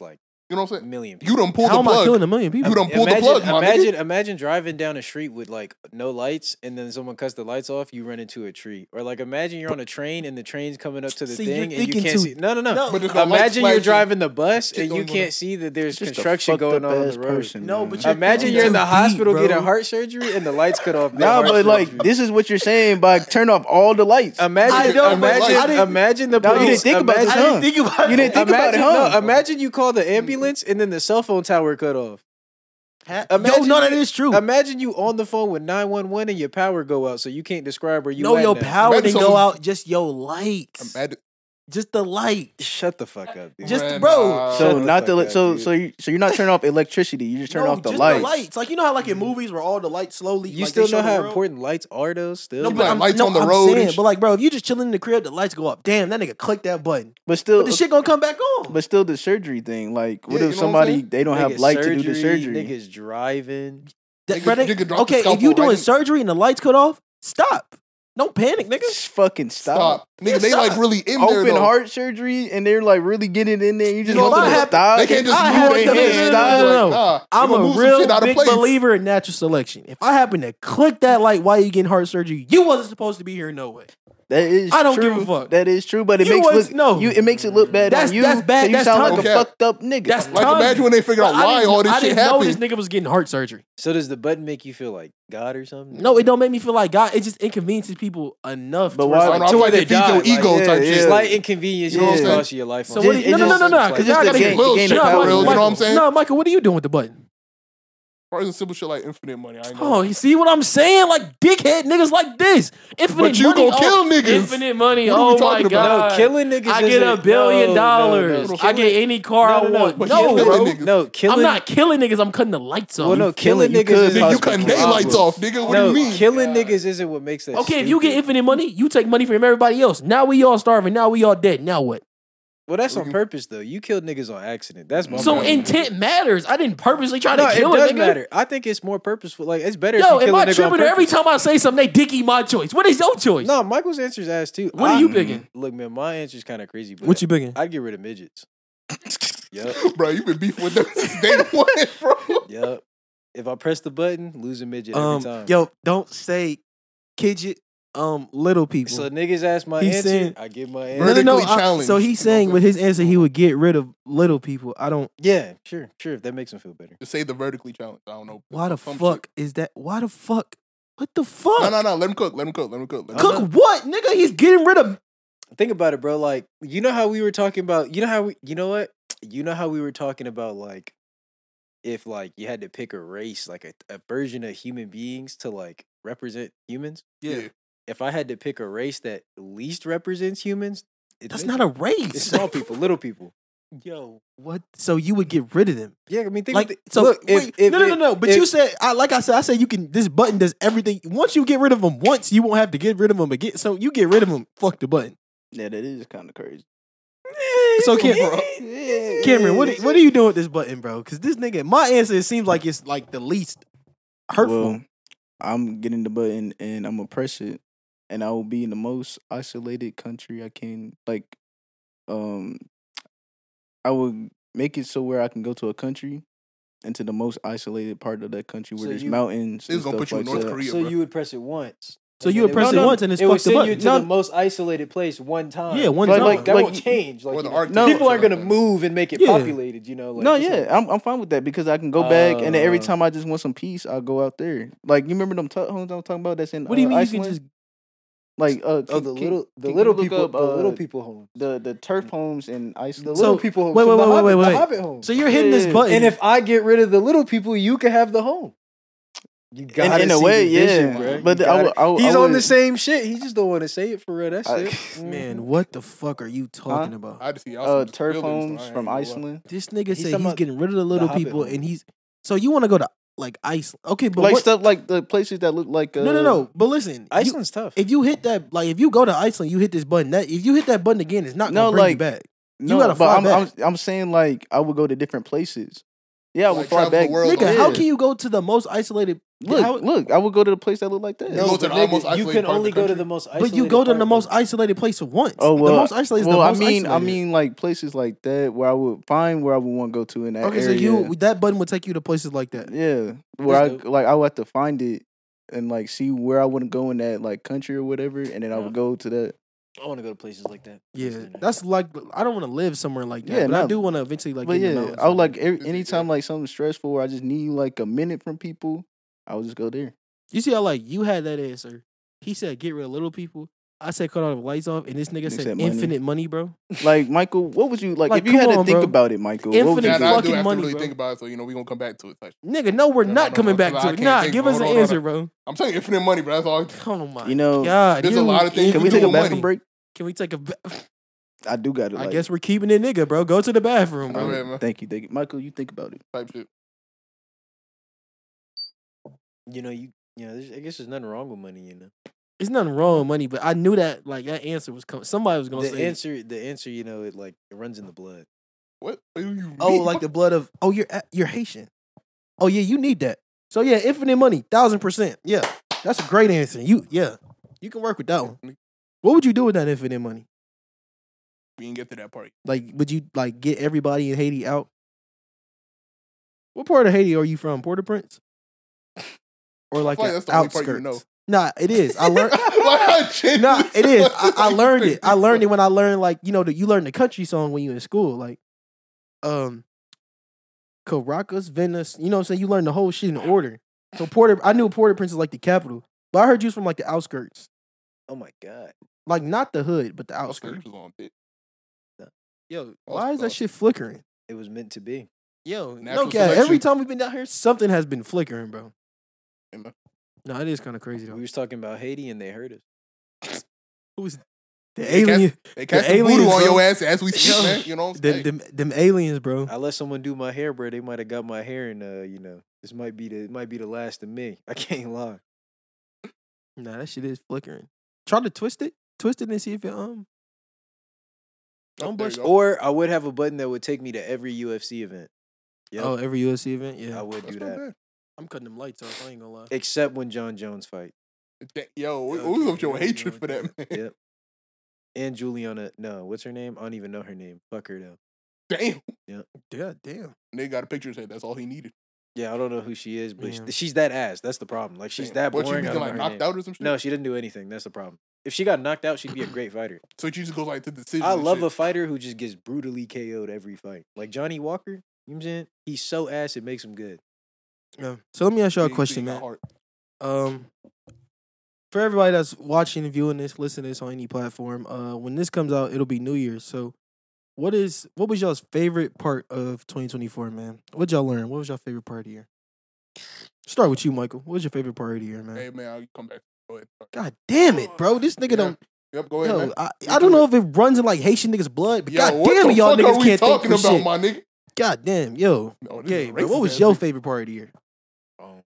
You know what I'm saying?
Million
You done pulled
How
the
am I
plug.
killing a million people?
You done pulled
imagine,
the plug, my
imagine,
nigga.
imagine driving down the street with like no lights, and then someone cuts the lights off. You run into a tree, or like imagine you're on a train and the train's coming up to the
See, you're
thing, and you
thinking
can't
too-
see. No, no, no.
No.
But there's no lights
Imagine you're
flashing.
driving the bus
Shit
and you
don't even
can't see that there's
Just a
construction
fucked
going
up
on on
ass
the road.
person,
No,
man.
but you're
Imagine
thinking
you're in
too
the
deep,
hospital
bro.
getting heart surgery and the lights cut off.
Nah,
mid-heart
but like
surgery.
this is what you're saying by turn off all the lights.
Imagine,
I know, but
imagine,
I didn't-
imagine the
No, you
police.
didn't think about this,
imagine,
huh?
I didn't think about
You didn't think about it,
imagine,
huh?
no, imagine you call the ambulance and then the cell phone tower cut off.
Yo,
Imagine
no, that
you-
is true.
Imagine you on the phone with nine one one and your power go out, so you can't describe where you.
No,
at
your
now.
power
Imagine
didn't go
someone-
out. Just your lights.
Imagine-
Just the lights.
Shut the fuck up, dude.
Just
Man,
bro.
nah.
So
Shut the
not
fuck
the
up,
so
dude.
so you so you're not turning off electricity. You just turn
No,
off the
just
lights.
the lights. Like you know how like in movies where all the lights slowly.
You
like,
still
they show
know
the
how
world?
important lights are, though. Still,
No,
You
but
got
I'm,
lights
no,
on the
I'm
road and
saying,
shit.
but like, bro, if you just chilling in the crib, the lights go up. Damn, that nigga click that button.
But still,
But the shit gonna come back on.
but still the surgery thing. Like, what
Yeah,
if
you know what I'm
somebody
saying?
they don't have
Niggas
light to do the surgery?
Niggas driving.
That-
Nigga-
bro, they-
nigga drop the
okay, if
scalpel
you doing
right in-
surgery and the lights cut off, stop. Don't panic, nigga.
Just fucking stop.
Stop. Nigga, they
Stop.
like really in there
Open
though.
heart surgery and they're like really getting in there. You just
You know,
want
if
them
I
to
had-
stop.
They can't just
I
move
had
their
to-
hands.
no, no, no, no, no.
Like, nah,
I'm
they gonna
a
move some
real
shit out of
big
place.
believer in natural selection. If I happen to click that light while you getting heart surgery, you wasn't supposed to be here no way.
That is
I don't
true.
give a fuck.
That is true, but it
You
makes
was-
look
no.
you it makes it look bad
That's-
on you.
that's bad-
So you
that's
sound like
timing.
a fucked up nigga.
That's
Like
timing.
imagine when they figure out
But I
why
didn't-
all this
I
shit
didn't know this
happened.
nigga was getting heart surgery.
So does the button make you feel like God or something?
No, it don't make me feel like God. It just inconveniences people enough.
But
to
why-
where it's
I
like,
don't
to
know, I
where
feel
they
like it feeds your
die,
ego
like,
type
yeah,
shit.
yeah.
Slight inconvenience
Yeah.
will
You know what I'm
cost you your life.
So
on
what
it.
do you, no, no, no, no, no.
It's
Because
just
I
the
gotta
game-
get
the
little
game
shit
of
for
power.
real, you know what I'm saying?
No, Michael, what are you doing with the button?
Probably simple shit like infinite money. I know.
Oh, you see what I'm saying? Like dickhead niggas like this. Infinite
But you
money.
gonna kill
oh,
niggas.
Infinite money.
What are we
Oh my
talking about?
god.
No, killing niggas
I get a
isn't-
billion
no, no,
dollars.
no.
I get any car
No,
I
no, no,
want.
but
No,
you killing
bro.
niggas.
No, killing.
I'm not killing niggas. I'm cutting the lights off.
Well, no, killing
you
niggas
could
is
Nigga, you
cause
cutting
problems.
their lights off, nigga. What
no,
do you mean?
killing niggas isn't what makes that.
Okay, if you get
stupid.
infinite money, you take money from everybody else. Now we all starving. Now we all dead. Now what?
Well, that's
We
on
can-
purpose though. You killed niggas on accident. That's my
So
problem.
intent matters. I didn't purposely try
No,
to
it
kill
does
a nigga.
matter. I think it's more purposeful. Like it's better.
Yo,
if you
am
kill
I
a nigga on
tripping? Every
purpose.
time I say something, they dicky my choice. What is your choice?
No, Michael's answer is ass too.
What are
I-
you picking?
Look, man, my answer is kind of crazy. But
What you picking?
I'd get rid of midgets. Yep,
Bro, you been beefing with them since day one, bro.
yep. If I press the button, lose a midget
Um,
every time.
yo, don't say kidget. Um, little people.
So niggas ask my
He's
answer,
saying-
I give my
no,
answer.
no, no.
Vertically
I-
challenged.
so he's
You know
saying
what
with
I'm
his answer, he would get rid of little people. I don't.
Yeah, sure, sure. If that makes him feel better.
Just say the vertically challenged. I don't know.
Why the
Some
fuck is that? Why the fuck? What the fuck?
No, no, no. Let him cook. Let him cook. Let him cook. Let him
Cook what, nigga? He's getting rid of.
Think about it, bro. Like, you know how we were talking about. You know how we. You know what? You know how we were talking about like, if like you had to pick a race, like a, a version of human beings to like represent humans.
Yeah.
If I had to pick a race that least represents humans, it's
That's
midget.
not a
It's
race.
small people, little people.
Yo, what? So you would get rid of them?
Yeah, I mean, think
Like,
of the,
so
look.
wait,
if, if,
no, no,
if-
no, no. But
if-
you said, I like I said, I said you can. This button does everything. Once you get rid of them, once you won't have to get rid of them again. So you get rid of them. Fuck the button.
Yeah, that is kind of crazy.
So Cam-
bro.
Cameron, what what are you doing with this button, bro? Because this nigga, my answer it seems like it's like the least hurtful.
Well, I'm getting the button and I'm gonna press it, and I will be in the most isolated country I can. Like, um, I will make it so where I can go to a country, into the most isolated part of that country where
So
there's
you-
mountains.
They was
and
gonna
stuff
put you in
like
North
that.
Korea,
so
bro.
you would press it once.
So
and
you
then
would
it
press
would-
it once and it's
it would
fuck the
send you
button.
to
No.
the most isolated place one time.
Yeah, one
Like-
time.
like-
that
like-
won't change. Like,
Or the
you know,
Arctic
No.
people
or
aren't gonna
something.
move and make it
Yeah.
populated. You know, like,
No,
it's
yeah,
like-
I'm I'm fine with that because I can go back, and then every
Uh.
time I just want some peace, I'll go out there. Like you remember them tut homes I was talking about? That's in
What do you
uh,
mean you
Iceland?
can just?
Like uh,
oh,
can-
the
can-
little, the
can you
little
look
people,
up,
the little
uh,
people homes.
the the turf homes in
The
Iceland.
little
So-
people homes.
wait,
from
wait,
the
wait,
Hobbit,
wait,
the
wait.
Hobbit homes.
So you're hitting this
Yeah.
button,
And if I get rid of the little people, you can have the home. You
in,
gotta
in a
see
way,
the vision,
yeah.
bro.
But
You
I would,
gotta-
I would,
he's
I
on
would,
the same shit. He just don't want to say it for real. That's
I-
it.
man, what the fuck are you talking
Huh?
about?
I had to see y'all
uh,
some
turf
buildings, though. I
homes
ain't
from
gonna lie.
Iceland.
This nigga
He's
said
talking
he's
about
getting rid of the little
Hobbit
people,
home.
and he's so you want to go to like Iceland? Okay, but
like
what,
stuff like the places that look like uh,
no, no, no. But listen, you-
Iceland's tough.
if you hit that, like if you go to Iceland, you hit this button. That if you hit that button again, it's not gonna
No,
bring you
like-
back.
No,
gotta
but
fly
I'm, I'm
back.
I'm saying like I would go to different places. Yeah, I would
Like,
fly
travel the
back.
world
Nigga,
Yeah.
how can you go to the most isolated?
Look,
how-
look, I would go to the place that look like that.
You go to the
nigga,
most
you
isolated
can
part of
only
the
go to
country.
the most isolated
But you go to
part
the
of
most isolated place at once.
Oh well,
the most isolated is
well,
the
I
most
mean, I
isolated.
mean, like places like that where I would find where I would want to go to in that
okay, so
area.
you that button would take you to places like that.
yeah, where I
That's dope.
like I would have to find it and like see where I wouldn't go in that like country or whatever, and then I
Yeah.
would go to that.
I want to go to places like that.
Yeah, that's like I don't want to live somewhere like that.
Yeah,
but I
no.
do want to eventually like.
But
get in the
yeah,
mountains
I would
and-
like every,
Yeah.
anytime like something stressful where I just need like a minute from people, I would just go there.
You see how like you had that answer. He said get rid of little people. I said cut all the lights off, and this nigga
Nigga
said,
said money.
infinite money, bro.
Like Michael, what would you like,
Like,
if you had
come
to
on,
think
bro.
about it, Michael? What would
Infinite
you
Yeah,
do?
I
fucking
do have
money,
to really
bro.
think about it, so you know we're gonna come back to it. Like,
Nigga, no, we're
No,
not
no,
coming
no,
back
no,
to
I
it.
can't
Nah,
think.
give us
Hold
an
on, hold
answer,
on.
bro.
I'm saying infinite money, bro. That's all.
Oh my
You know,
God,
there's
here
a lot
we-
of things
Can we
do
take a
with
bathroom
money.
break?
Can we take a? ba-
I do got it.
I
Like,
guess we're keeping it, nigga, bro. Go to the bathroom, bro.
All right, man.
Thank you, thank you, Michael. You think about it.
Type shit.
You know, you you know, there's, I guess there's nothing wrong with money. You know,
There's nothing wrong with money, but I knew that like that answer was coming. Somebody was gonna
the
say it.
answer, the answer, you know, it like it runs in the blood.
What? What do you
Oh,
mean?
like the blood of oh, you're you're Haitian. Oh yeah, you need that. So yeah, infinite money, thousand percent. Yeah, that's a great answer. You yeah, you can work with that one. What would you do with that infinite money?
We didn't get to that part.
Like, would you like get everybody in Haiti out? What part of Haiti are you from? Port-au-Prince? Or like
like
the
that's the only part
outskirts?
you know.
Nah, it is. I learned.
Why I
Nah, it is. I, I
Like,
learned it. I learned it when I learned like you know the, you learn the country song when you in school like, um, Caracas, Venice. You know what I'm saying? You learn the whole shit in order. So Porter, I knew Port-au-Prince is like the capital, but I heard you was from like the outskirts,
Oh my god,
like not the hood, but the
Outskirts
outskirts.
was on dick.
Yo,
was
why is that
close.
shit flickering?
it was meant to be.
Yo,
Natural
no cap. Every
selection.
time we've been down here, something has been flickering, bro.
Hey, man.
No, it is kind of crazy
We
though.
was talking about Haiti and they heard us.
Who's the
They
alien?
They cast
The
the voodoo
aliens,
on
bro.
your ass as we speak,
Yo,
man. You know what I'm
Them,
saying?
them, them aliens, bro.
I let someone do my hair, bro. They might have got my hair, and uh, you know, this might be the it might be the last of me. I can't lie.
Nah, that shit is flickering. Try to twist it, twist it, and see if it um.
Oh,
Don't
there
bust.
you go.
Or I would have a button that would take me to every U F C event. Yep,
Oh, every U F C event, yeah.
I would
That's
do
not
that.
bad.
I'm cutting them lights off. I ain't gonna lie.
Except when John Jones fight.
That- Yo, what-
Okay,
what was up with your
okay,
hatred for
okay.
that, man?
Yep. And Juliana, no, what's her name? I don't even know her name. Fuck her though.
Damn.
Yeah, damn.
Nigga got a picture of his head. That's all he needed.
Yeah, I don't know who she is, but
Yeah.
sh- she's that ass. That's the problem. Like she's
Damn.
that
What,
boring.
she
I
was
don't
like
know her
knocked
name.
out or some shit?
No, she didn't do anything. That's the problem. If she got knocked out, she'd be a great fighter.
So she just goes like to the decision.
I
and
love
shit.
a fighter who just gets brutally K O'd every fight. Like Johnny Walker, you know what I'm saying? He's so ass, it makes him good.
Yeah. So let me ask y'all a
Big-
question,
big
man.
heart.
Um, for everybody that's watching and viewing this, listening to this on any platform, uh, when this comes out, it'll be New Year's. So, what is what was y'all's favorite part of twenty twenty-four, man? What y'all learn? What was your favorite part of the year? Start with you, Michael. What was your favorite part of the year, man?
Hey man, I'll come back. Go ahead.
God damn it, bro! This nigga
Yeah.
don't.
Yep, go ahead,
Yo,
man.
I,
You
I don't
do
know
it.
if it runs in like Haitian niggas' blood, but
Yo,
god
what
damn
the
it, y'all
fuck
niggas
are we
can't think
talking
for
about,
shit.
my nigga?
God damn, yo,
No, this
yeah,
is a
bro. What
racist
was
ass
your
nigga.
favorite part of the year?
Um,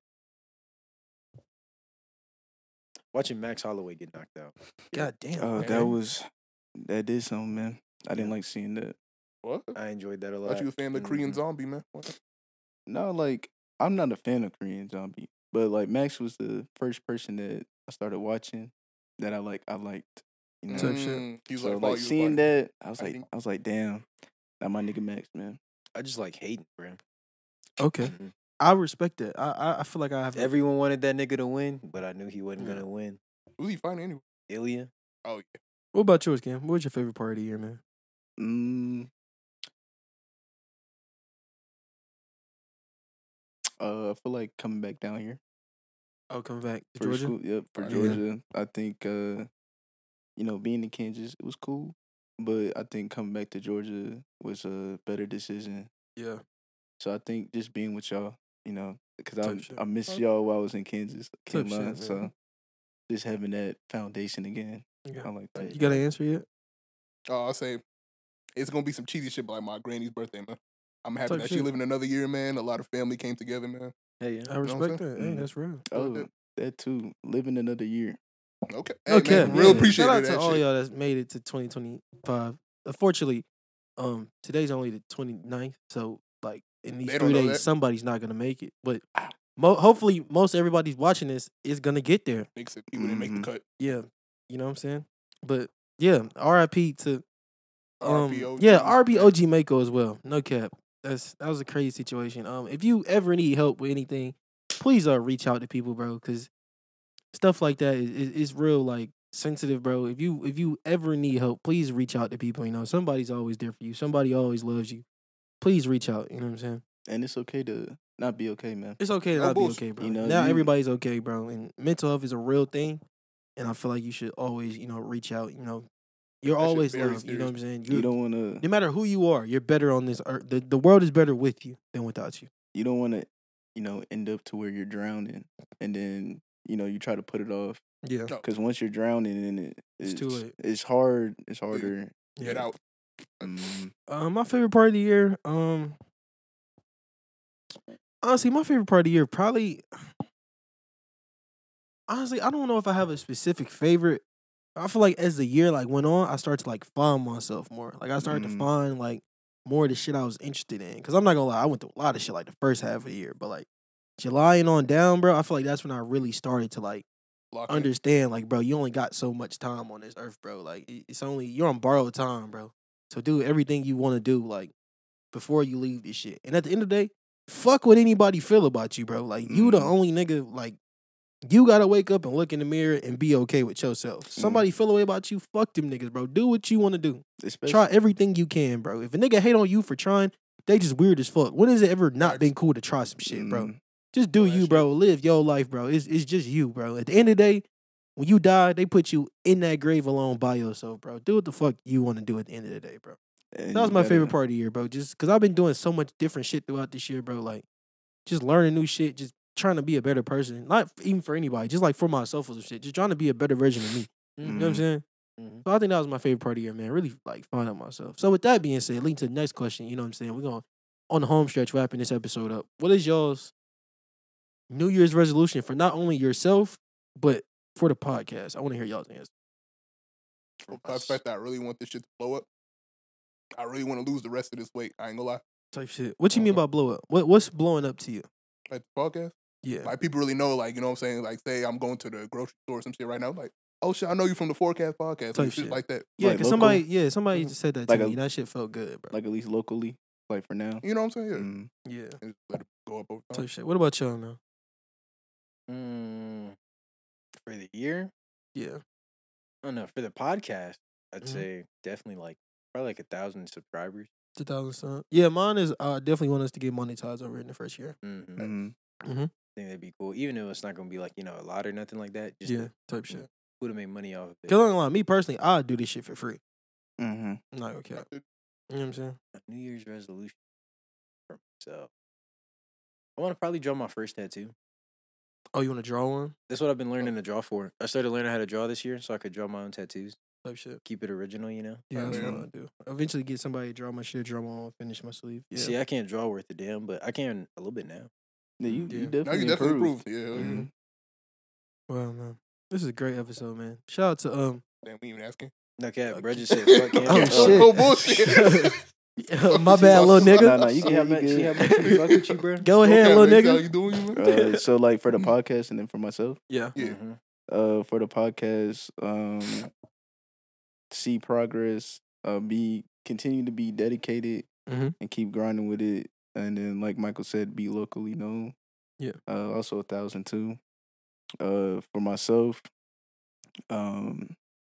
watching Max Holloway get knocked out.
God damn.
Oh,
man.
that was that did something, man. I didn't like seeing that.
What?
I enjoyed that a
I
lot.
thought you was a fan of the Korean
Mhm.
zombie, man. What?
No, like I'm not a fan of Korean Zombie, but like Max was the first person that I started watching that I like. I liked, you know.
Type shit.
Mm, he was
So
like,
like,
follow you,
seeing
follow you.
that, I was like,
Fighting.
I was like, damn, that my nigga Max, man.
I just like hating, bro.
Okay,
Mhm.
I respect it. I I, I feel like I have.
Everyone wanted that nigga to win, but I knew he wasn't
Yeah.
gonna win.
Who's he fighting anyway?
Ilya.
Oh yeah.
What about yours, Cam? What was your favorite part of the year, man?
Mm. Uh, I feel like coming back down here
Oh, coming back to
for
Georgia.
school. Yep, for
Yeah.
Georgia. I think uh, you know, being in Kansas, it was cool, but I think coming back to Georgia was a better decision.
Yeah.
So I think just being with y'all, you know, because I
Type shit.
I missed
Okay.
y'all while I was in Kansas.
Type
Can't
shit,
lie.
man.
So just having that foundation again,
Yeah.
I like that.
You got an answer yet?
Oh, I'll say it's gonna be some cheesy shit, but like my granny's birthday, man. I'm happy
Type
that
shit.
she living another year, man. A lot of family came together, man.
Hey, yeah.
I
what I'm
respect
saying?
that. Hey,
Mm.
that's real.
Oh,
that-
that too. Living another year.
Okay. Hey,
Okay,
man, real
yeah.
appreciate
Shout out
that
to all
shit.
y'all that's made it to twenty twenty-five. Unfortunately, um, today's only the twenty-ninth, so like in these
They
three
don't know
days,
that.
somebody's not gonna make it. But mo- hopefully, most everybody's watching this is gonna get there.
Makes it people didn't make the
Mhm.
cut.
Yeah, you know what I'm saying. But yeah, R I P to um,
R I P O G.
yeah, R I P O G Mako as well. No cap. That's that was a crazy situation. Um, if you ever need help with anything, please uh reach out to people, bro, because stuff like that is, is is real like sensitive, bro. If you if you ever need help, please reach out to people. You know, somebody's always there for you. Somebody always loves you. Please reach out. You know what I'm saying?
And it's okay to not be okay, man.
It's okay to
No
not be
bullshit.
okay, bro.
You know,
now
you-
everybody's okay, bro. And mental health is a real thing. And I feel like you should always, you know, reach out. You know, you're
That shit
always
very
loved. You know what I'm saying?
You
You're-
don't want to.
no matter who you are, you're better on this earth. The, the world is better with you than without you.
You don't want to, you know, end up to where you're drowning, and then you know you try to put it off.
Yeah.
No.
Because once you're drowning in it,
It's
it's,
too late.
It's hard. It's harder.
Get out.
Mm,
Uh, my favorite part of the year, um, honestly, my favorite part of the year probably, honestly, I don't know if I have a specific favorite. I feel like as the year like went on, I started to like find myself more. Like I started to
Mhm.
find like more of the shit I was interested in. Cause I'm not gonna lie, I went through a lot of shit like the first half of the year, but like July and on down, bro, I feel like that's when I really started to like
Lock in.
understand, like, bro, you only got so much time on this earth, bro. Like, it- it's only you're on borrowed time, bro. So do everything you want to do, like, before you leave this shit. And at the end of the day, fuck what anybody feel about you, bro. Like, you the
Mhm.
only nigga. Like, you gotta wake up and look in the mirror and be okay with yourself. Somebody feel away about you, fuck them niggas, bro. Do what you want to do.
especially,
Try everything you can, bro. If a nigga hate on you for trying, they just weird as fuck. When has it ever not
Facts.
been cool to try some shit, bro?
Mm,
Just do
Well,
you,
that's
bro. Live your life, bro. It's it's just you, bro. At the end of the day, when you die, they put you in that grave alone by yourself, bro. Do what the fuck you want to do at the end of the day, bro.
and
That was
you
my
gotta-
favorite part of the year, bro. Just because I've been doing so much different shit throughout this year, bro. Like, just learning new shit, just trying to be a better person. Not even for anybody, just like for myself or some shit. Just trying to be a better version of me. You know what I'm
Mhm.
saying?
Mhm.
So I think that was my favorite part of the year, man. Really like finding myself. So with that being said, leading to the next question, you know what I'm saying? We're going on the home stretch, wrapping this episode up. What is y'all's New Year's resolution for not only yourself, but for the podcast? I want to hear y'all's answer.
From the fact that I really want this shit to blow up. I really want to lose the rest of this weight. I ain't gonna lie.
Type shit. What you mean by blow up? What what's blowing up to you?
Like the podcast.
Yeah.
Like people really know, like, you know what I'm saying? Like, say I'm going to the grocery store or some shit right now. Like, oh shit, I know you from the Forecast podcast.
Type
Like, shit
shit.
like that.
Yeah,
Like
because
local?
somebody, yeah, somebody
Mhm.
just said that to
Like
me.
a-
That shit felt good, bro.
like at least locally, like for now.
You know what I'm saying? Yeah.
Mm.
yeah.
And just let it go up over time.
Type shit. What about y'all now?
Mm, for the year,
Yeah.
I don't know. For the podcast, I'd
Mhm.
say definitely like probably like a thousand subscribers.
two thousand son. Yeah, mine is uh definitely want us to get monetized over in the first year.
Mm-hmm.
Mm.
Mm-hmm.
I think that'd be cool, even though it's not gonna be like you know a lot or nothing like that. Just
Yeah,
to,
type shit.
who to make money off of it.
Cause I'm not gonna lie, me personally, I'd do this shit for free.
Mm-hmm.
I'm not gonna cap. You know what I'm saying?
A New Year's resolution for myself. I want to probably draw my first tattoo.
Oh, you want to draw one?
That's what I've been learning to draw for. I started learning how to draw this year, so I could draw my own tattoos.
Type shit.
Keep it original, you know.
Yeah, that's
man.
what I do. Eventually get somebody to draw my shit, draw my own, finish my sleeve. Yeah.
See, I can't draw worth a damn, but I can a little bit now.
Yeah, you,
Yeah.
you
Now
definitely
you definitely
improved.
improved. Yeah.
Mhm.
Well, man, this is a great episode, man. Shout out to um.
Damn, we even asking.
No cap,
Okay.
bro just said fuck him.
Oh,
Uh,
shit.
No bullshit.
my bad, little nigga.
Nah, nah, you
See
can
how
have
much, see how
good.
much we fuck with you, bro?
Go ahead,
Okay,
little
man, so
nigga.
you doing you, man?
Uh, so like for the podcast and then for myself,
Yeah.
Yeah.
Mhm.
uh, for the podcast, um, see progress, uh, be continue to be dedicated
Mhm.
and keep grinding with it, and then like Michael said, be locally known.
Yeah.
Uh, also a thousand too. Uh, for myself, um,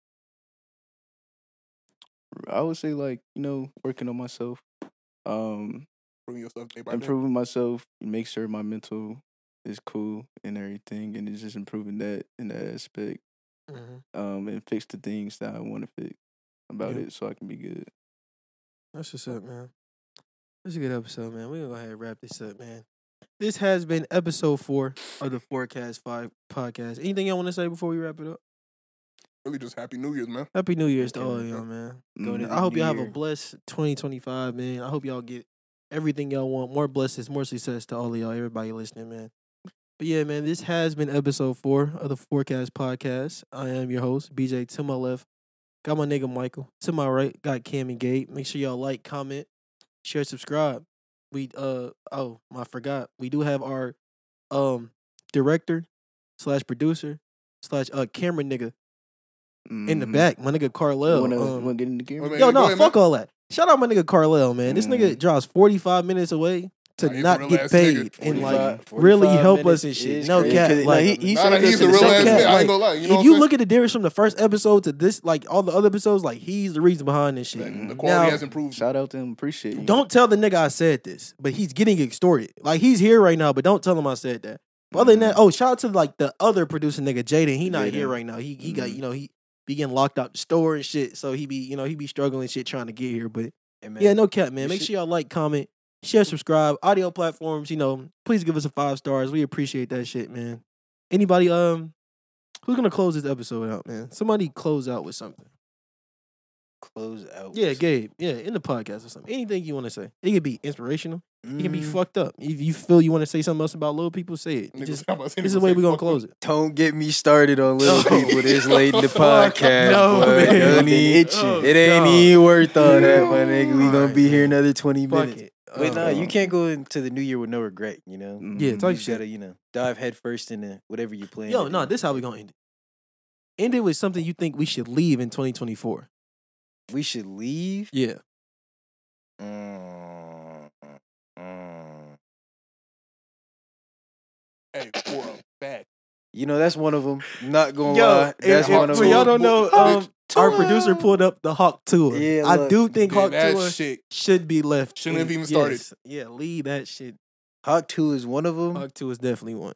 I would say like you know working on myself, um,
Improving yourself day by day.
improving myself, make sure my mental is cool and everything, and it's just improving that in that aspect.
Mm-hmm.
Um, and fix the things that I want to fix about
Yeah.
it, so I can be good.
That's what's up, man. This is a good episode, man. We're gonna go ahead and wrap this up, man. This has been episode four of the Forecast Five podcast. Anything y'all want to say before we wrap it up?
Really just Happy New Year's, man.
Happy New Year's to
Okay,
all
man.
y'all, man.
Go
Mm.
to the
I hope
new
y'all have a
year.
blessed twenty twenty-five, man. I hope y'all get everything y'all want. More blessings, more success to all of y'all, everybody listening, man. But yeah, man, this has been episode four of the Forecast Podcast. I am your host, B J. To my left, got my nigga Michael. To my right, got Cam and Gabe. Make sure y'all like, comment, share, subscribe. we uh oh I forgot we do have our um director slash producer slash uh camera nigga in the
Mhm.
back. My nigga Carlel.
Wanna,
um,
wanna get in the camera?
Wait, man,
yo,
go
no,
ahead,
fuck
man.
all that. Shout out my nigga Carlel, man. This nigga
Mm.
drives forty-five minutes away to
Nah, he a
not
real
get
ass
paid
nigga.
and like
forty-five
really help
minutes
us and shit.
is
No
crazy.
cap,
Yeah, 'cause,
like
nah, he, he
Nah,
said
nah,
this
he's a
in the
real
second
ass
cap,
nigga.
half.
I
like,
ain't gonna lie. You know
if
what
you
I'm
look at the difference from the first episode to this, like all the other episodes, like he's the reason behind this shit.
saying? The
Mhm.
quality
Now-
has improved.
Shout out to him. Appreciate you.
Don't tell the nigga I said this, but he's getting extorted. Like he's here right now, but don't tell him I said that. But other than that, oh, shout out to like the other producer nigga, Jaden. He not here
Jaden.
right now. He he got
Mhm.
you know he be getting locked out the store and shit. So he be you know he be struggling shit trying to get here. But
Hey, man,
yeah, no cap, man.
you
Make
should-
sure y'all like, comment, share, subscribe. Audio platforms, you know, please give us a five stars. We appreciate that shit, man. Anybody um, who's gonna close this episode out, man? Somebody close out with something.
close out.
Yeah, Gabe. Yeah, in the podcast or something. Anything you want to say. It could be inspirational. It can be
Mm,
fucked up. If you feel you want to say something else about little people, say it.
Niggas
Just,
talking about saying
this is the way
say
we're gonna
fuck
close
them.
it.
Don't get me started on little
No.
people this late in the
Fuck
podcast.
no,
boy.
man.
Don't need-
Itching.
It ain't
Oh,
even worth all that, my
God.
nigga. We gonna
Alright,
be here
man.
another twenty
Fuck
minutes.
it.
Wait,
Uh,
nah, you can't go into the new year with no regret, you know?
Mhm.
Yeah,
You
type
just
shit.
gotta, you know, dive head first into whatever you plan.
Yo,
to
no,
do.
this how we gonna end it. End it with something you think we should leave in twenty twenty-four.
We should leave.
Yeah.
Mm, mm.
Hey, for a fact.
You know, that's one of them. Not gonna
Yo,
lie. That's
if-
one of
for
them.
y'all don't know, um, our
Tour.
producer pulled up the Hawk Tour.
Yeah,
I
look.
do think
Yeah,
Hawk
that
Tour
shit.
should be left.
Shouldn't have
in-
even started.
yes. Yeah, leave that shit.
Hawk two is one of them.
Hawk Tour is definitely one.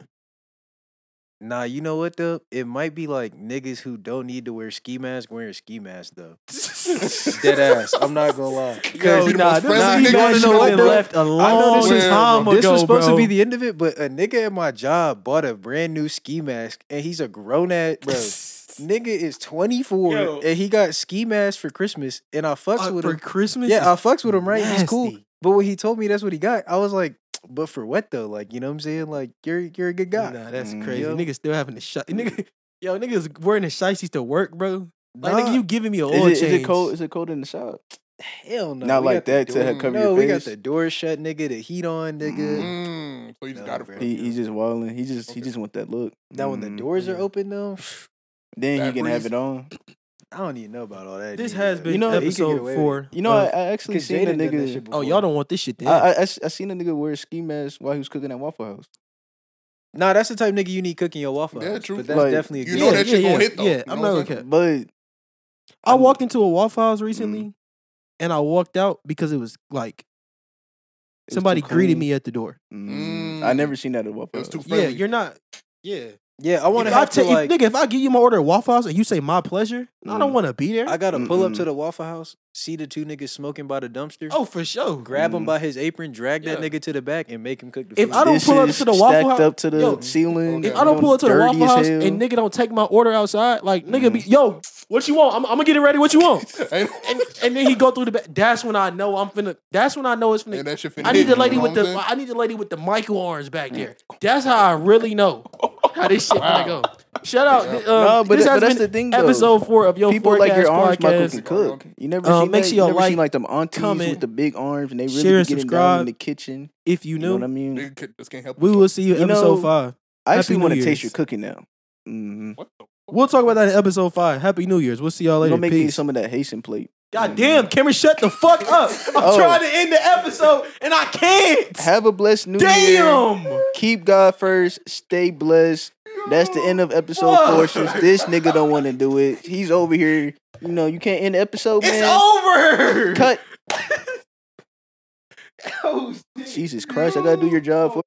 Nah, you know what though? It might be like niggas who don't need to wear ski mask wearing a ski mask though. Dead ass. I'm not gonna lie.
Yo,
Yo,
the
nah,
most
this
friendly
ski
nigga
mask
in
should
the
have been
world.
left a
I know
long
this
was-
time
This
ago,
was supposed
bro.
to be the end of it, but a nigga at my job bought a brand new ski mask and he's a grown ass bro. Nigga is twenty-four
Yo.
and he got ski mask for Christmas and I fucks
Uh,
with
for
him.
Christmas.
Yeah, I
is
fucks with him, right? He's cool.
nasty.
But when he told me that's what he got, I was like, but for what though? Like, you know what I'm saying? Like, you're you're a good guy.
Nah, that's
Mm,
crazy.
yo.
Niggas still having the shot. Nigga, yo, niggas wearing the shiesties to work, bro. Like,
Nah.
nigga, you giving me an
Is
oil
it, is
change.
it cold? Is it cold in the shop?
Hell no.
Not
we
like
got the
that to
door-
have cover
No,
your
we got
face?
the door shut, nigga. The heat on, nigga.
Mm, so you just
No,
got it
bro.
from
He he just wilding. He just he
Okay.
just want that look.
Now when the
Mhm.
doors are
yeah.
open though,
Then
That
he can have
breeze.
it on.
I don't even know about all that.
This
nigga.
has been
You know, he
can get
episode
away with
four.
You know, I,
of-
I actually
Cause
seen a
Jaden done that
nigga.
shit
oh,
before.
y'all don't want this shit then.
I, I, I s- I seen a nigga wear a ski mask while he was cooking at Waffle House.
Nah, that's the type nigga you need cooking your waffle.
Yeah,
House,
true.
But that's
Like,
definitely a
you
good
know
yeah,
that
yeah,
shit
yeah,
gonna hit, though.
Yeah,
You
I'm
know
not
what I'm
okay.
But
I walked into a Waffle House recently, and I walked out because it was like
it was
somebody
too
greeted
clean.
me at the door.
Mm.
Mm.
I never seen that at Waffle
It was
House.
too
Yeah,
friendly.
you're not. Yeah,
Yeah, I want to
If I
have to
tell you,
like.
nigga, if I give you my order at Waffle House and you say my pleasure, I don't
Mm.
want to be there.
I gotta pull up
Mm-mm.
to the Waffle House, see the two niggas smoking by the dumpster.
oh, for sure.
grab him
Mm.
by his apron, drag that
Yeah.
nigga to the back, and make him cook the
If
food.
I don't pull up
Dishes
to the Waffle
stacked
House-
up to the
yo,
ceiling.
If
Okay.
I don't pull up to the
dirty
Waffle
as
House
hell.
and nigga don't take my order outside, like nigga be
Mhm.
yo, what you want? I'm, I'm gonna get it ready. What you want?
Ain't-
And and then he go through the back. That's when I know I'm finna. That's when I know it's finna.
and that shit finna
I need
hit
the
you,
lady
you know
with
what
the.
I'm saying?
I need the lady with the Michael arms back there. That's how I really know how this shit
Wow.
finna go. Shout out.
Yeah.
Um,
No, but
this
that-
has
but that's
been
the thing, though.
episode four of Yo
People
Forecast
like your arms, Michael
podcast.
can cook. You never
Um,
seen
make
that?
sure
You
y'all
never
like,
seen like them aunties
comment,
with the big arms and they really
share,
be
and
getting down
subscribe.
in the kitchen.
If you
You know what
knew,
I mean?
Nigga could- just can't help
we
himself.
will see you,
You
episode
know,
five.
I actually
Happy
want
New
to taste
Year's.
your cooking now. Mm-hmm.
What the fuck?
We'll talk about that in episode five. Happy New Year's. We'll see y'all
You
later.
gonna make me
Peace.
some of that Haitian plate.
God damn, Cameron, shut the fuck up. I'm
Oh.
trying to end the episode and I can't.
Have a blessed New Year.
Damn.
Keep God first. Stay blessed. That's the end of episode
Fuck.
four. Since this nigga don't want to do it, he's over here. You know, you can't end the episode,
It's
man.
over.
Cut.
Oh, shit.
Jesus Christ, I gotta do your job. For